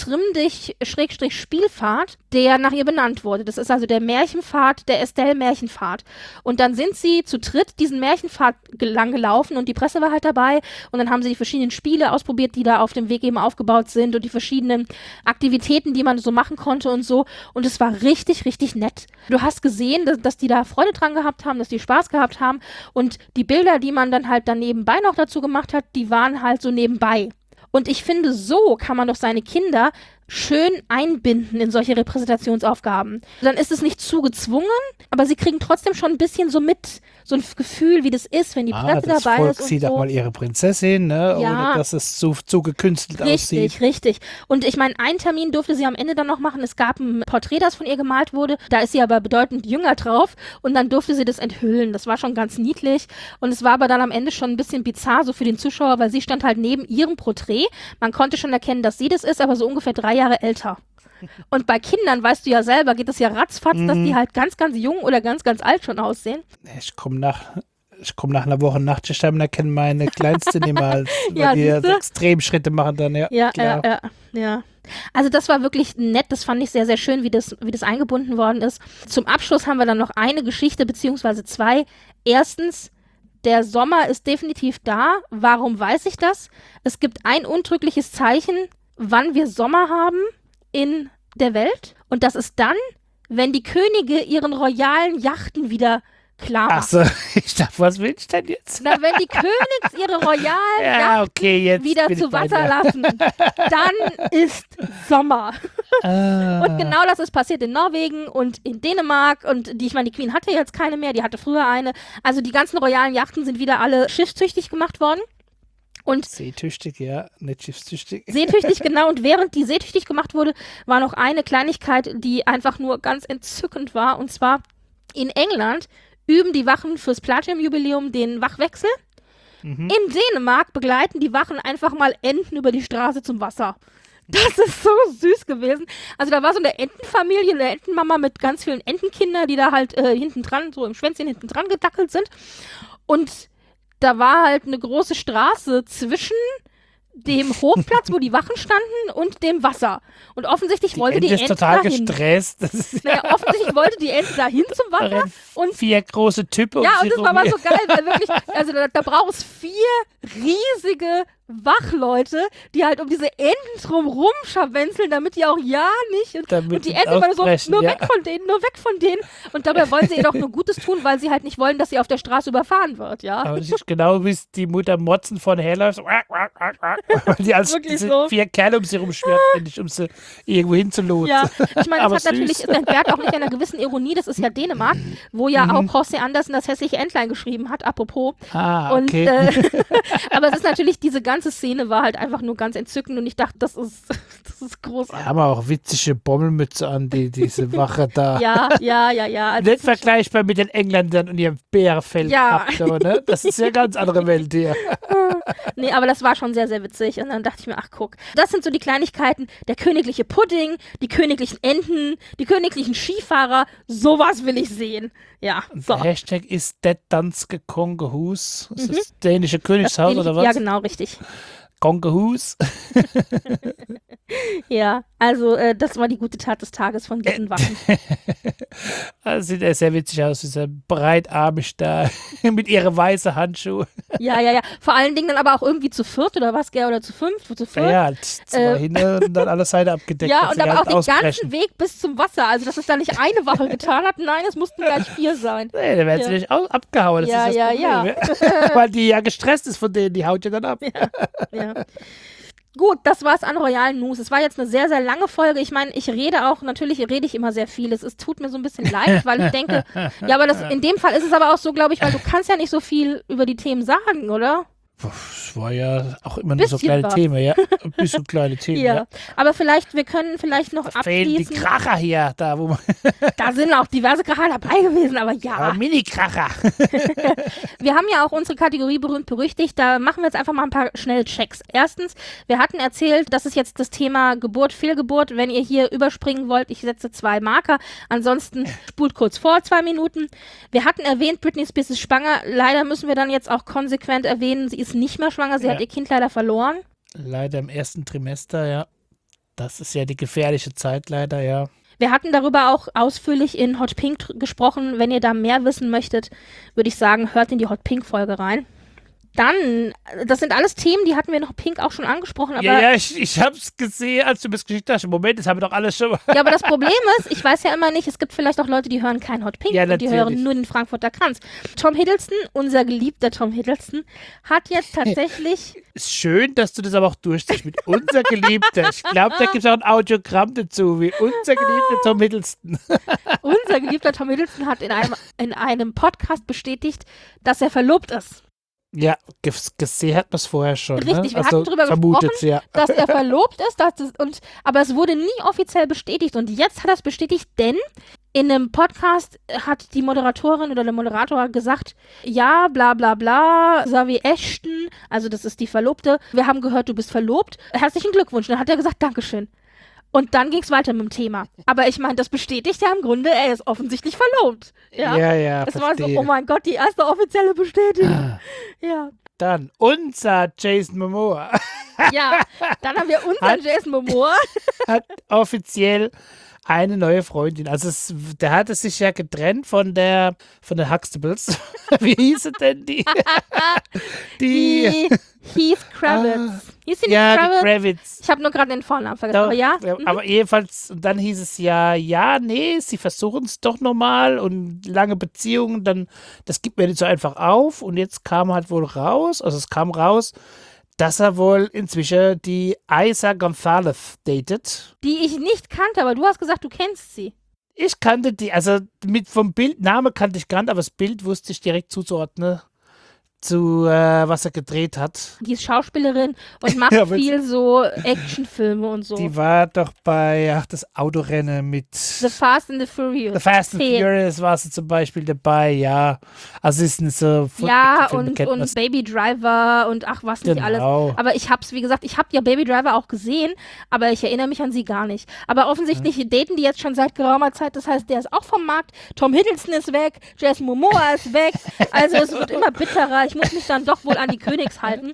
Trimm-dich-Spielpfad, der nach ihr benannt wurde. Das ist also der Märchenpfad, der Estelle-Märchenpfad. Und dann sind sie zu dritt diesen Märchenpfad lang gelaufen, und die Presse war halt dabei. Und dann haben sie die verschiedenen Spiele ausprobiert, die da auf dem Weg eben aufgebaut sind, und die verschiedenen Aktivitäten, die man so machen konnte und so. Und es war richtig, richtig nett. Du hast gesehen, dass die da Freude dran gehabt haben, dass die Spaß gehabt haben, und die Bilder, die man dann halt dann nebenbei noch dazu gemacht hat, die waren halt so nebenbei. Und ich finde, so kann man doch seine Kinder schön einbinden in solche Repräsentationsaufgaben. Dann ist es nicht zu gezwungen, aber sie kriegen trotzdem schon ein bisschen so mit, so ein Gefühl, wie das ist, wenn die Presse Das dabei Volk ist und sieht so. auch mal ihre Prinzessin, ne? Ja. Ohne dass es zu gekünstelt aussieht. Richtig, richtig. Und ich meine, einen Termin durfte sie am Ende dann noch machen. Es gab ein Porträt, das von ihr gemalt wurde. Da ist sie aber bedeutend jünger drauf. Und dann durfte sie das enthüllen. Das war schon ganz niedlich. Und es war aber dann am Ende schon ein bisschen bizarr so für den Zuschauer, weil sie stand halt neben ihrem Porträt. Man konnte schon erkennen, dass sie das ist, aber so ungefähr 3 Jahre älter. Und bei Kindern, weißt du ja selber, geht es ja ratzfatz, dass die halt ganz, ganz jung oder ganz, ganz alt schon aussehen. Ich komme nach einer Woche Nachtschicht und erkenne meine Kleinste niemals, weil Ja, die siehste? Extremschritte machen dann, Ja, klar. ja. Also das war wirklich nett, das fand ich sehr, sehr schön, wie das eingebunden worden ist. Zum Abschluss haben wir dann noch eine Geschichte, beziehungsweise 2. Erstens, der Sommer ist definitiv da. Warum weiß ich das? Es gibt ein untrügliches Zeichen, wann wir Sommer haben in der Welt. Und das ist dann, wenn die Könige ihren royalen Yachten wieder klar machen. Achso, ich dachte, was will ich denn jetzt? Na, wenn die Königs ihre royalen Ja, okay, jetzt wieder bin zu ich bei Wasser dir. lassen, dann ist Sommer. Und genau das ist passiert in Norwegen und in Dänemark, und ich meine, die Queen hatte jetzt keine mehr, die hatte früher eine. Also die ganzen royalen Yachten sind wieder alle schiffstüchtig gemacht worden. Und Seetüchtig, ja, nicht schiffstüchtig. seetüchtig, genau. Und während die seetüchtig gemacht wurde, war noch eine Kleinigkeit, die einfach nur ganz entzückend war. Und zwar in England üben die Wachen fürs Platinum-Jubiläum den Wachwechsel. In Dänemark begleiten die Wachen einfach mal Enten über die Straße zum Wasser. Das ist so süß gewesen. Also da war so eine Entenfamilie, eine Entenmama mit ganz vielen Entenkindern, die da halt hinten dran, so im Schwänzchen hinten dran gedackelt sind. Und da war halt eine große Straße zwischen dem Hofplatz, wo die Wachen standen, und dem Wasser. Und offensichtlich wollte die Ente ist Ente total dahin. gestresst. Das ist Naja, offensichtlich wollte die Ente dahin zum Wasser. rennen Und 4 große Typen ja, um und sie das rum. war aber so geil, weil wirklich, also da braucht es 4 riesige Wachleute, die halt um diese Enten drumrum scharwenzeln, damit die auch ja nicht. Und Damit die sie Enten immer so, ausbrechen, nur ja. weg von denen, nur weg von denen. Und dabei wollen sie ihr doch nur Gutes tun, weil sie halt nicht wollen, dass sie auf der Straße überfahren wird, ja. Aber das ist genau, wie die Mutter Motzen von herläuft. Weil die als Wirklich diese so. 4 Kerle um sie rumschwirrt, um sie irgendwo hinzulotsen. Ja, ich meine, Aber das hat natürlich, süß. es entbehrt auch nicht einer gewissen Ironie, das ist ja Dänemark, wo ja auch H.C. Andersen das hässliche Entlein geschrieben hat, apropos. Ah, Und, okay. aber es ist natürlich, diese ganze Szene war halt einfach nur ganz entzückend, und ich dachte, das ist großartig. haben auch witzige Bommelmütze an, diese Wache da. Ja. Also, Nicht vergleichbar mit den Engländern und ihrem Bärfell. Ja. Ne? Das ist ja eine ganz andere Welt hier. nee, aber das war schon sehr, sehr witzig. Und dann dachte ich mir, ach guck, das sind so die Kleinigkeiten. Der königliche Pudding, die königlichen Enten, die königlichen Skifahrer. Sowas will ich sehen. Ja, so. Der Hashtag ist det danske Kongehus. Ist das dänische Königshaus oder was? Ja, genau, richtig. Kongehus. Ja, also das war die gute Tat des Tages von diesen Waffen. Das sieht ja sehr witzig aus, dieser breitarmig da mit ihren weißen Handschuhen. Ja. Vor allen Dingen dann aber auch irgendwie zu 4 oder was, gell? Oder zu 5, zu 4. Ja, 2 hin und dann alle Seiten abgedeckt. Ja, dass und sie aber halt auch den ausbrechen. ganzen Weg bis zum Wasser. Also, dass es da nicht eine Wache getan hat. Nein, es mussten gleich 4 sein. Nee, dann werden sie Ja. nicht abgehauen. Das Ja, ist das ja, Problem. Weil die ja gestresst ist von denen, die haut ja dann ab. Ja. Gut, das war's an royalen News. Es war jetzt eine sehr, sehr lange Folge. Ich meine, natürlich rede ich immer sehr viel. Es tut mir so ein bisschen leid, weil ich denke, ja, aber in dem Fall ist es aber auch so, glaube ich, weil du kannst ja nicht so viel über die Themen sagen, oder? Das war ja auch immer nur so Bisschen kleine was. Themen, ja. Ein bisschen kleine Themen, Ja. ja. Aber wir können vielleicht noch Da fehlen die abschließen. Kracher hier, da wo man. Da sind auch diverse Kracher dabei gewesen, aber ja. Aber Mini-Kracher. Wir haben ja auch unsere Kategorie berühmt-berüchtigt. Da machen wir jetzt einfach mal ein paar schnelle Checks. Erstens, wir hatten erzählt, das ist jetzt das Thema Geburt, Fehlgeburt. Wenn ihr hier überspringen wollt, ich setze 2 Marker. Ansonsten spult kurz vor, 2 Minuten. Wir hatten erwähnt, Britney Spears ist schwanger. Leider müssen wir dann jetzt auch konsequent erwähnen, sie ist nicht mehr schwanger. Sie hat ihr Kind leider verloren. Leider im ersten Trimester, ja. Das ist ja die gefährliche Zeit, leider, ja. Wir hatten darüber auch ausführlich in Hot Pink gesprochen. Wenn ihr da mehr wissen möchtet, würde ich sagen, hört in die Hot Pink-Folge rein. Dann, das sind alles Themen, die hatten wir noch Pink auch schon angesprochen. Aber Ja, ich hab's gesehen, als du mir das geschickt hast. Im Moment, das haben wir doch alles schon mal. Ja, aber das Problem ist, ich weiß ja immer nicht, es gibt vielleicht auch Leute, die hören kein Hot Pink Ja, und die natürlich. hören nur den Frankfurter Kranz. Tom Hiddleston, unser geliebter Tom Hiddleston, hat jetzt tatsächlich, Ist schön, dass du das aber auch durchziehst mit unser Geliebter. Ich glaube, da gibt es auch ein Audiogramm dazu, wie unser geliebter Tom Hiddleston. hat in einem Podcast bestätigt, dass er verlobt ist. Ja, gesehen hat man es vorher schon. Richtig, ne? wir hatten drüber vermutet, gesprochen, ja. dass er verlobt ist, aber es wurde nie offiziell bestätigt und jetzt hat er es bestätigt, denn in einem Podcast hat die Moderatorin oder der Moderator gesagt, ja, bla bla bla, Xavier Ashton, also das ist die Verlobte, wir haben gehört, du bist verlobt, herzlichen Glückwunsch. Dann hat er gesagt, Dankeschön. Und dann ging es weiter mit dem Thema. Aber ich meine, das bestätigt ja im Grunde, er ist offensichtlich verlobt. Ja, Ja, es war so, verstehe. oh mein Gott, die erste offizielle Bestätigung. Ja. Dann unser Jason Momoa Ja, dann haben wir unseren Jason Momoa. hat offiziell eine neue Freundin. Also der hatte sich ja getrennt von der Huxtables. Wie hieße denn die? Die Heath Kravitz. Hieß sie nicht Ja, Kravitz? die Kravitz. Ich habe nur gerade den Vornamen vergessen, Doch, aber ja. aber jedenfalls, und dann hieß es nee, sie versuchen es doch nochmal und lange Beziehungen, dann, das gibt mir nicht so einfach auf. Und jetzt kam halt wohl raus, also es kam raus, dass er wohl inzwischen die Isa Gonzalez datet. Die ich nicht kannte, aber du hast gesagt, du kennst sie. Ich kannte die, also vom Bildname kannte ich gar nicht, aber das Bild wusste ich direkt zuzuordnen zu was er gedreht hat. Die ist Schauspielerin und macht Ja, aber viel so Actionfilme und so. Die war doch bei das Autorennen mit The Fast and the Furious. The Fast and 10. Furious war sie zum Beispiel dabei, ja. Also ist eine so Ja, Actionfilme kennt und man's. Baby Driver und ach, was nicht alles. Genau. Aber ich hab's, wie gesagt, ich hab ja Baby Driver auch gesehen, aber ich erinnere mich an sie gar nicht. Aber offensichtlich daten die jetzt schon seit geraumer Zeit, das heißt, der ist auch vom Markt, Tom Hiddleston ist weg, Jason Momoa ist weg, also es wird immer bitterer, ich muss mich dann doch wohl an die Königs halten.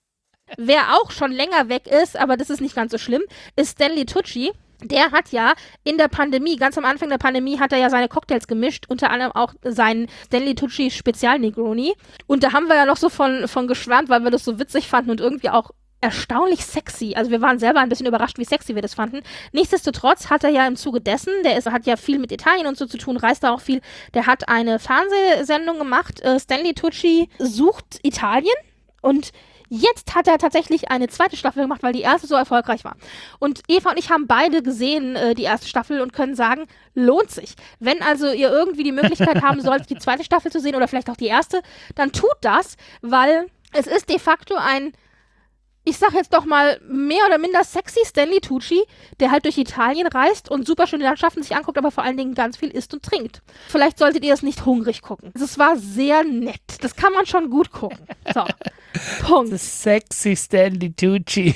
Wer auch schon länger weg ist, aber das ist nicht ganz so schlimm, ist Stanley Tucci. Der hat ja in der Pandemie, ganz am Anfang der Pandemie, hat er ja seine Cocktails gemischt, unter anderem auch seinen Stanley Tucci Spezial Negroni. Und da haben wir ja noch so von geschwärmt, weil wir das so witzig fanden und irgendwie auch erstaunlich sexy. Also wir waren selber ein bisschen überrascht, wie sexy wir das fanden. Nichtsdestotrotz hat er ja im Zuge dessen, hat ja viel mit Italien und so zu tun, reist da auch viel, der hat eine Fernsehsendung gemacht, Stanley Tucci sucht Italien und jetzt hat er tatsächlich eine zweite Staffel gemacht, weil die erste so erfolgreich war. Und Eva und ich haben beide gesehen, die erste Staffel, und können sagen, lohnt sich. Wenn also ihr irgendwie die Möglichkeit haben sollt, die zweite Staffel zu sehen oder vielleicht auch die erste, dann tut das, weil es ist de facto ein, ich sag jetzt doch mal, mehr oder minder sexy Stanley Tucci, der halt durch Italien reist und super schöne Landschaften sich anguckt, aber vor allen Dingen ganz viel isst und trinkt. Vielleicht solltet ihr es nicht hungrig gucken. Es war sehr nett. Das kann man schon gut gucken. So, Punkt. Das sexy Stanley Tucci.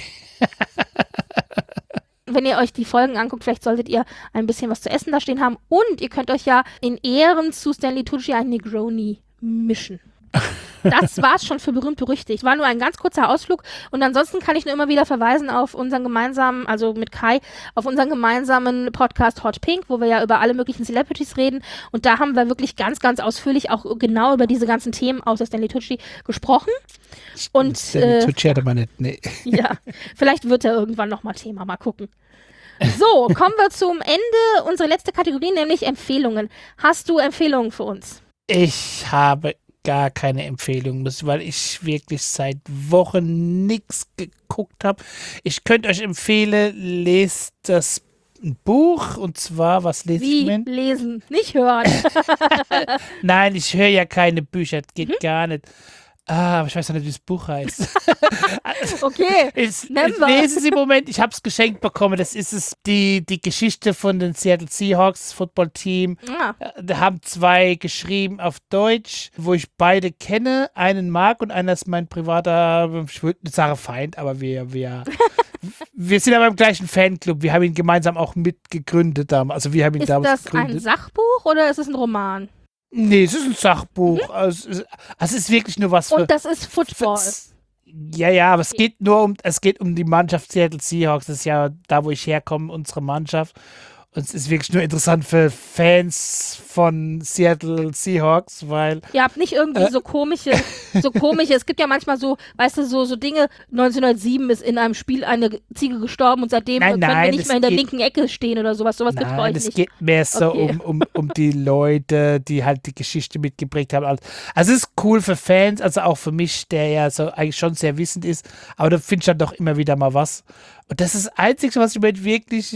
Wenn ihr euch die Folgen anguckt, vielleicht solltet ihr ein bisschen was zu essen da stehen haben und ihr könnt euch ja in Ehren zu Stanley Tucci einen Negroni mischen. Das war's schon für berühmt-berüchtigt. War nur ein ganz kurzer Ausflug und ansonsten kann ich nur immer wieder verweisen auf unseren gemeinsamen, also mit Kai, auf unseren gemeinsamen Podcast Hot Pink, wo wir ja über alle möglichen Celebrities reden und da haben wir wirklich ganz, ganz ausführlich auch genau über diese ganzen Themen außer Stanley Tucci gesprochen. Und Stanley Tucci hatte man nicht, nee. ja, vielleicht wird er irgendwann nochmal Thema, mal gucken. So, kommen wir zum Ende unserer letzten Kategorie, nämlich Empfehlungen. Hast du Empfehlungen für uns? Ich habe gar keine Empfehlung, weil ich wirklich seit Wochen nichts geguckt habe. Ich könnte euch empfehlen, lest das Buch, und zwar, was lese ich Wie im Moment? lesen, nicht hören. Nein, ich höre ja keine Bücher, das geht gar nicht. Aber ich weiß noch nicht, wie das Buch heißt. Okay, Ich never. lese es im Moment, ich habe es geschenkt bekommen. Das ist es, die Geschichte von den Seattle Seahawks Footballteam. Ja. Da haben 2 geschrieben auf Deutsch, wo ich beide kenne. Einen mag und einer ist mein privater, ich würde nicht sagen Feind, aber wir sind aber im gleichen Fanclub. Wir haben ihn gemeinsam auch mitgegründet damals. Also wir haben ihn Ist damals das ein gegründet. Sachbuch oder ist es ein Roman? Nee, es ist ein Sachbuch. Also es ist wirklich nur was für. Und das ist Football. Ja, aber es geht um die Mannschaft Seattle Seahawks. Das ist ja da, wo ich herkomme, unsere Mannschaft. Und es ist wirklich nur interessant für Fans von Seattle Seahawks, weil Ihr habt nicht irgendwie so komische, es gibt ja manchmal so, weißt du, so Dinge, 1907 ist in einem Spiel eine Ziege gestorben und seitdem können wir nicht mehr in der linken Ecke stehen oder sowas gibt's bei euch es nicht. geht mehr so Okay. um die Leute, die halt die Geschichte mitgeprägt haben. Also es ist cool für Fans, also auch für mich, der ja so eigentlich schon sehr wissend ist, aber da finde ich dann doch immer wieder mal was. Und das ist das Einzige, was ich mir wirklich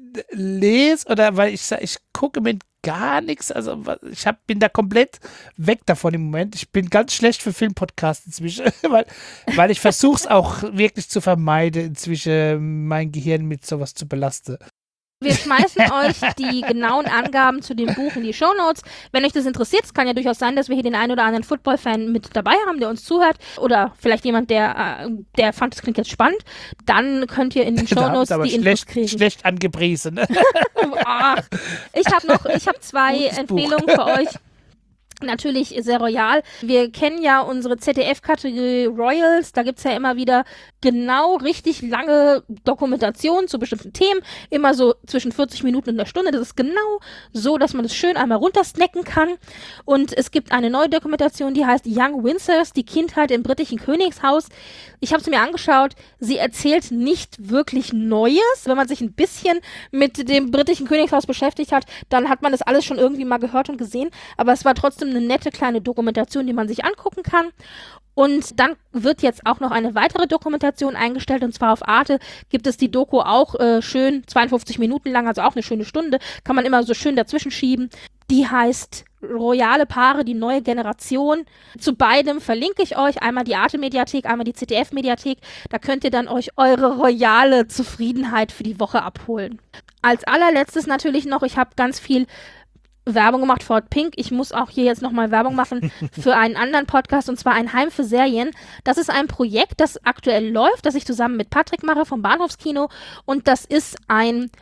lese, oder weil ich gucke mit gar nichts, also bin da komplett weg davon im Moment. Ich bin ganz schlecht für Filmpodcasts inzwischen, weil ich versuche es auch wirklich zu vermeiden, inzwischen mein Gehirn mit sowas zu belasten. Wir schmeißen euch die genauen Angaben zu dem Buch in die Shownotes. Wenn euch das interessiert, es kann ja durchaus sein, dass wir hier den einen oder anderen Football-Fan mit dabei haben, der uns zuhört. Oder vielleicht jemand, der fand, das klingt jetzt spannend. Dann könnt ihr in den Shownotes die Infos kriegen. Schlecht angepriesen. Ach, ich habe 2 Gutes Empfehlungen für euch. Natürlich sehr royal. Wir kennen ja unsere ZDF-Kategorie Royals. Da gibt's ja immer wieder genau richtig lange Dokumentationen zu bestimmten Themen. Immer so zwischen 40 Minuten und einer Stunde. Das ist genau so, dass man das schön einmal runtersnacken kann. Und es gibt eine neue Dokumentation, die heißt Young Windsors, die Kindheit im britischen Königshaus. Ich habe sie mir angeschaut. Sie erzählt nicht wirklich Neues. Wenn man sich ein bisschen mit dem britischen Königshaus beschäftigt hat, dann hat man das alles schon irgendwie mal gehört und gesehen. Aber es war trotzdem eine nette kleine Dokumentation, die man sich angucken kann. Und dann wird jetzt auch noch eine weitere Dokumentation eingestellt, und zwar auf Arte gibt es die Doku auch schön 52 Minuten lang, also auch eine schöne Stunde, kann man immer so schön dazwischen schieben. Die heißt Royale Paare, die neue Generation. Zu beidem verlinke ich euch einmal die Arte-Mediathek, einmal die ZDF-Mediathek. Da könnt ihr dann euch eure royale Zufriedenheit für die Woche abholen. Als allerletztes natürlich noch, ich habe ganz viel Werbung gemacht für Hot Pink. Ich muss auch hier jetzt nochmal Werbung machen für einen anderen Podcast, und zwar ein Heim für Serien. Das ist ein Projekt, das aktuell läuft, das ich zusammen mit Patrick mache vom Bahnhofskino, und das ist ein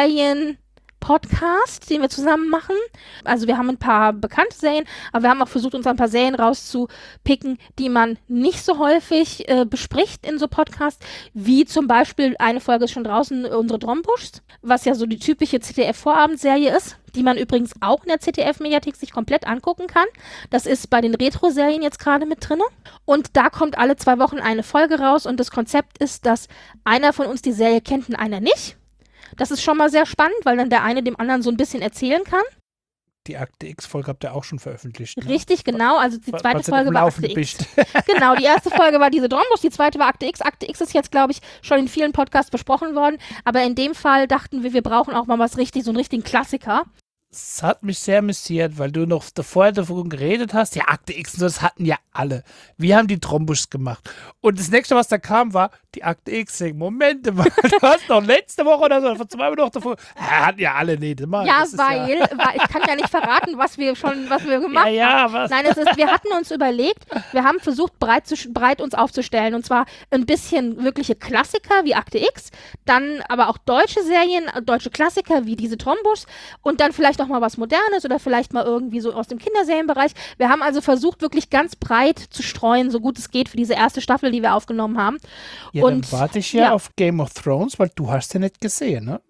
Serien-Podcast, den wir zusammen machen. Also wir haben ein paar bekannte Serien, aber wir haben auch versucht, uns ein paar Serien rauszupicken, die man nicht so häufig bespricht in so Podcasts, wie zum Beispiel, eine Folge ist schon draußen, unsere Drombuschs, was ja so die typische ZDF-Vorabendserie ist, die man übrigens auch in der ZDF-Mediathek sich komplett angucken kann. Das ist bei den Retro-Serien jetzt gerade mit drin. Und da kommt alle 2 Wochen eine Folge raus, und das Konzept ist, dass einer von uns die Serie kennt und einer nicht. Das ist schon mal sehr spannend, weil dann der eine dem anderen so ein bisschen erzählen kann. Die Akte X-Folge habt ihr auch schon veröffentlicht. Ne? Richtig, genau. Also die zweite Folge war Akte X. Bist. Genau, die erste Folge war diese Drombusch, die zweite war Akte X. Akte X ist jetzt, glaube ich, schon in vielen Podcasts besprochen worden. Aber in dem Fall dachten wir brauchen auch mal so einen richtigen Klassiker. Es hat mich sehr amüsiert, weil du noch vorher davon geredet hast. Ja, Akte X und so, das hatten ja alle. Wir haben die Drombuschs gemacht. Und das nächste, was da kam, war die Akte X. Moment mal, du hast doch letzte Woche oder so, vor 2 Wochen noch davor. Hatten ja alle nicht. Mann, Ja, weil ich kann ja nicht verraten, was wir gemacht haben. Ja, was? Nein, wir hatten uns überlegt, wir haben versucht, breit uns aufzustellen. Und zwar ein bisschen wirkliche Klassiker wie Akte X, dann aber auch deutsche Serien, deutsche Klassiker wie diese Drombuschs, und dann vielleicht auch mal was Modernes oder vielleicht mal irgendwie so aus dem Kinderserienbereich. Wir haben also versucht, wirklich ganz breit zu streuen, so gut es geht, für diese erste Staffel, die wir aufgenommen haben. Ja, und dann warte ich ja auf Game of Thrones, weil du hast ja nicht gesehen, ne?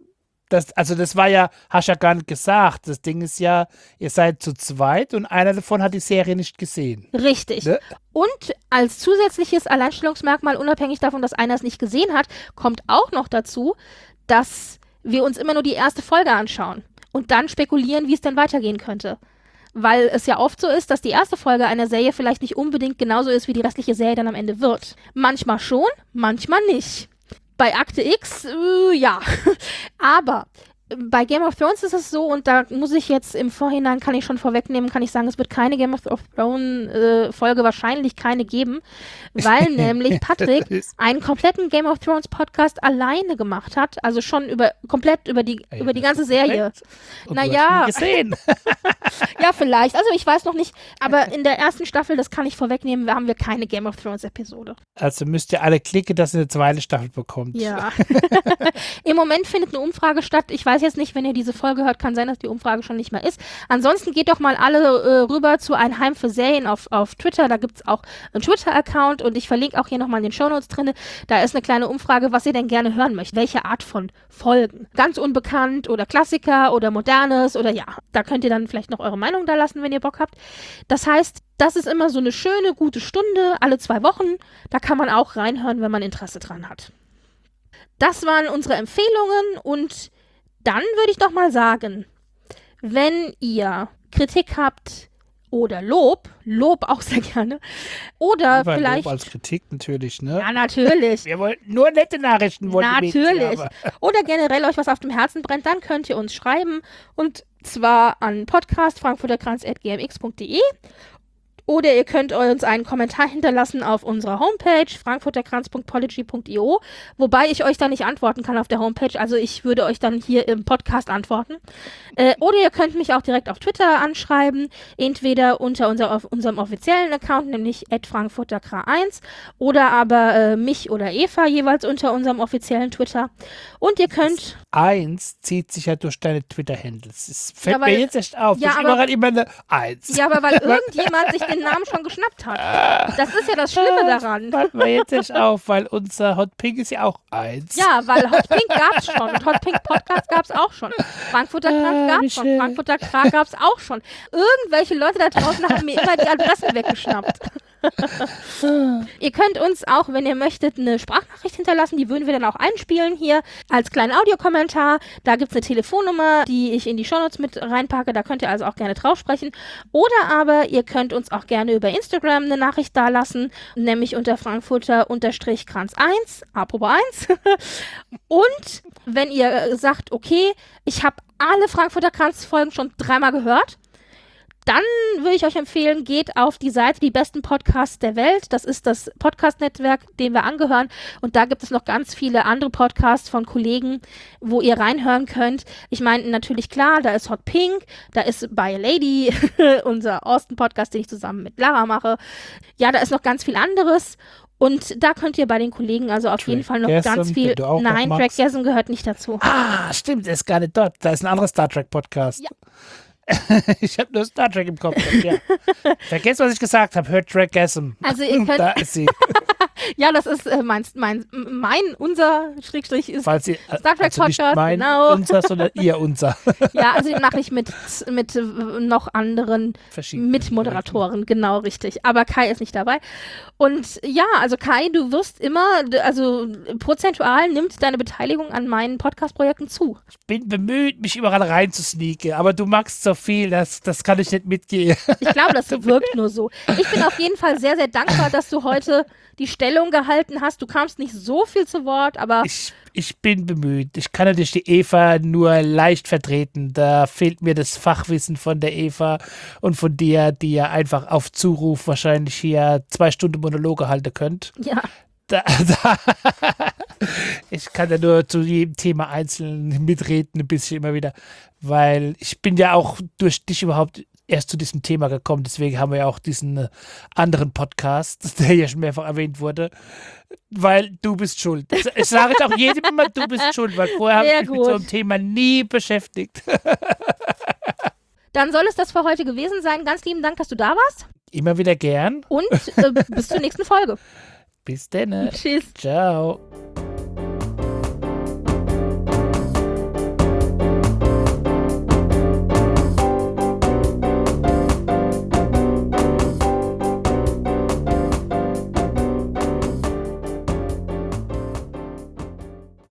Das war ja, hast ja gar nicht gesagt. Das Ding ist ja, ihr seid zu zweit und einer davon hat die Serie nicht gesehen. Richtig. Ne? Und als zusätzliches Alleinstellungsmerkmal, unabhängig davon, dass einer es nicht gesehen hat, kommt auch noch dazu, dass wir uns immer nur die erste Folge anschauen und dann spekulieren, wie es denn weitergehen könnte. Weil es ja oft so ist, dass die erste Folge einer Serie vielleicht nicht unbedingt genauso ist, wie die restliche Serie dann am Ende wird. Manchmal schon, manchmal nicht. Bei Akte X, ja. Aber bei Game of Thrones ist es so, und da muss ich jetzt im Vorhinein, kann ich schon vorwegnehmen, kann ich sagen, es wird keine Game of Thrones Folge wahrscheinlich keine geben, weil nämlich Patrick einen kompletten Game of Thrones Podcast alleine gemacht hat, also schon komplett über die ganze Serie. Naja, gesehen. ja vielleicht, also ich weiß noch nicht, aber in der ersten Staffel, das kann ich vorwegnehmen, haben wir keine Game of Thrones Episode. Also müsst ihr alle klicken, dass ihr eine zweite Staffel bekommt. Ja. Im Moment findet eine Umfrage statt. Ich weiß jetzt nicht, wenn ihr diese Folge hört, kann sein, dass die Umfrage schon nicht mehr ist. Ansonsten geht doch mal alle rüber zu Ein Heim für Serien auf Twitter. Da gibt es auch einen Twitter-Account und ich verlinke auch hier nochmal in den Shownotes drin. Da ist eine kleine Umfrage, was ihr denn gerne hören möchtet. Welche Art von Folgen? Ganz unbekannt oder Klassiker oder Modernes oder ja. Da könnt ihr dann vielleicht noch eure Meinung da lassen, wenn ihr Bock habt. Das heißt, das ist immer so eine schöne, gute Stunde, alle 2 Wochen. Da kann man auch reinhören, wenn man Interesse dran hat. Das waren unsere Empfehlungen und dann würde ich doch mal sagen, wenn ihr Kritik habt oder Lob auch sehr gerne, oder Aber vielleicht... Lob als Kritik natürlich, ne? Ja, natürlich. Wir wollten nur nette Nachrichten. Natürlich. Oder generell euch was auf dem Herzen brennt, dann könnt ihr uns schreiben und zwar an podcast@frankfurterkranz@gmx.de. Oder ihr könnt uns einen Kommentar hinterlassen auf unserer Homepage frankfurterkranz.pology.io, wobei ich euch da nicht antworten kann auf der Homepage, also ich würde euch dann hier im Podcast antworten. Oder ihr könnt mich auch direkt auf Twitter anschreiben, entweder unter unserem offiziellen Account, nämlich @frankfurterkra1, oder aber mich oder Eva jeweils unter unserem offiziellen Twitter. Und ihr könnt... 1 zieht sich ja durch deine Twitter-Handles. Das fällt Ja, weil- mir jetzt echt auf. Ja, Ich aber- immer eine 1. Ja, aber weil irgendjemand sich den Namen schon geschnappt hat. Das ist ja das Schlimme daran. Fällt mir jetzt echt auf, weil unser Hot Pink ist ja auch 1. Ja, weil Hot Pink gab's schon und Hot Pink Podcast gab's auch schon. Frankfurter Kranz gab's schon, schön. Frankfurter Kra gab's auch schon. Irgendwelche Leute da draußen haben mir immer die Adressen weggeschnappt. Ihr könnt uns auch, wenn ihr möchtet, eine Sprachnachricht hinterlassen, die würden wir dann auch einspielen hier als kleinen Audiokommentar. Da gibt's eine Telefonnummer, die ich in die Shownotes mit reinpacke, da könnt ihr also auch gerne drauf sprechen. Oder aber ihr könnt uns auch gerne über Instagram eine Nachricht dalassen, nämlich unter Frankfurter-Kranz1, apropos 1. Und wenn ihr sagt, okay, ich habe alle Frankfurter Kranz-Folgen schon 3-mal gehört, dann würde ich euch empfehlen, geht auf die Seite Die besten Podcasts der Welt. Das ist das Podcast-Netzwerk, dem wir angehören. Und da gibt es noch ganz viele andere Podcasts von Kollegen, wo ihr reinhören könnt. Ich meine, natürlich klar, da ist Hot Pink, da ist By a Lady, unser Austin-Podcast, den ich zusammen mit Lara mache. Ja, da ist noch ganz viel anderes. Und da könnt ihr bei den Kollegen also auf jeden Fall noch Trackgasm, ganz viel... den du auch noch Nein, magst. Trackgasm gehört nicht dazu. Ah, stimmt, er ist gar nicht dort. Da ist ein anderer Star Trek-Podcast. Ja. Ich habe nur Star Trek im Kopf. Ja. Vergesst, was ich gesagt habe. Hört Trackgasm. Also ihr könnt... Da ist sie. Ja, das ist unser Schrägstrich ist Falls ihr, Star Trek also nicht Podcast, mein genau. unser, sondern ihr unser. Ja, also den mache ich mit noch anderen Verschiedene Mitmoderatoren, genau richtig. Aber Kai ist nicht dabei. Und ja, also Kai, du wirst immer, also prozentual nimmt deine Beteiligung an meinen Podcast-Projekten zu. Ich bin bemüht, mich überall reinzusneaken, aber du magst so viel, das kann ich nicht mitgehen. Ich glaube, das wirkt nur so. Ich bin auf jeden Fall sehr, sehr dankbar, dass du heute die Stellung gehalten hast. Du kamst nicht so viel zu Wort, aber Ich bin bemüht. Ich kann natürlich die Eva nur leicht vertreten. Da fehlt mir das Fachwissen von der Eva und von dir, die ja einfach auf Zuruf wahrscheinlich hier 2 Stunden Monologe halten könnt. ja. Ich kann ja nur zu jedem Thema einzeln mitreden, ein bisschen immer wieder, weil ich bin ja auch durch dich überhaupt erst zu diesem Thema gekommen. Deswegen haben wir ja auch diesen anderen Podcast, der ja schon mehrfach erwähnt wurde, weil du bist schuld. Ich sage auch jedem immer, du bist schuld, weil vorher habe ich mich mit so einem Thema nie beschäftigt. Dann soll es das für heute gewesen sein. Ganz lieben Dank, dass du da warst. Immer wieder gern. Und bis zur nächsten Folge. Bis dann. Tschüss. Ciao.